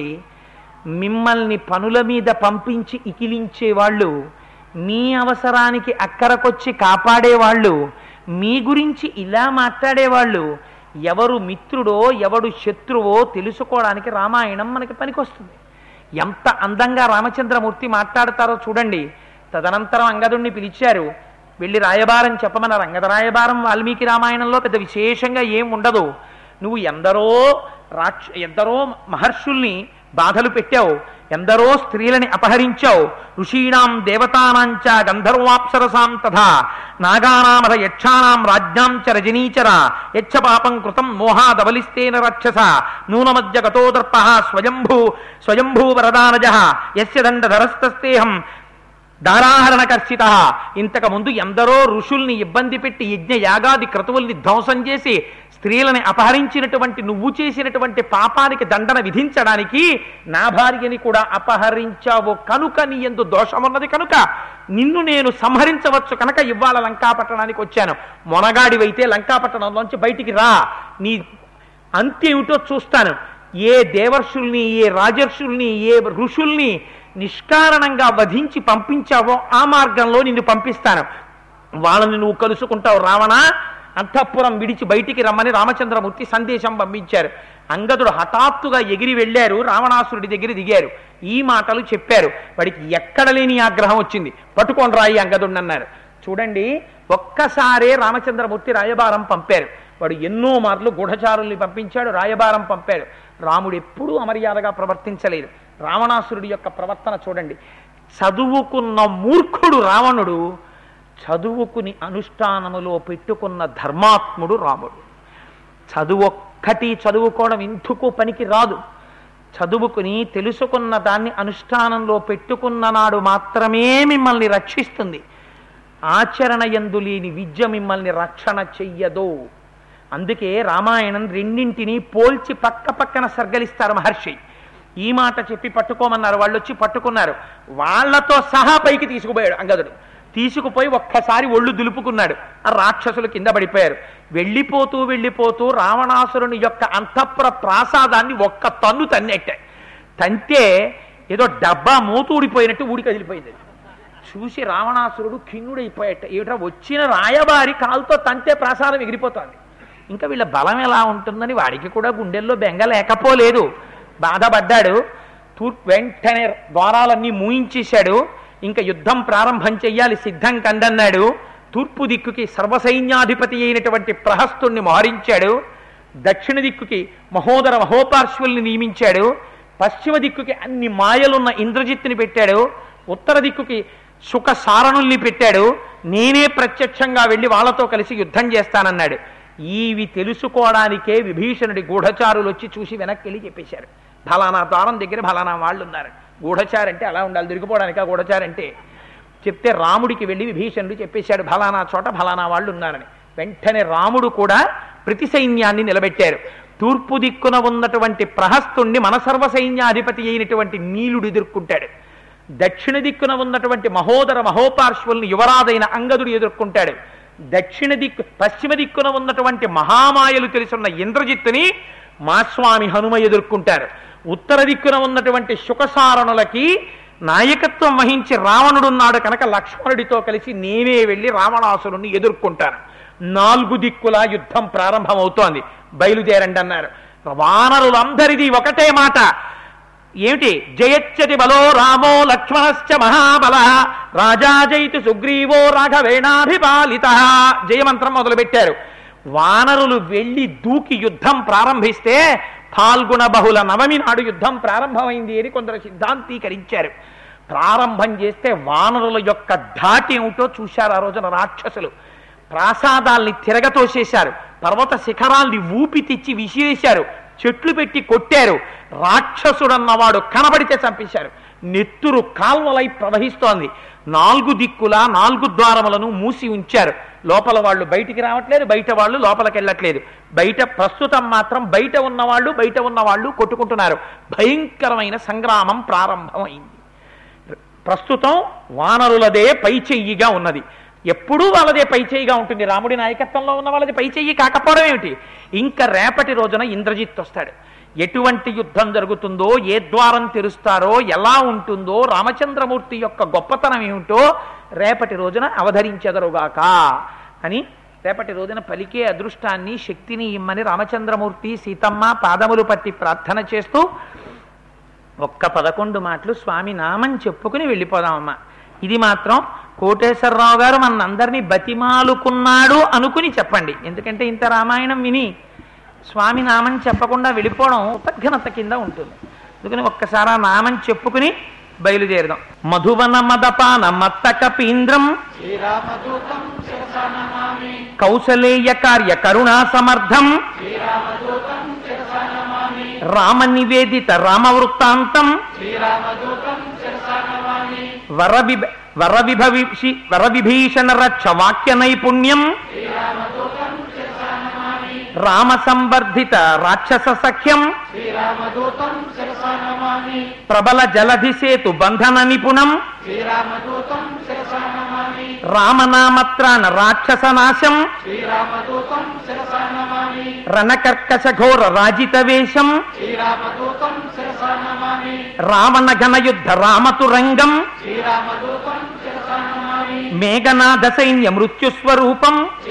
మిమ్మల్ని పనుల మీద పంపించి ఇకిలించేవాళ్ళు, మీ అవసరానికి అక్కరకొచ్చి కాపాడేవాళ్ళు, మీ గురించి ఇలా మాట్లాడేవాళ్ళు ఎవరు మిత్రుడో ఎవడు శత్రువో తెలుసుకోవడానికి రామాయణం మనకి పనికొస్తుంది. ఎంత అందంగా రామచంద్రమూర్తి మాట్లాడతారో చూడండి. తదనంతరం అంగదుణ్ణి పిలిచారు, వెళ్ళి రాయబారం చెప్పమన్నారు. అంగద రాయబారం వాల్మీకి రామాయణంలో పెద్ద విశేషంగా ఏం ఉండదు. నువ్వు ఎందరో రాక్ష ఎందరో మహర్షుల్ని బాధలు పెట్టావు, ఎందరో స్త్రీలని అపహరించావు, ఋషీణాం దేవతానాంచ గంధర్వాప్సరసాం తథా నాగానామధ యక్షానాం రాజ్యాం చ రజనీచర యచ్చ పాపం కృతం మోహాదవలిస్తేన రక్షస నూనమధ్య గతోదర్ప స్వయంభూ స్వయంభూ వరదానజ యస్య దండధరస్తస్తేహం దారాహరణకర్షిత. ఇంతకు ముందు ఎందరో ఋషుల్ని ఇబ్బంది పెట్టి యజ్ఞ యాగాది క్రతువుల్ని ధ్వంసం చేసి స్త్రీలని అపహరించినటువంటి నువ్వు చేసినటువంటి పాపానికి దండన విధించడానికి నా భార్యని కూడా అపహరించావు కనుక నీ యందు దోషమున్నది కనుక నిన్ను నేను సంహరించవచ్చు కనుక ఇవాళ లంకాపట్టణానికి వచ్చాను. మొనగాడివైతే లంకాపట్టణంలోంచి బయటికి రా, నీ అంతేమిటో చూస్తాను. ఏ దేవర్షుల్ని, ఏ రాజర్షుల్ని, ఏ ఋషుల్ని నిష్కారణంగా వధించి పంపించావో ఆ మార్గంలో నిన్ను పంపిస్తాను. వాళ్ళని నువ్వు కలుసుకుంటావు. రావణ, అంతఃపురం విడిచి బయటికి రమ్మని రామచంద్రమూర్తి సందేశం పంపించారు. అంగదుడు హఠాత్తుగా ఎగిరి వెళ్ళారు, రావణాసురుడి దగ్గర దిగారు, ఈ మాటలు చెప్పారు. వాడికి ఎక్కడ లేని ఆగ్రహం వచ్చింది. పట్టుకొని రాయి అంగదుడిని అన్నారు. చూడండి, ఒక్కసారే రామచంద్రమూర్తి రాయబారం పంపారు. వాడు ఎన్నో మార్లు గూఢచారుల్ని పంపించాడు, రాయబారం పంపాడు. రాముడు ఎప్పుడూ అమర్యాదగా ప్రవర్తించలేదు. రావణాసురుడి యొక్క ప్రవర్తన చూడండి. చదువుకున్న మూర్ఖుడు రావణుడు, చదువుకుని అనుష్ఠానములో పెట్టుకున్న ధర్మాత్ముడు రాముడు. చదువొక్కటి చదువుకోవడం ఎందుకు పనికి రాదు. చదువుకుని తెలుసుకున్న దాన్ని అనుష్ఠానంలో పెట్టుకున్న నాడు మాత్రమే మిమ్మల్ని రక్షిస్తుంది. ఆచరణ యందు లేని విద్య మిమ్మల్ని రక్షణ చెయ్యదు. అందుకే రామాయణం రెండింటినీ పోల్చి పక్క పక్కన సర్గలిస్తారు మహర్షి. ఈ మాట చెప్పి పట్టుకోమన్నారు, వాళ్ళు వచ్చి పట్టుకున్నారు. వాళ్లతో సహా పైకి తీసుకుపోయాడు అంగదుడు. తీసుకుపోయి ఒక్కసారి ఒళ్ళు దులుపుకున్నాడు. ఆ రాక్షసులు కింద పడిపోయారు. వెళ్ళిపోతూ వెళ్ళిపోతూ రావణాసురుని యొక్క అంతఃపుర ప్రాసాదాన్ని ఒక్క తన్ను తన్నెట్టాయి. తంతే ఏదో డబ్బా మూత ఊడిపోయినట్టు ఊడి కదిలిపోయింది. చూసి రావణాసురుడు ఖిన్నుడైపోయాట. ఏమిటా వచ్చిన రాయబారి కాలుతో తంతే ప్రాసాదం ఎగిరిపోతుంది. ఇంకా వీళ్ళ బలం ఎలా ఉంటుందని వాడికి కూడా గుండెల్లో బెంగ లేకపోలేదు. బాధపడ్డాడు. తూర్పు వెంటనే ద్వారాలన్నీ మూయించేశాడు. ఇంకా యుద్ధం ప్రారంభం చెయ్యాలి, సిద్ధం కండన్నాడు. తూర్పు దిక్కుకి సర్వసైన్యాధిపతి అయినటువంటి ప్రహస్తుణ్ణి మోహరించాడు. దక్షిణ దిక్కుకి మహోదర మహోపార్శ్వుల్ని నియమించాడు. పశ్చిమ దిక్కుకి అన్ని మాయలున్న ఇంద్రజిత్తుని పెట్టాడు, ఉత్తర దిక్కుకి సుఖ సారణుల్ని పెట్టాడు, నేనే ప్రత్యక్షంగా వెళ్ళి వాళ్ళతో కలిసి యుద్ధం చేస్తానన్నాడు. ఇవి తెలుసుకోవడానికే విభీషణుడి గూఢచారులు వచ్చి చూసి వెనక్కి వెళ్ళి చెప్పేశారు, ఫలానా ద్వారం దగ్గర ఫలానా వాళ్ళు ఉన్నారు. గూఢచారంటే అలా ఉండాలి, దొరికిపోవడానికి ఆ గూఢచారంటే. చెప్తే రాముడికి వెళ్ళి విభీషణుడు చెప్పేశాడు ఫలానా చోట ఫలానా వాళ్ళు ఉన్నారని. వెంటనే రాముడు కూడా ప్రతి సైన్యాన్ని నిలబెట్టారు. తూర్పు దిక్కున ఉన్నటువంటి ప్రహస్తుణ్ణి మన సర్వ సైన్యాధిపతి అయినటువంటి నీలుడు ఎదుర్కొంటాడు. దక్షిణ దిక్కున ఉన్నటువంటి మహోదర మహోపార్శ్వుల్ని యువరాజైన అంగదుడు ఎదుర్కొంటాడు. దక్షిణ దిక్కు పశ్చిమ దిక్కున ఉన్నటువంటి మహామాయలు తెలుసున్న ఇంద్రజిత్తుని మా స్వామి హనుమ ఎదుర్కొంటారు. ఉత్తర దిక్కున ఉన్నటువంటి శుకసారణులకి నాయకత్వం వహించి రావణుడున్నాడు కనుక లక్ష్మణుడితో కలిసి నేనే వెళ్ళి రావణాసురుణ్ణి ఎదుర్కొంటాను. నాలుగు దిక్కుల యుద్ధం ప్రారంభమవుతోంది, బయలుదేరండి అన్నారు. వానరులందరిది ఒకటే మాట, ఏమిటి? జయచ్చతి బలో రామో లక్ష్మణశ్చ మహాబల రాజా జైతు సుగ్రీవో రాఘవేణాభిపాలిత. జయమంత్రం మొదలుపెట్టారు. వానరులు వెళ్ళి దూకి యుద్ధం ప్రారంభిస్తే ఫాల్గుణ బహుళ నవమి నాడు యుద్ధం ప్రారంభమైంది అని కొందరు సిద్ధాంతీకరించారు. ప్రారంభం చేస్తే వానరుల యొక్క ధాటి ఏమిటో చూశారు. ఆ రోజున రాక్షసులు ప్రాసాదాల్ని తిరగతోసేశారు, పర్వత శిఖరాల్ని ఊపి తెచ్చి విసిరేశారు, చెట్లు పెట్టి కొట్టారు. రాక్షసుడన్నవాడు కనబడితే చంపేశారు. నెత్తురు కాల్వలై ప్రవహిస్తోంది. నాలుగు దిక్కుల నాలుగు ద్వారములను మూసి ఉంచారు. లోపల వాళ్ళు బయటికి రావట్లేదు, బయట వాళ్ళు లోపలికి వెళ్ళట్లేదు. బయట ప్రస్తుతం మాత్రం బయట ఉన్నవాళ్ళు బయట ఉన్నవాళ్ళు కొట్టుకుంటున్నారు. భయంకరమైన సంగ్రామం ప్రారంభమైంది. ప్రస్తుతం వానరులదే పై చెయ్యిగా ఉన్నది. ఎప్పుడూ వాళ్ళదే పై చెయ్యిగా ఉంటుంది. రాముడి నాయకత్వంలో ఉన్న వాళ్ళది పై చెయ్యి కాకపోవడం ఏమిటి? ఇంకా రేపటి రోజున ఇంద్రజిత్ వస్తాడు. ఎటువంటి యుద్ధం జరుగుతుందో, ఏ ద్వారం తెరుస్తారో, ఎలా ఉంటుందో, రామచంద్రమూర్తి యొక్క గొప్పతనం ఏమిటో రేపటి రోజున అవధరించెదరుగాక అని రేపటి రోజున పలికే అదృష్టాన్ని శక్తిని ఇమ్మని రామచంద్రమూర్తి సీతమ్మ పాదములు పట్టి ప్రార్థన చేస్తూ ఒక్క పదకొండు మాటలు స్వామి నామం చెప్పుకుని వెళ్ళిపోదామమ్మా. ఇది మాత్రం కోటేశ్వరరావు గారు మనందరినీ బతిమాలుకున్నాడు అనుకుని చెప్పండి. ఎందుకంటే ఇంత రామాయణం విని స్వామి నామం చెప్పకుండా వెళ్ళిపోవడం ఉపఘనత కింద ఉంటుంది. అందుకని ఒక్కసారి ఆ నామం చెప్పుకుని బయలుదేరదాం. మధువన మదపాన మత్తక పీంద్రం కౌసలేయ కార్య కరుణా సమర్థం రామ నివేదిత రామవృత్తాంతం వరవి వరవిభవిషి వరవిభీషణ రక్ష వాక్య నైపుణ్యం రామ సంవర్ధిత రాక్షస సఖ్యం ప్రబల జలధి సేతు బంధన నిపుణం రామనామత్రాన రాక్షస నాశం రణకర్కశ ఘోర రాజిత వేషం రావణ ఘనయుద్ధ రామతురంగం మేఘనాథ సైన్య మృత్యుస్వరూపం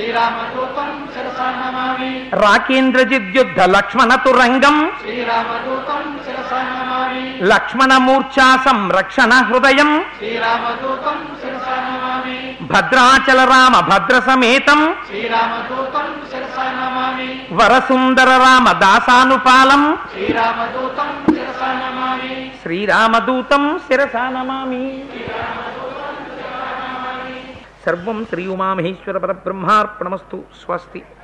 రాకేంద్రజిద్యుద్ధ లక్ష్మణ తురంగం లక్ష్మణమూర్ఛా సంరక్షణ హృదయం భద్రాచల రామ భద్ర సమేతం వరసుందర రామ దాసానుపాలం శ్రీరామదూతం శిరసా నమామి. సర్వం శ్రీ ఉమామహేశ్వర పరబ్రహ్మార్పణమస్తు. స్వస్తి.